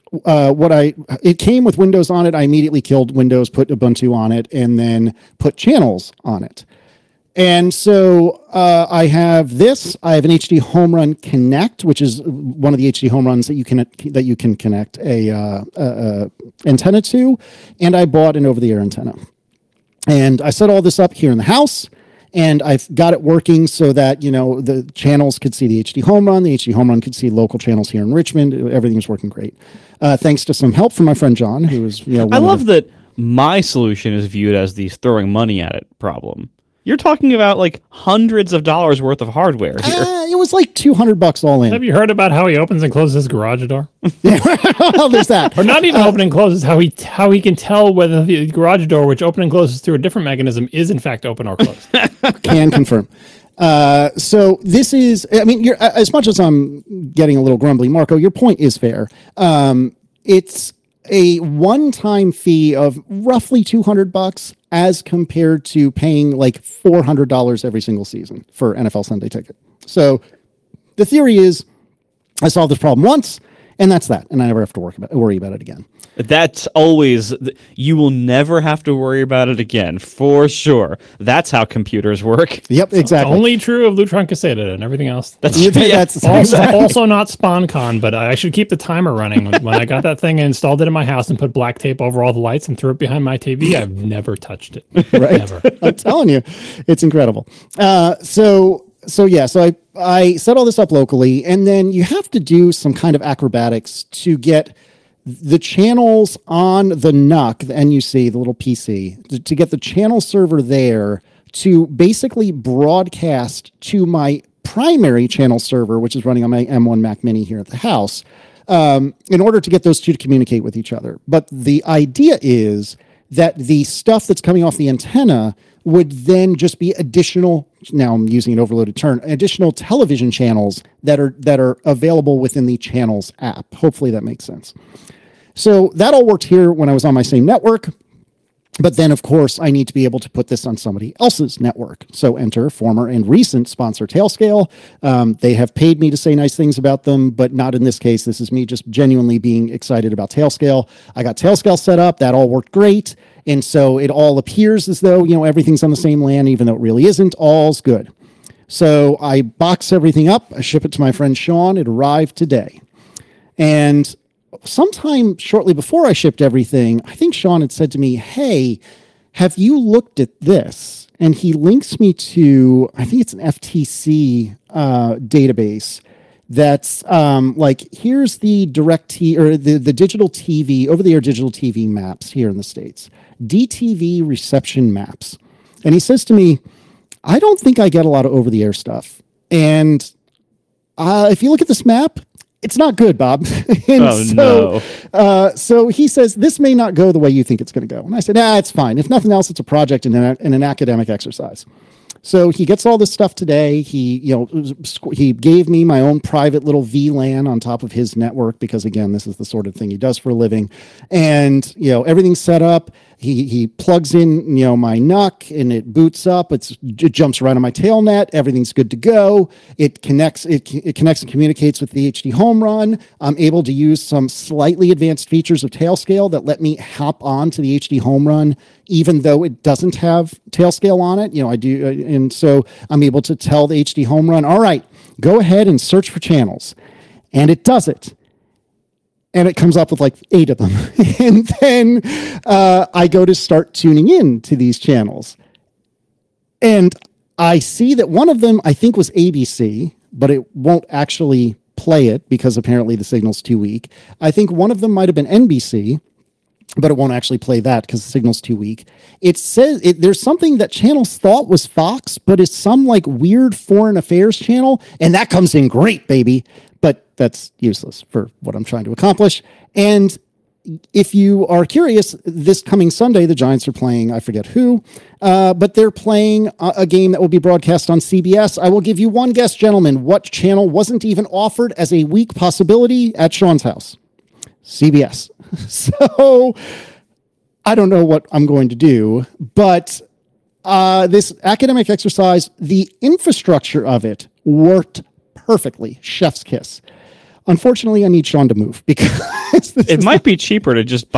it came with Windows on it. I immediately killed Windows, put Ubuntu on it, and then put Channels on it. And so I have this. I have an HD Home Run Connect, which is one of the HD home runs that you can connect a antenna to, and I bought an over-the-air antenna. And I set all this up here in the house, and I've got it working so that, you know, the channels could see the HD home run. The HD home run could see local channels here in Richmond. Everything was working great. Thanks to some help from my friend John, who was, you know, I love that my solution is viewed as the throwing money at it problem. You're talking about like hundreds of dollars worth of hardware here. It was like $200 all in. Have you heard about how he opens and closes his garage door? Well, there's that. Or not even open and closes, how he can tell whether the garage door, which open and closes through a different mechanism, is in fact open or closed. Can confirm. So this is, I mean, you're, as much as I'm getting a little grumbly, Marco, your point is fair. It's a one-time fee of roughly $200 as compared to paying like $400 every single season for NFL Sunday Ticket. So the theory is I solved this problem once, and that's that, and I never have to worry about it again. That's always, you will never have to worry about it again, for sure. That's how computers work. Yep, exactly. Only true of Lutron Caseta and everything else. That's Also not SpawnCon, but I should keep the timer running. When I got that thing and installed it in my house and put black tape over all the lights and threw it behind my TV, I've never touched it. Right? Never. I'm telling you, it's incredible. So I set all this up locally, and then you have to do some kind of acrobatics to get the channels on the NUC, the NUC, the little PC, to get the channel server there to basically broadcast to my primary channel server, which is running on my M1 Mac Mini here at the house, in order to get those two to communicate with each other. But the idea is that the stuff that's coming off the antenna would then just be additional, now I'm using an overloaded term, additional television channels that are available within the channels app. Hopefully that makes sense. So that all worked here when I was on my same network. But then, of course, I need to be able to put this on somebody else's network. So enter former and recent sponsor Tailscale. They have paid me to say nice things about them, but not in this case. This is me just genuinely being excited about Tailscale. I got Tailscale set up. That all worked great. And so it all appears as though, you know, everything's on the same LAN, even though it really isn't. All's good. So I box everything up. I ship it to my friend Sean. It arrived today. And sometime shortly before I shipped everything, I think Sean had said to me, hey, have you looked at this? And he links me to, I think it's an FTC database that's like, here's the the digital TV, over-the-air digital TV maps here in the States, DTV reception maps. And he says to me, I don't think I get a lot of over-the-air stuff. And if you look at this map, it's not good, Bob. So he says, this may not go the way you think it's going to go. And I said, it's fine. If nothing else, it's a project and an academic exercise. So he gets all this stuff today. He gave me my own private little VLAN on top of his network because, again, this is the sort of thing he does for a living. And, you know, everything's set up. He plugs in, you know, my NUC and it boots up. It jumps right on my tailnet. Everything's good to go. It connects. It connects and communicates with the HD Home Run. I'm able to use some slightly advanced features of Tailscale that let me hop on to the HD Home Run, even though it doesn't have Tailscale on it. You know, I do, and so I'm able to tell the HD Home Run, all right, go ahead and search for channels, and it does it. And it comes up with like 8 of them. And then I go to start tuning in to these channels. And I see that one of them, I think, was ABC, but it won't actually play it because apparently the signal's too weak. I think one of them might have been NBC, but it won't actually play that because the signal's too weak. It says there's something that channels thought was Fox, but it's some like weird foreign affairs channel. And that comes in great, baby. But that's useless for what I'm trying to accomplish. And if you are curious, this coming Sunday, the Giants are playing, I forget who, but they're playing a game that will be broadcast on CBS. I will give you one guess, gentlemen. What channel wasn't even offered as a weak possibility at Sean's house? CBS. So I don't know what I'm going to do, but this academic exercise, the infrastructure of it worked perfectly. Chef's kiss. Unfortunately, I need Sean to move because it might be cheaper to just buy the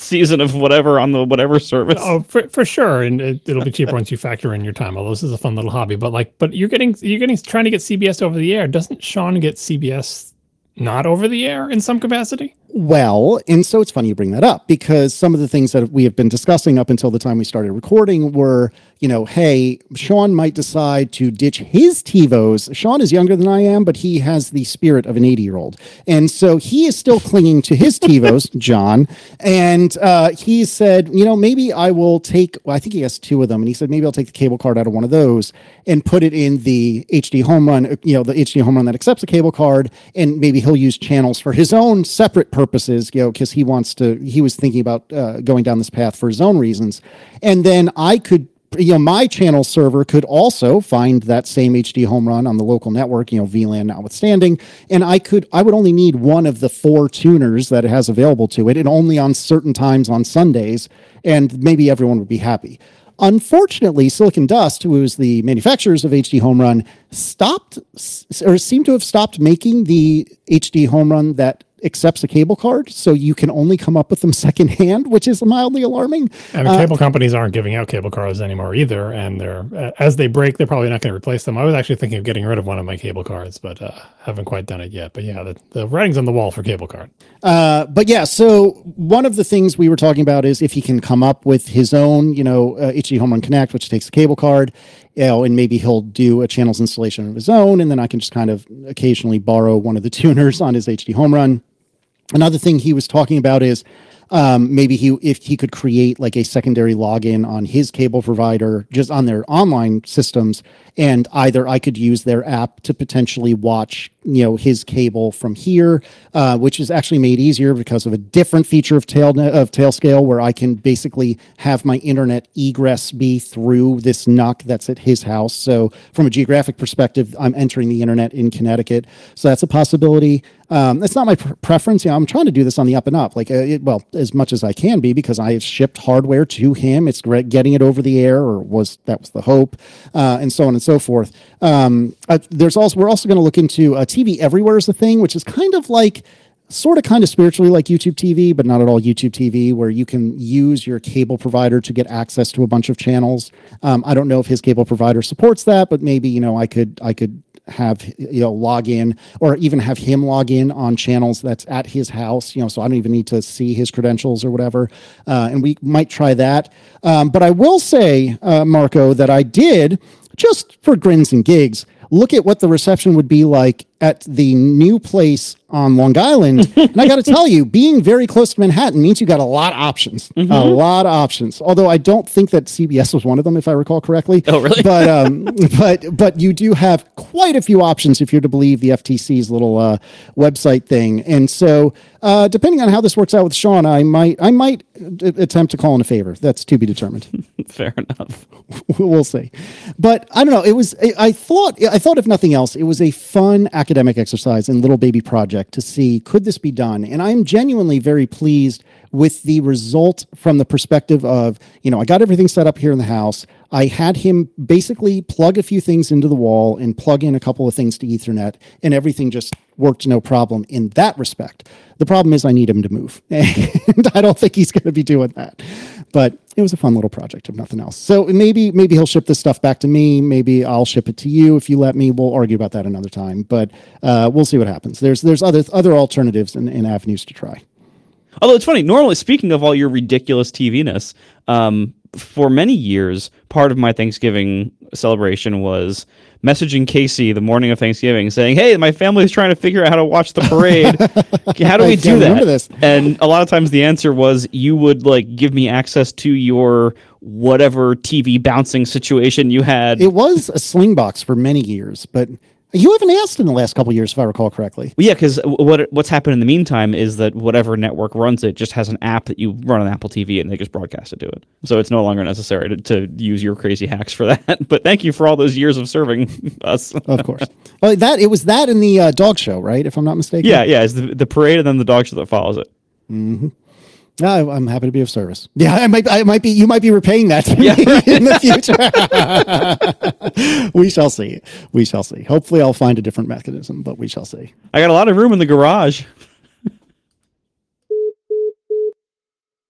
season of whatever on the whatever service. Oh, for sure, and it'll be cheaper once you factor in your time. Although this is a fun little hobby, but you're getting trying to get CBS over the air. Doesn't Sean get CBS not over the air in some capacity? Well, and so it's funny you bring that up, because some of the things that we have been discussing up until the time we started recording were, hey, Sean might decide to ditch his TiVos. Sean is younger than I am, but he has the spirit of an 80-year-old. And so he is still clinging to his TiVos, John. And he said, maybe I will take, I think he has two of them. And he said, maybe I'll take the cable card out of one of those and put it in the HD home run, the HD home run that accepts a cable card. And maybe he'll use channels for his own separate purposes, because he was thinking about going down this path for his own reasons. And then I could, my channel server could also find that same HD home run on the local network, VLAN notwithstanding. And I would only need one of the 4 tuners that it has available to it, and only on certain times on Sundays, and maybe everyone would be happy. Unfortunately, Silicon Dust, who is the manufacturers of HD Home Run, seemed to have stopped making the HD Home Run that accepts a cable card, so you can only come up with them secondhand, which is mildly alarming. And the cable companies aren't giving out cable cards anymore either, and as they break, they're probably not going to replace them. I was actually thinking of getting rid of one of my cable cards, but haven't quite done it yet. But yeah, the writing's on the wall for cable card. But yeah, so one of the things we were talking about is if he can come up with his own, HD Home Run Connect, which takes a cable card, and maybe he'll do a channels installation of his own, and then I can just kind of occasionally borrow one of the tuners on his HD Home Run. Another thing he was talking about is maybe if he could create like a secondary login on his cable provider, just on their online systems, and either I could use their app to potentially watch, his cable from here, which is actually made easier because of a different feature of Tailscale, where I can basically have my internet egress be through this NUC that's at his house. So from a geographic perspective, I'm entering the internet in Connecticut. So that's a possibility. It's not my preference. I'm trying to do this on the up and up, as much as I can be, because I have shipped hardware to him. It's great getting it over the air, that was the hope, and so on and so forth. We're also going to look into TV Everywhere is a thing, which is kind of spiritually like YouTube TV, but not at all YouTube TV, where you can use your cable provider to get access to a bunch of channels. I don't know if his cable provider supports that, but maybe, I could have, log in, or even have him log in on channels that's at his house, so I don't even need to see his credentials or whatever. And we might try that. But I will say, Marco, that I did, just for grins and gigs, look at what the reception would be like at the new place on Long Island. And I got to tell you, being very close to Manhattan means you got a lot of options, a lot of options. Although I don't think that CBS was one of them, if I recall correctly. Oh, really? But you do have quite a few options if you're to believe the FTC's little website thing. And so depending on how this works out with Sean, I might attempt to call in a favor. That's to be determined. Fair enough. We'll see. But I don't know. I thought if nothing else, it was a fun academic exercise and little baby project to see, could this be done? And I'm genuinely very pleased with the result from the perspective of, I got everything set up here in the house. I had him basically plug a few things into the wall and plug in a couple of things to Ethernet, and everything just worked no problem in that respect. The problem is I need him to move, and I don't think he's going to be doing that. But it was a fun little project, if nothing else. So maybe he'll ship this stuff back to me. Maybe I'll ship it to you if you let me. We'll argue about that another time. But we'll see what happens. There's other alternatives and avenues to try. Although it's funny, normally speaking of all your ridiculous TV-ness, for many years, part of my Thanksgiving celebration was messaging Casey the morning of Thanksgiving saying, hey, my family is trying to figure out how to watch the parade. How do we do that? This. And a lot of times the answer was you would give me access to your whatever TV bouncing situation you had. It was a Slingbox for many years, but you haven't asked in the last couple of years, if I recall correctly. Well, yeah, because what's happened in the meantime is that whatever network runs it just has an app that you run on Apple TV, and they just broadcast it to it. So it's no longer necessary to use your crazy hacks for that. But thank you for all those years of serving us. Of course. Well, it was that in the dog show, right? If I'm not mistaken. Yeah. It's the parade and then the dog show that follows it. Mm-hmm. I'm happy to be of service. Yeah, I might be. You might be repaying that to me in the future. We shall see. Hopefully, I'll find a different mechanism, but we shall see. I got a lot of room in the garage.